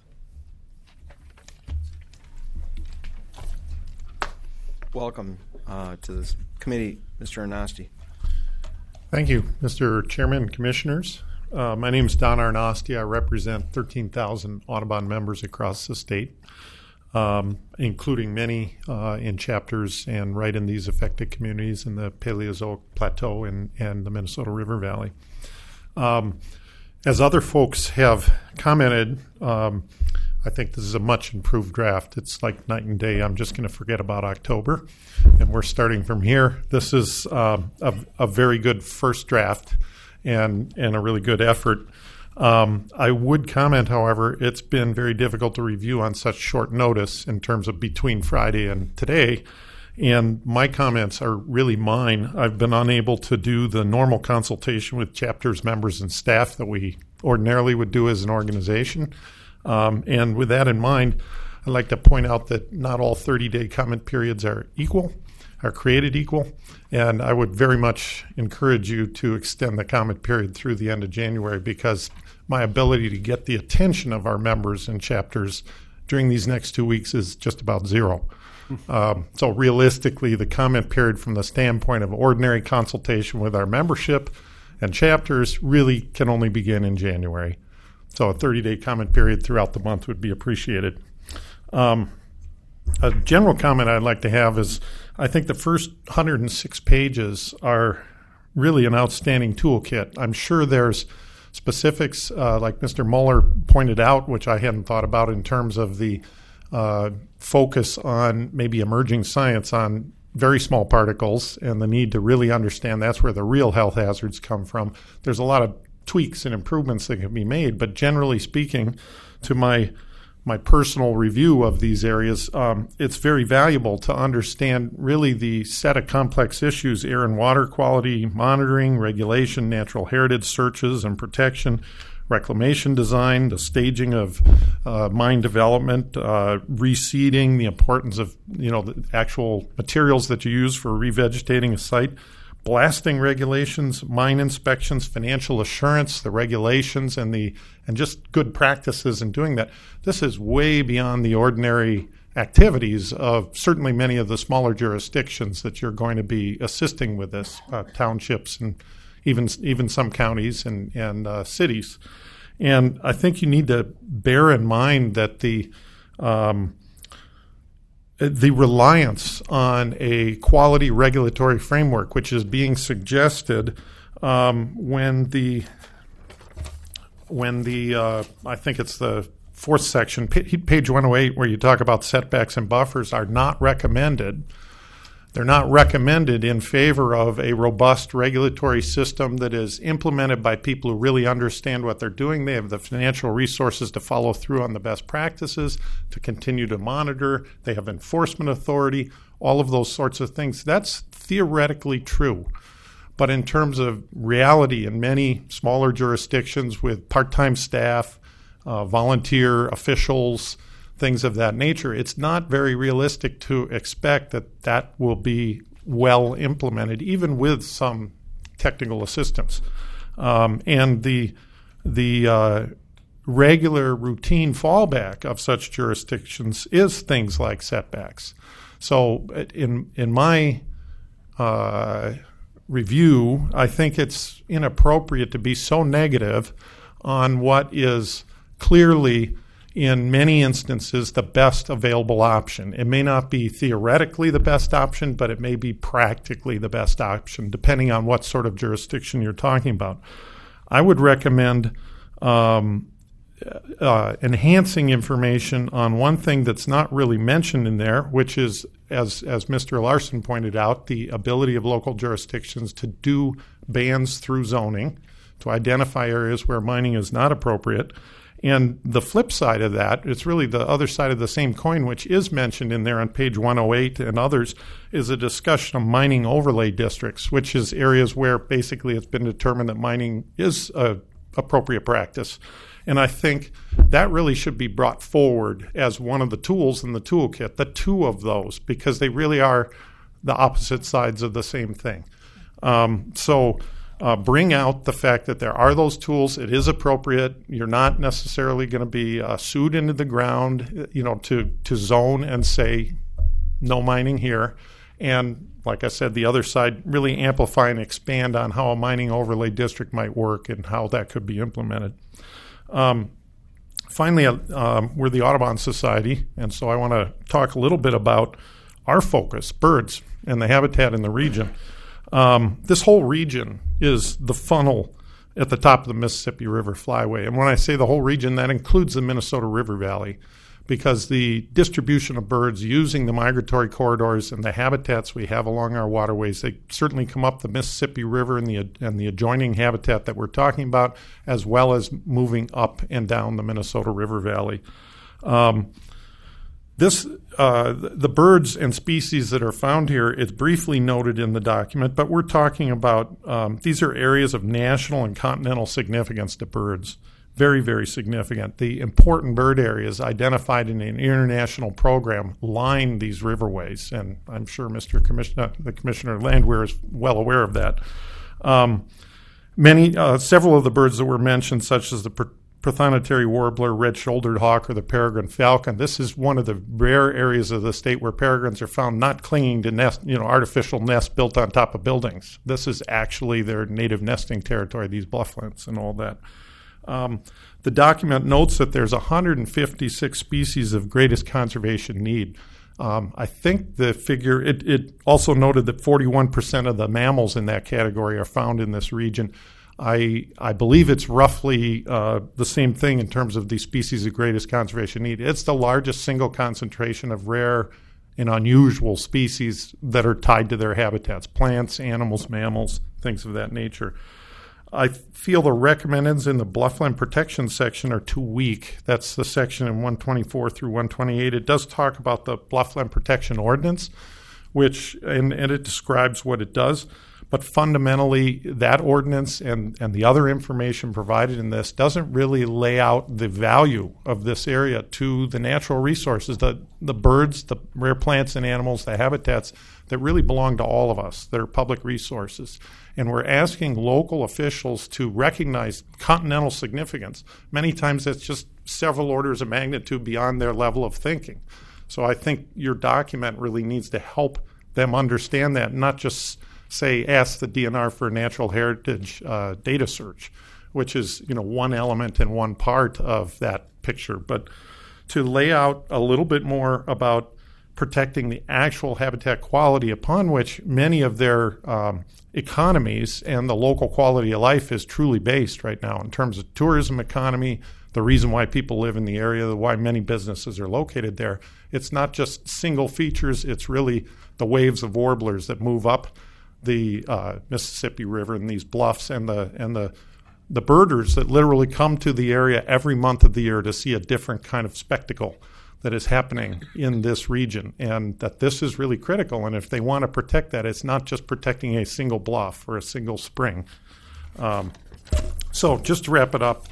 Welcome to this committee, Mr. Arnosti. Thank you, Mr. Chairman, Commissioners. My name is Don Arnosti. I represent 13,000 Audubon members across the state, including many in chapters and right in these affected communities in the Paleozoic Plateau and the Minnesota River Valley. As other folks have commented, I think this is a much improved draft. It's like night and day. I'm just going to forget about October, and we're starting from here. This is a very good first draft and a really good effort. I would comment, however, it's been very difficult to review on such short notice in terms of between Friday and today, and my comments are really mine. I've been unable to do the normal consultation with chapters, members, and staff that we ordinarily would do as an organization. And with that in mind, I'd like to point out that not all 30-day comment periods are created equal, and I would very much encourage you to extend the comment period through the end of January, because my ability to get the attention of our members and chapters during these next 2 weeks is just about zero. So realistically, the comment period from the standpoint of ordinary consultation with our membership and chapters really can only begin in January. So a 30-day comment period throughout the month would be appreciated. A general comment I'd like to have is I think the first 106 pages are really an outstanding toolkit. I'm sure there's specifics like Mr. Mueller pointed out, which I hadn't thought about in terms of the focus on maybe emerging science on very small particles and the need to really understand that's where the real health hazards come from. There's a lot of tweaks and improvements that can be made, but generally speaking, to my personal review of these areas, it's very valuable to understand really the set of complex issues: air and water quality monitoring, regulation, natural heritage searches and protection, reclamation design, the staging of mine development, reseeding, the importance of the actual materials that you use for revegetating a site, blasting regulations, mine inspections, financial assurance, the regulations, and just good practices in doing that. This is way beyond the ordinary activities of certainly many of the smaller jurisdictions that you're going to be assisting with this, townships and even some counties and cities. And I think you need to bear in mind that the reliance on a quality regulatory framework, which is being suggested when the I think it's the fourth section, page 108, where you talk about setbacks and buffers, are not recommended. They're not recommended in favor of a robust regulatory system that is implemented by people who really understand what they're doing. They have the financial resources to follow through on the best practices, to continue to monitor. They have enforcement authority, all of those sorts of things. That's theoretically true. But in terms of reality, in many smaller jurisdictions with part-time staff, volunteer officials, things of that nature, it's not very realistic to expect that will be well implemented, even with some technical assistance. And the regular routine fallback of such jurisdictions is things like setbacks. So in my review, I think it's inappropriate to be so negative on what is clearly, in many instances, the best available option. It may not be theoretically the best option, but it may be practically the best option, depending on what sort of jurisdiction you're talking about. I would recommend enhancing information on one thing that's not really mentioned in there, which is, as Mr. Larson pointed out, the ability of local jurisdictions to do bans through zoning, to identify areas where mining is not appropriate. And the flip side of that, it's really the other side of the same coin, which is mentioned in there on page 108 and others, is a discussion of mining overlay districts, which is areas where basically it's been determined that mining is an appropriate practice. And I think that really should be brought forward as one of the tools in the toolkit, the two of those, because they really are the opposite sides of the same thing. Bring out the fact that there are those tools. It is appropriate. You're not necessarily going to be sued into the ground, to zone and say no mining here. And like I said, the other side, really amplify and expand on how a mining overlay district might work and how that could be implemented. Finally, we're the Audubon Society, and so I want to talk a little bit about our focus, birds, and the habitat in the region. This whole region is the funnel at the top of the Mississippi River Flyway. And when I say the whole region, that includes the Minnesota River Valley, because the distribution of birds using the migratory corridors and the habitats we have along our waterways, they certainly come up the Mississippi River and the adjoining habitat that we're talking about, as well as moving up and down the Minnesota River Valley. The birds and species that are found here is briefly noted in the document, but we're talking about these are areas of national and continental significance to birds. Very, very significant. The important bird areas identified in an international program line these riverways, and I'm sure the Commissioner Landwehr is well aware of that. Several of the birds that were mentioned, such as the prothonotary warbler, red-shouldered hawk, or the peregrine falcon. This is one of the rare areas of the state where peregrines are found not clinging to artificial nests built on top of buildings. This is actually their native nesting territory, these blufflands and all that. The document notes that there's 156 species of greatest conservation need. I think the figure, it also noted that 41% of the mammals in that category are found in this region. I believe it's roughly the same thing in terms of the species of greatest conservation need. It's the largest single concentration of rare and unusual species that are tied to their habitats, plants, animals, mammals, things of that nature. I feel the recommendeds in the bluffland protection section are too weak. That's the section in 124 through 128. It does talk about the bluffland protection ordinance, and it describes what it does. But fundamentally, that ordinance and the other information provided in this doesn't really lay out the value of this area to the natural resources, the birds, the rare plants and animals, the habitats that really belong to all of us. They're public resources. And we're asking local officials to recognize continental significance. Many times it's just several orders of magnitude beyond their level of thinking. So I think your document really needs to help them understand that, not just say, ask the DNR for a natural heritage data search, which is, one element and one part of that picture, but to lay out a little bit more about protecting the actual habitat quality upon which many of their economies and the local quality of life is truly based right now in terms of tourism economy, the reason why people live in the area, why many businesses are located there. It's not just single features, it's really the waves of warblers that move up the Mississippi River and these bluffs and the birders that literally come to the area every month of the year to see a different kind of spectacle that is happening in this region, and that this is really critical. And if they want to protect that, it's not just protecting a single bluff or a single spring. So just to wrap it up,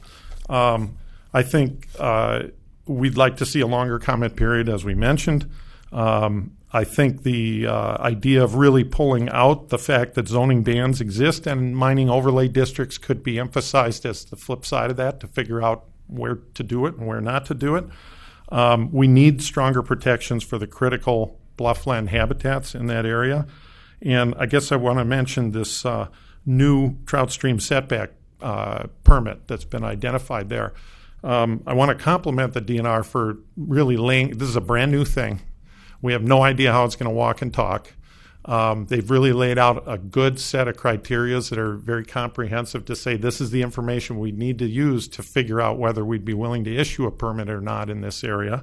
I think we'd like to see a longer comment period, as we mentioned. I think the idea of really pulling out the fact that zoning bans exist and mining overlay districts could be emphasized as the flip side of that to figure out where to do it and where not to do it. We need stronger protections for the critical bluffland habitats in that area. And I guess I want to mention this new trout stream setback permit that's been identified there. I want to compliment the DNR for really this is a brand new thing. We have no idea how it's going to walk and talk. They've really laid out a good set of criteria that are very comprehensive to say this is the information we need to use to figure out whether we'd be willing to issue a permit or not in this area.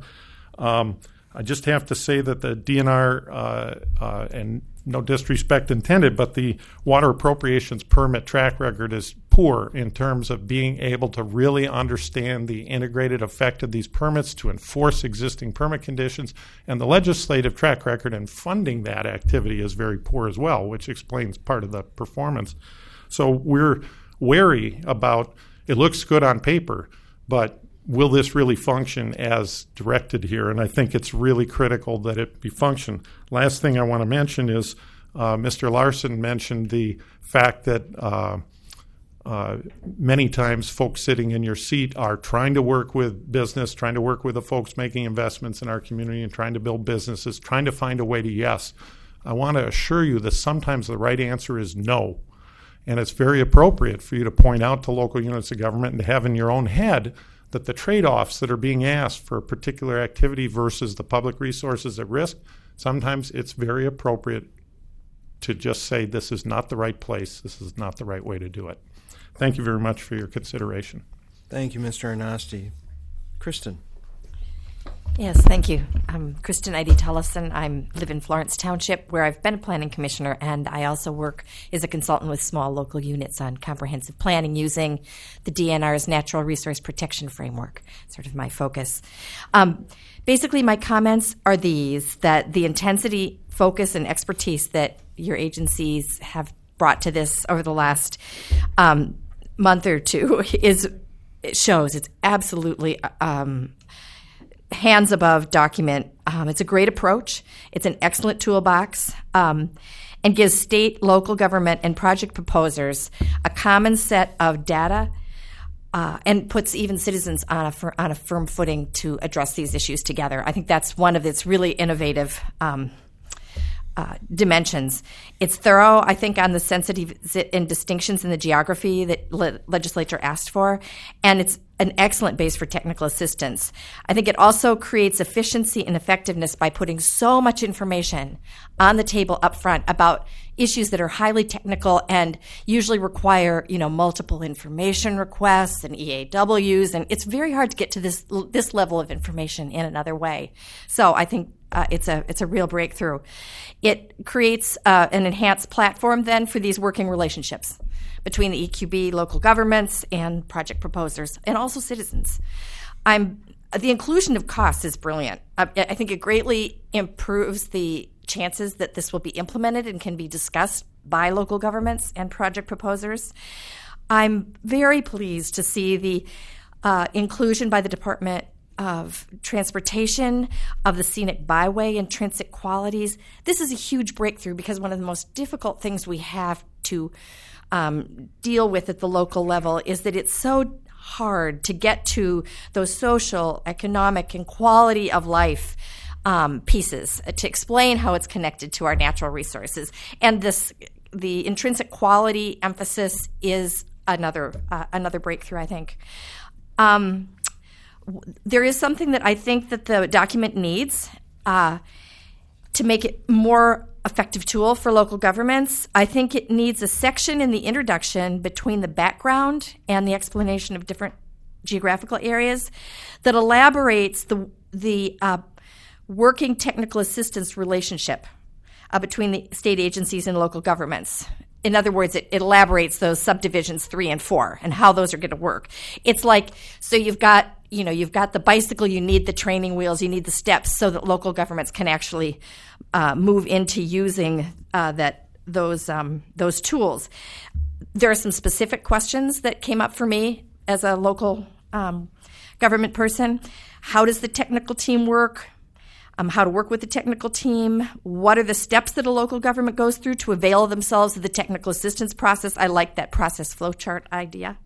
I just have to say that the DNR, and no disrespect intended, but the water appropriations permit track record is poor in terms of being able to really understand the integrated effect of these permits to enforce existing permit conditions. And the legislative track record in funding that activity is very poor as well, which explains part of the performance. So we're wary about, it looks good on paper, but will this really function as directed here? And I think it's really critical that it be function. Last thing I want to mention is Mr. Larson mentioned the fact that many times folks sitting in your seat are trying to work with business, trying to work with the folks making investments in our community and trying to build businesses, trying to find a way to yes. I want to assure you that sometimes the right answer is no. And it's very appropriate for you to point out to local units of government and to have in your own head that the trade-offs that are being asked for a particular activity versus the public resources at risk, sometimes it's very appropriate to just say this is not the right place, this is not the right way to do it. Thank you very much for your consideration. Thank you, Mr. Arnosti. Kristen. Yes, thank you. I'm Kristen Eide Tullison. I live in Florence Township, where I've been a planning commissioner, and I also work as a consultant with small local units on comprehensive planning using the DNR's Natural Resource Protection Framework, sort of my focus. Basically, my comments are these, that the intensity, focus, and expertise that your agencies have brought to this over the last month or two shows it's absolutely hands above document. It's a great approach. It's an excellent toolbox and gives state, local government, and project proposers a common set of data and puts even citizens on a firm footing to address these issues together. I think that's one of its really innovative dimensions. It's thorough, I think, on the sensitivities and distinctions in the geography that legislature asked for, and it's an excellent base for technical assistance. I think it also creates efficiency and effectiveness by putting so much information on the table up front about issues that are highly technical and usually require, multiple information requests and EAWs, and it's very hard to get to this level of information in another way. So I think it's a real breakthrough. It creates an enhanced platform then for these working relationships between the EQB, local governments, and project proposers, and also citizens. The inclusion of costs is brilliant. I think it greatly improves the chances that this will be implemented and can be discussed by local governments and project proposers. I'm very pleased to see the inclusion by the Department of Transportation of the scenic byway intrinsic qualities. This is a huge breakthrough because one of the most difficult things we have to deal with at the local level is that it's so hard to get to those social, economic, and quality of life pieces to explain how it's connected to our natural resources. And the intrinsic quality emphasis is another breakthrough, I think. There is something that I think that the document needs to make it more effective tool for local governments. I think it needs a section in the introduction between the background and the explanation of different geographical areas that elaborates the working technical assistance relationship between the state agencies and local governments. In other words, it elaborates those subdivisions 3 and 4 and how those are going to work. It's like, so you've got the bicycle, you need the training wheels, you need the steps so that local governments can actually move into using those tools. There are some specific questions that came up for me as a local government person. How does the technical team work? How to work with the technical team, what are the steps that a local government goes through to avail themselves of the technical assistance process. I like that process flowchart idea.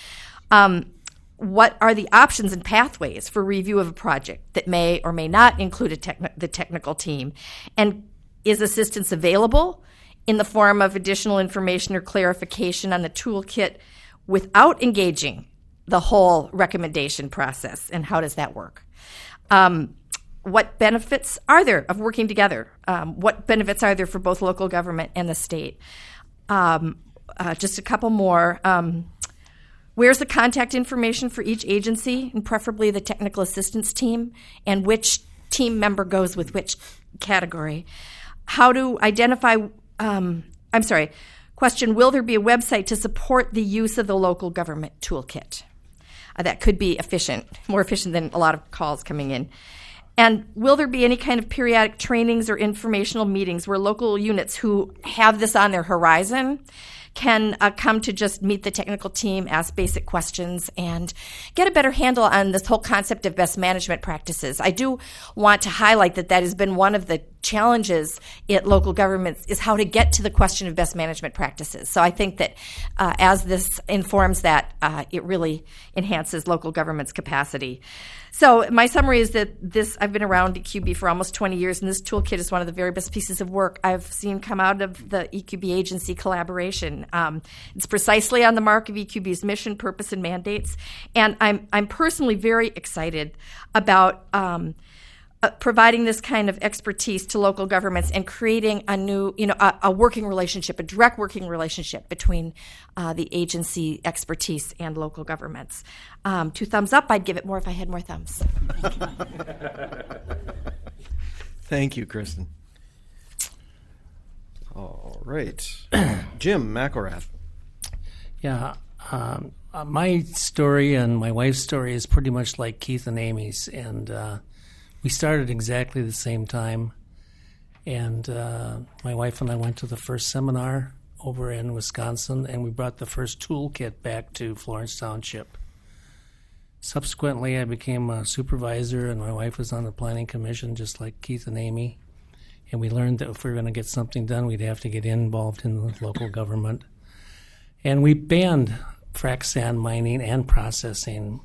What are the options and pathways for review of a project that may or may not include the technical team? And is assistance available in the form of additional information or clarification on the toolkit without engaging the whole recommendation process? And how does that work? What benefits are there of working together? What benefits are there for both local government and the state? Just a couple more. Where's the contact information for each agency, and preferably the technical assistance team, and which team member goes with which category? How to identify, question, will there be a website to support the use of the local government toolkit? That could be more efficient than a lot of calls coming in. And will there be any kind of periodic trainings or informational meetings where local units who have this on their horizon can come to just meet the technical team, ask basic questions, and get a better handle on this whole concept of best management practices? I do want to highlight that has been one of the challenges at local governments is how to get to the question of best management practices. So I think that as this informs that, it really enhances local government's capacity. So my summary is that I've been around EQB for almost 20 years, and this toolkit is one of the very best pieces of work I've seen come out of the EQB agency collaboration. It's precisely on the mark of EQB's mission, purpose, and mandates. And I'm personally very excited about providing this kind of expertise to local governments and creating a new, a working relationship, a direct working relationship between the agency expertise and local governments. 2 thumbs up. I'd give it more if I had more thumbs. Thank you, Kristen. All right. Jim McElrath. Yeah. My story and my wife's story is pretty much like Keith and Amy's, and we started exactly the same time, and my wife and I went to the first seminar over in Wisconsin, and we brought the first toolkit back to Florence Township. Subsequently, I became a supervisor, and my wife was on the planning commission, just like Keith and Amy, and we learned that if we were going to get something done, we'd have to get involved in the local government. And we banned frac sand mining and processing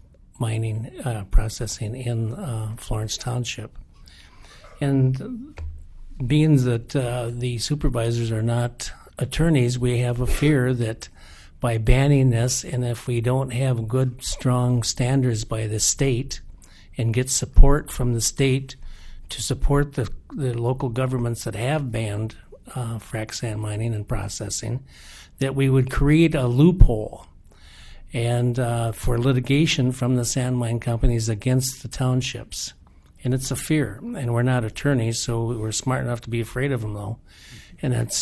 in Florence Township. And being that the supervisors are not attorneys, we have a fear that by banning this, and if we don't have good, strong standards by the state and get support from the state to support the local governments that have banned frac sand mining and processing, that we would create a loophole and for litigation from the sand mine companies against the townships. And it's a fear, and we're not attorneys, so we're smart enough to be afraid of them, though. And it's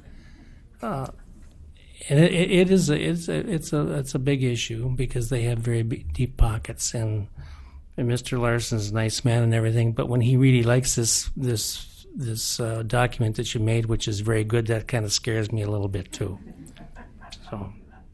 a big issue because they have very deep pockets, and Mr. Larson's a nice man and everything, but when he really likes this document that you made, which is very good. That kind of scares me a little bit too. So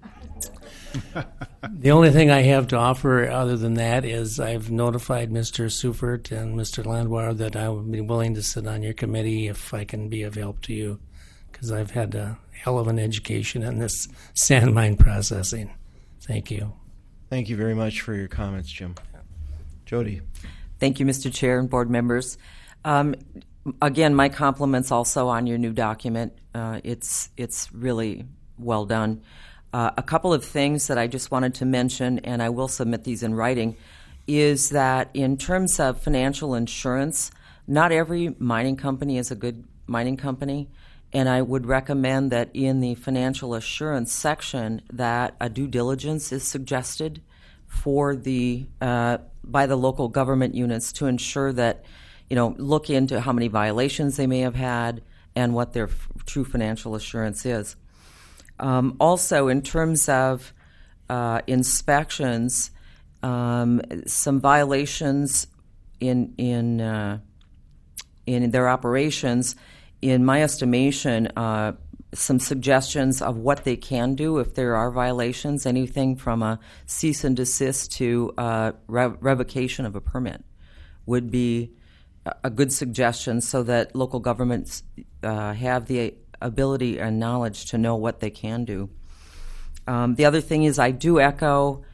the only thing I have to offer other than that is I've notified Mr. Seufert and Mr. Landwehr that I would be willing to sit on your committee if I can be of help to you, because I've had a hell of an education in this sand mine processing. Thank you. Thank you very much for your comments, Jim. Jody. Thank you, Mr. Chair and board members. Again, my compliments also on your new document. It's really well done. A couple of things that I just wanted to mention, and I will submit these in writing, is that in terms of financial insurance, not every mining company is a good mining company, and I would recommend that in the financial assurance section that a due diligence is suggested for by the local government units to ensure that, look into how many violations they may have had and what their true financial assurance is. Also, in terms of inspections, some violations in their operations, in my estimation, some suggestions of what they can do if there are violations, anything from a cease and desist to revocation of a permit would be a good suggestion so that local governments have the ability and knowledge to know what they can do. The other thing is I do echo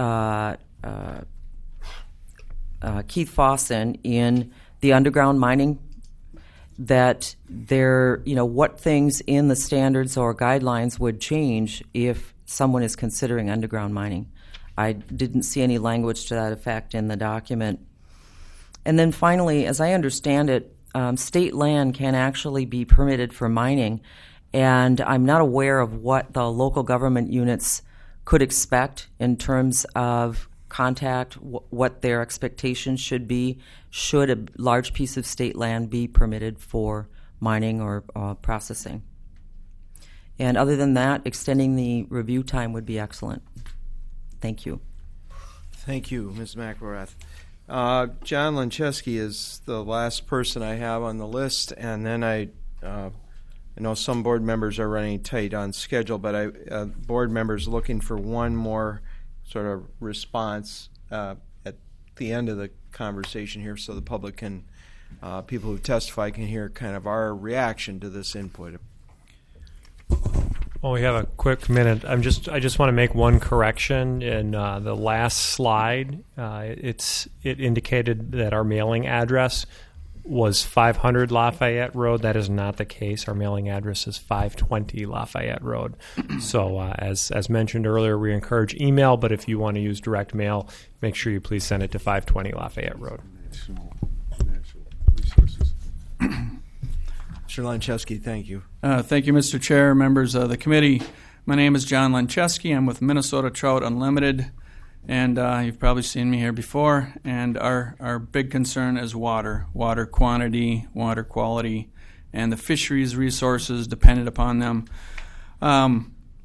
Keith Fossen in the underground mining, that what things in the standards or guidelines would change if someone is considering underground mining. I didn't see any language to that effect in the document. And then finally, as I understand it, state land can actually be permitted for mining, and I'm not aware of what the local government units could expect in terms of contact, what their expectations should be, should a large piece of state land be permitted for mining or processing. And other than that, extending the review time would be excellent. Thank you. Thank you, Ms. McElrath. John Lancheski is the last person I have on the list, and then I know some board members are running tight on schedule, but board members looking for one more sort of response at the end of the conversation here, so the public can, people who testify can hear kind of our reaction to this input. Well, we have a quick minute. I just want to make one correction in the last slide. It indicated that our mailing address was 500 Lafayette Road. That is not the case. Our mailing address is 520 Lafayette Road. So as mentioned earlier, we encourage email, but if you want to use direct mail, make sure you please send it to 520 Lafayette Road. Mr. Lancheski, thank you. Thank you, Mr. Chair, members of the committee. My name is John Lancheski. I'm with Minnesota Trout Unlimited, and you've probably seen me here before. And our big concern is water quantity, water quality, and the fisheries resources dependent upon them. I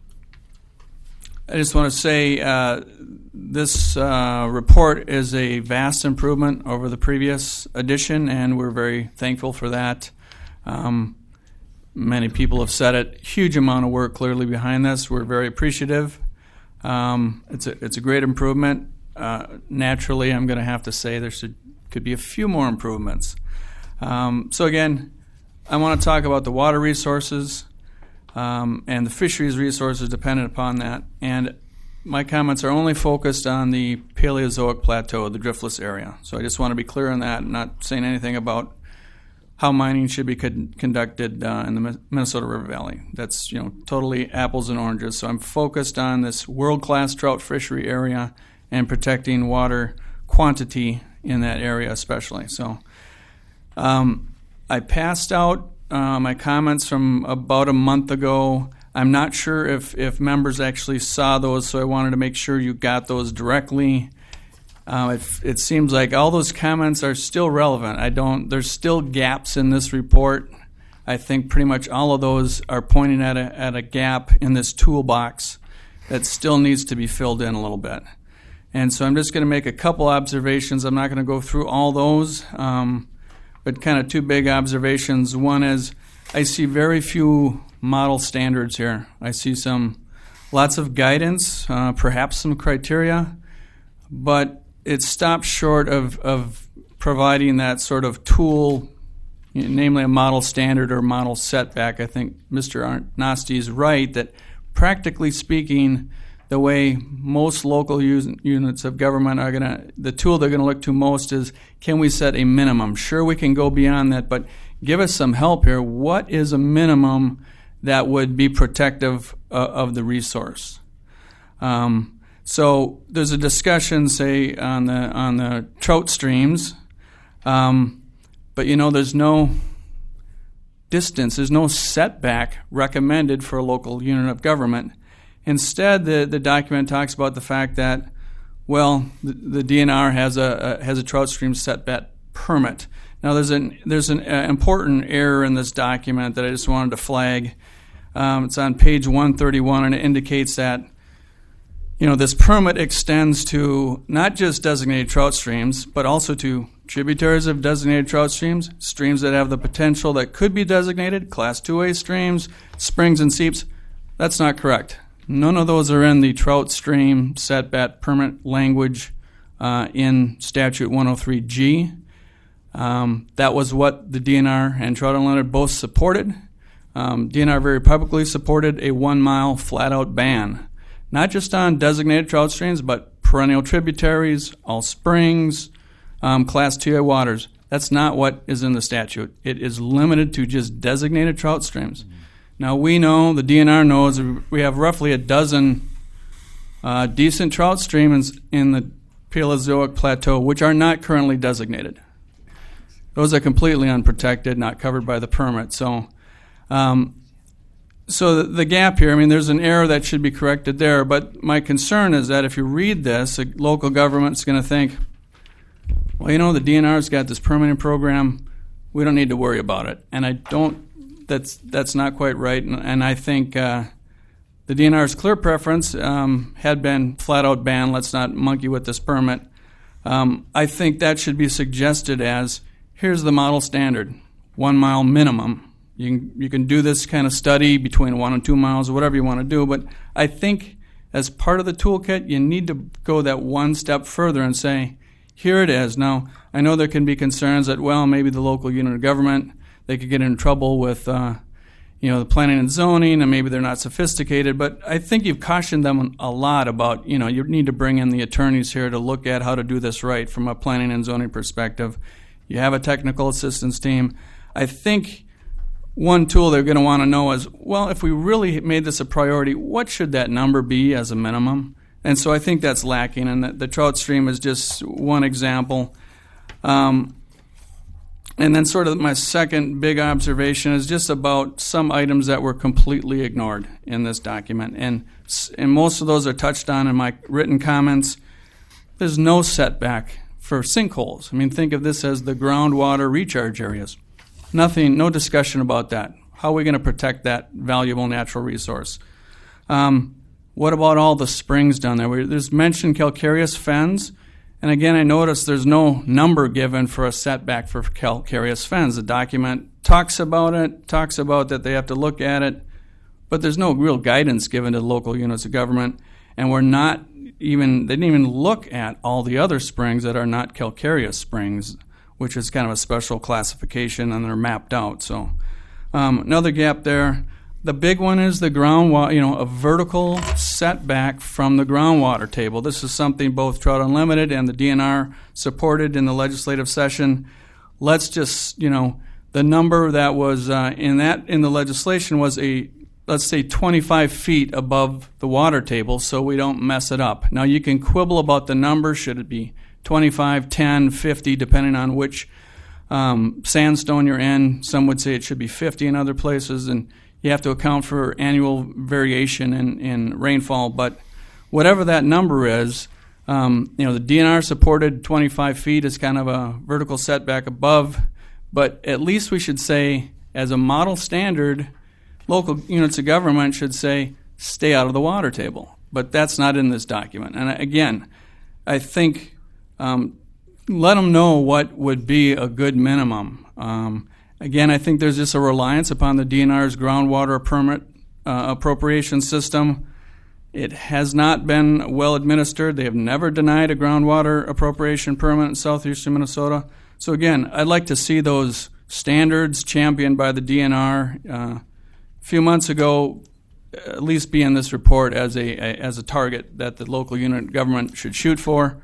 just want to say this report is a vast improvement over the previous edition, and we're very thankful for that. Many people have said it. Huge amount of work clearly behind this. We're very appreciative. It's a great improvement. Naturally, I'm going to have to say there could be a few more improvements. So again, I want to talk about the water resources and the fisheries resources dependent upon that. And my comments are only focused on the Paleozoic plateau, the driftless area. So I just want to be clear on that, not saying anything about how mining should be conducted in the Minnesota River Valley. That's totally apples and oranges. So I'm focused on this world-class trout fishery area and protecting water quantity in that area especially. So I passed out my comments from about a month ago. I'm not sure if members actually saw those, so I wanted to make sure you got those directly. It seems like all those comments are still relevant. There's still gaps in this report. I think pretty much all of those are pointing at a gap in this toolbox that still needs to be filled in a little bit. And so I'm just going to make a couple observations. I'm not going to go through all those. but kind of two big observations. One is I see very few model standards here. I see lots of guidance, perhaps some criteria, but it stops short of providing that sort of tool, namely a model standard or model setback. I think Mr. Arnasti is right that practically speaking, the way most local units of government are the tool they're going to look to most is, can we set a minimum? Sure, we can go beyond that, but give us some help here. What is a minimum that would be protective of the resource? So there's a discussion, say, on the trout streams, but there's no distance, there's no setback recommended for a local unit of government. Instead, the document talks about the fact that, well, the DNR has a trout stream setback permit. Now, there's an important error in this document that I just wanted to flag. It's on page 131, and it indicates that this permit extends to not just designated trout streams, but also to tributaries of designated trout streams, streams that have the potential that could be designated, Class 2A streams, springs and seeps. That's not correct. None of those are in the trout stream setback permit language in Statute 103G. That was what the DNR and Trout Unlimited both supported. DNR very publicly supported a 1 mile flat-out ban, not just on designated trout streams, but perennial tributaries, all springs, Class 2A waters. That's not what is in the statute. It is limited to just designated trout streams. Now, we know, the DNR knows, we have roughly a dozen decent trout streams in the Paleozoic Plateau, which are not currently designated. Those are completely unprotected, not covered by the permit. So the gap here, there's an error that should be corrected there, but my concern is that if you read this, a local government's going to think, well, the DNR's got this permitting program, we don't need to worry about it. And that's not quite right, and I think the DNR's clear preference had been flat-out ban, let's not monkey with this permit. I think that should be suggested as, here's the model standard, 1 mile minimum. You can do this kind of study between 1 and 2 miles or whatever you want to do, but I think as part of the toolkit, you need to go that one step further and say, here it is. Now, I know there can be concerns that, well, maybe the local unit of government, they could get in trouble with, the planning and zoning, and maybe they're not sophisticated. But I think you've cautioned them a lot about, you need to bring in the attorneys here to look at how to do this right from a planning and zoning perspective. You have a technical assistance team. I think one tool they're going to want to know is, well, if we really made this a priority, what should that number be as a minimum? And so I think that's lacking, and the trout stream is just one example. And then sort of my second big observation is just about some items that were completely ignored in this document. And most of those are touched on in my written comments. There's no setback for sinkholes. Think of this as the groundwater recharge areas. Nothing, no discussion about that. How are we going to protect that valuable natural resource? What about all the springs down there? There's mentioned calcareous fens. And again, I noticed there's no number given for a setback for calcareous fens. The document talks about that they have to look at it, but there's no real guidance given to local units of government. And they didn't even look at all the other springs that are not calcareous springs, which is kind of a special classification, and they're mapped out. So another gap there. The big one is the groundwater, a vertical setback from the groundwater table. This is something both Trout Unlimited and the DNR supported in the legislative session. Let's just, the number that was in the legislation was let's say 25 feet above the water table, so we don't mess it up. Now, you can quibble about the number. Should it be 25, 10, 50, depending on which sandstone you're in? Some would say it should be 50 in other places, and you have to account for annual variation in rainfall. But whatever that number is, the DNR supported 25 feet as kind of a vertical setback above, but at least we should say, as a model standard, local units of government should say, stay out of the water table. But that's not in this document. And again, I think let them know what would be a good minimum. Again, I think there's just a reliance upon the DNR's groundwater permit appropriation system. It has not been well administered. They have never denied a groundwater appropriation permit in southeastern Minnesota. So again, I'd like to see those standards championed by the DNR. A few months ago, at least be in this report as a target that the local unit government should shoot for.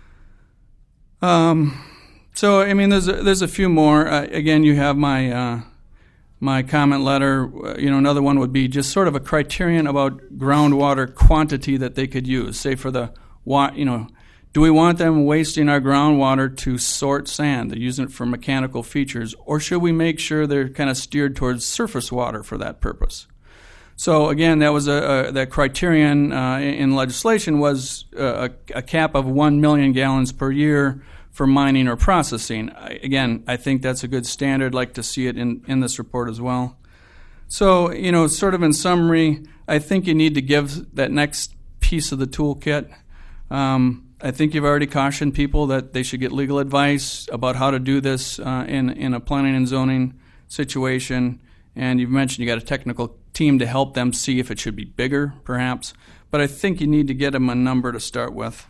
So I mean, there's a few more. Again, you have my comment letter. Another one would be just sort of a criterion about groundwater quantity that they could use. Say for the do we want them wasting our groundwater to sort sand? They're using it for mechanical features, or should we make sure they're kind of steered towards surface water for that purpose? So again, that was that criterion in legislation was a cap of 1 million gallons per year for mining or processing. Again, I think that's a good standard. I'd like to see it in this report as well. So, sort of in summary, I think you need to give that next piece of the toolkit. I think you've already cautioned people that they should get legal advice about how to do this in a planning and zoning situation. And you've mentioned you got a technical team to help them see if it should be bigger, perhaps. But I think you need to get them a number to start with.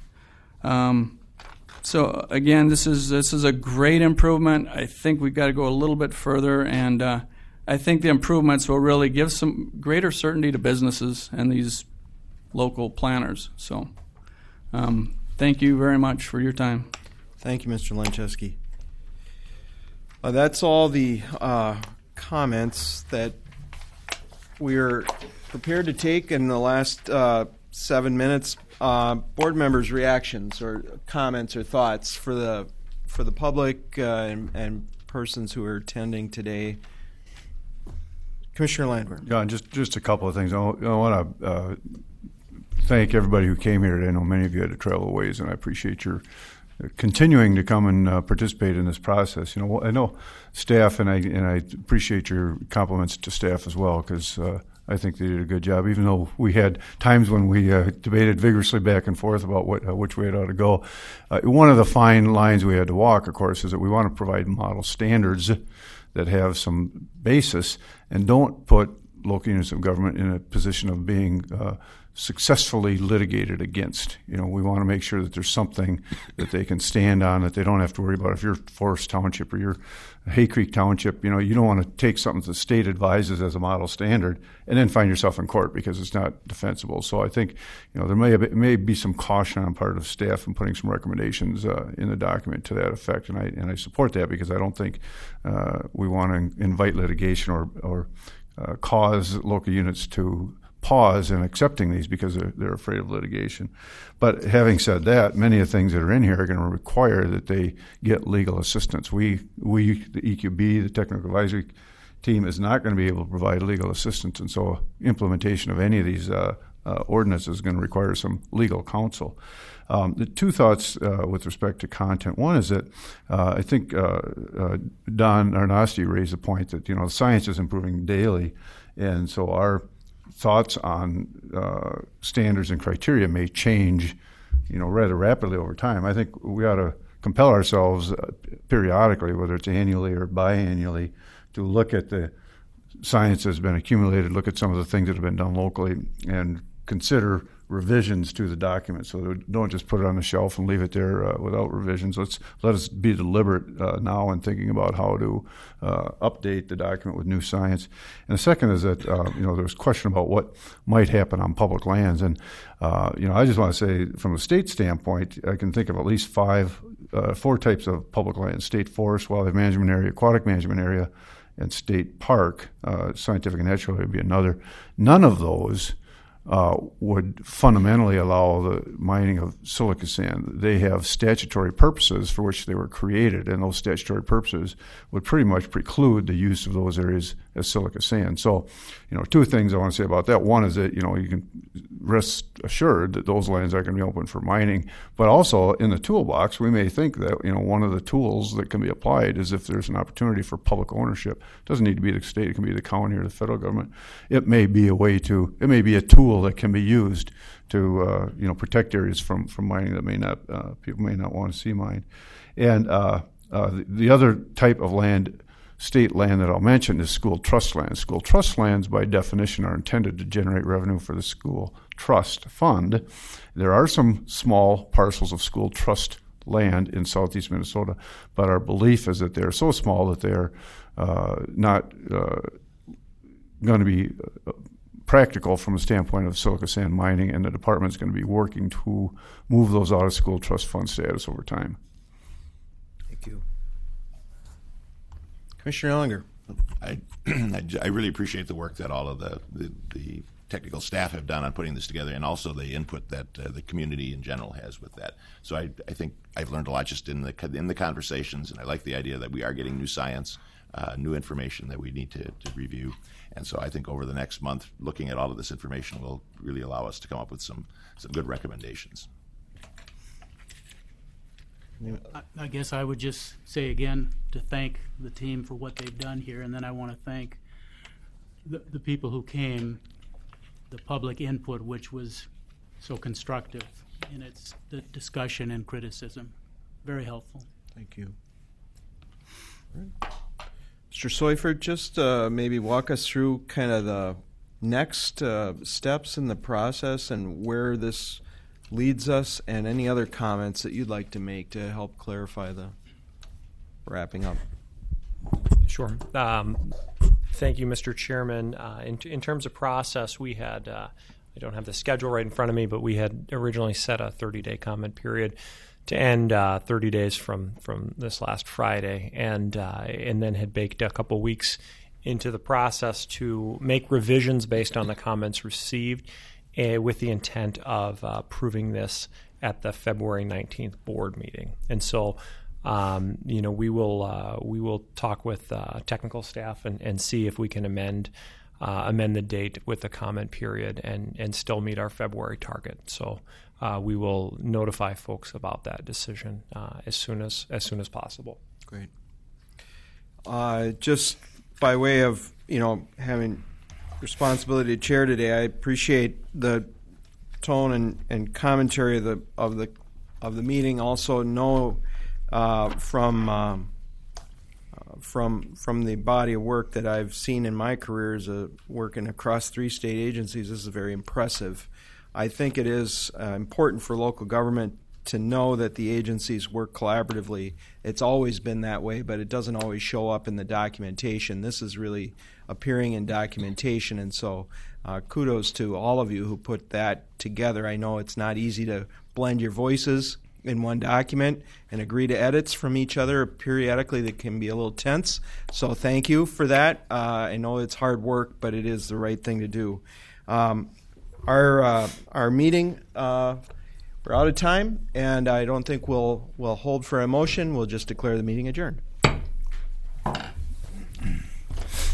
So again, this is a great improvement. I think we've got to go a little bit further, and I think the improvements will really give some greater certainty to businesses and these local planners. So thank you very much for your time. Thank you, Mr. Lenczewski. That's all the comments that we're prepared to take in the last 7 minutes. Board members' reactions or comments or thoughts for the public and persons who are attending today. Commissioner Landwehr. John, just a couple of things. I want to thank everybody who came here today. I know many of you had to travel a ways, and I appreciate your continuing to come and participate in this process. I know staff, and I appreciate your compliments to staff as well, because I think they did a good job, even though we had times when we debated vigorously back and forth about which way it ought to go. One of the fine lines we had to walk, of course, is that we want to provide model standards that have some basis and don't put local units of government in a position of being successfully litigated against. We want to make sure that there's something that they can stand on, that they don't have to worry about. If you're Forest Township or you're Hay Creek Township, you don't want to take something that the state advises as a model standard and then find yourself in court because it's not defensible. So I think there may be some caution on part of staff in putting some recommendations in the document to that effect, and I support that, because I don't think we want to invite litigation or cause local units to pause in accepting these because they're afraid of litigation. But having said that, many of the things that are in here are going to require that they get legal assistance. We, the EQB, the Technical Advisory Team, is not going to be able to provide legal assistance, and so implementation of any of these ordinances is going to require some legal counsel. The two thoughts with respect to content. One is that I think Don Arnosti raised the point that science is improving daily, and so our thoughts on standards and criteria may change, rather rapidly over time. I think we ought to compel ourselves periodically, whether it's annually or biannually, to look at the science that's been accumulated, look at some of the things that have been done locally, and consider revisions to the document. So don't just put it on the shelf and leave it there without revisions. Let us be deliberate now in thinking about how to update the document with new science. And the second is that there was a question about what might happen on public lands, and I just want to say, from a state standpoint, I can think of at least four types of public lands: state forest, wildlife management area, aquatic management area, and state park. Scientific and natural area would be another. None of those would fundamentally allow the mining of silica sand. They have statutory purposes for which they were created, and those statutory purposes would pretty much preclude the use of those areas as silica sand. So, two things I want to say about that. One is that, you can rest assured that those lands are going to be open for mining. But also in the toolbox, we may think that, one of the tools that can be applied is if there's an opportunity for public ownership. It doesn't need to be the state, it can be the county or the federal government. It may be a tool that can be used to, protect areas from mining that people may not want to see mined. And the other type of land, state land that I'll mention, is school trust lands. School trust lands, by definition, are intended to generate revenue for the school trust fund. There are some small parcels of school trust land in southeast Minnesota, but our belief is that they're so small that they're not going to be practical from a standpoint of silica sand mining, and the department's going to be working to move those out of school trust fund status over time. Thank you. Commissioner Ellinger. I really appreciate the work that all of the technical staff have done on putting this together, and also the input that the community in general has with that. So I think I've learned a lot just in the conversations, and I like the idea that we are getting new science, new information that we need to review. And so I think over the next month, looking at all of this information will really allow us to come up with some good recommendations. I guess I would just say again to thank the team for what they've done here, and then I want to thank the people who came, the public input, which was so constructive in its the discussion and criticism. Very helpful. Thank you. Right. Mr. Seufert, just maybe walk us through kind of the next steps in the process and where this leads us, and any other comments that you'd like to make to help clarify the wrapping up. Sure. Thank you, Mr. Chairman. In terms of process, we had, I don't have the schedule right in front of me, but we had originally set a 30-day comment period to end 30 days from this last Friday, and then had baked a couple weeks into the process to make revisions based on the comments received, with the intent of approving this at the February 19th board meeting. And so, we will talk with technical staff and see if we can amend the date with the comment period and still meet our February target. So we will notify folks about that decision as soon as possible. Great. Just by way of having responsibility to chair today, I appreciate the tone and commentary of the meeting. Also know from the body of work that I've seen in my career as working across 3 state agencies, this is very impressive. I think it is important for local government to know that the agencies work collaboratively. It's always been that way, but it doesn't always show up in the documentation. This is really appearing in documentation, and so kudos to all of you who put that together. I know it's not easy to blend your voices in one document and agree to edits from each other periodically. That can be a little tense, so thank you for that. I know it's hard work, but it is the right thing to do. Our meeting, we're out of time, and I don't think we'll hold for a motion. We'll just declare the meeting adjourned.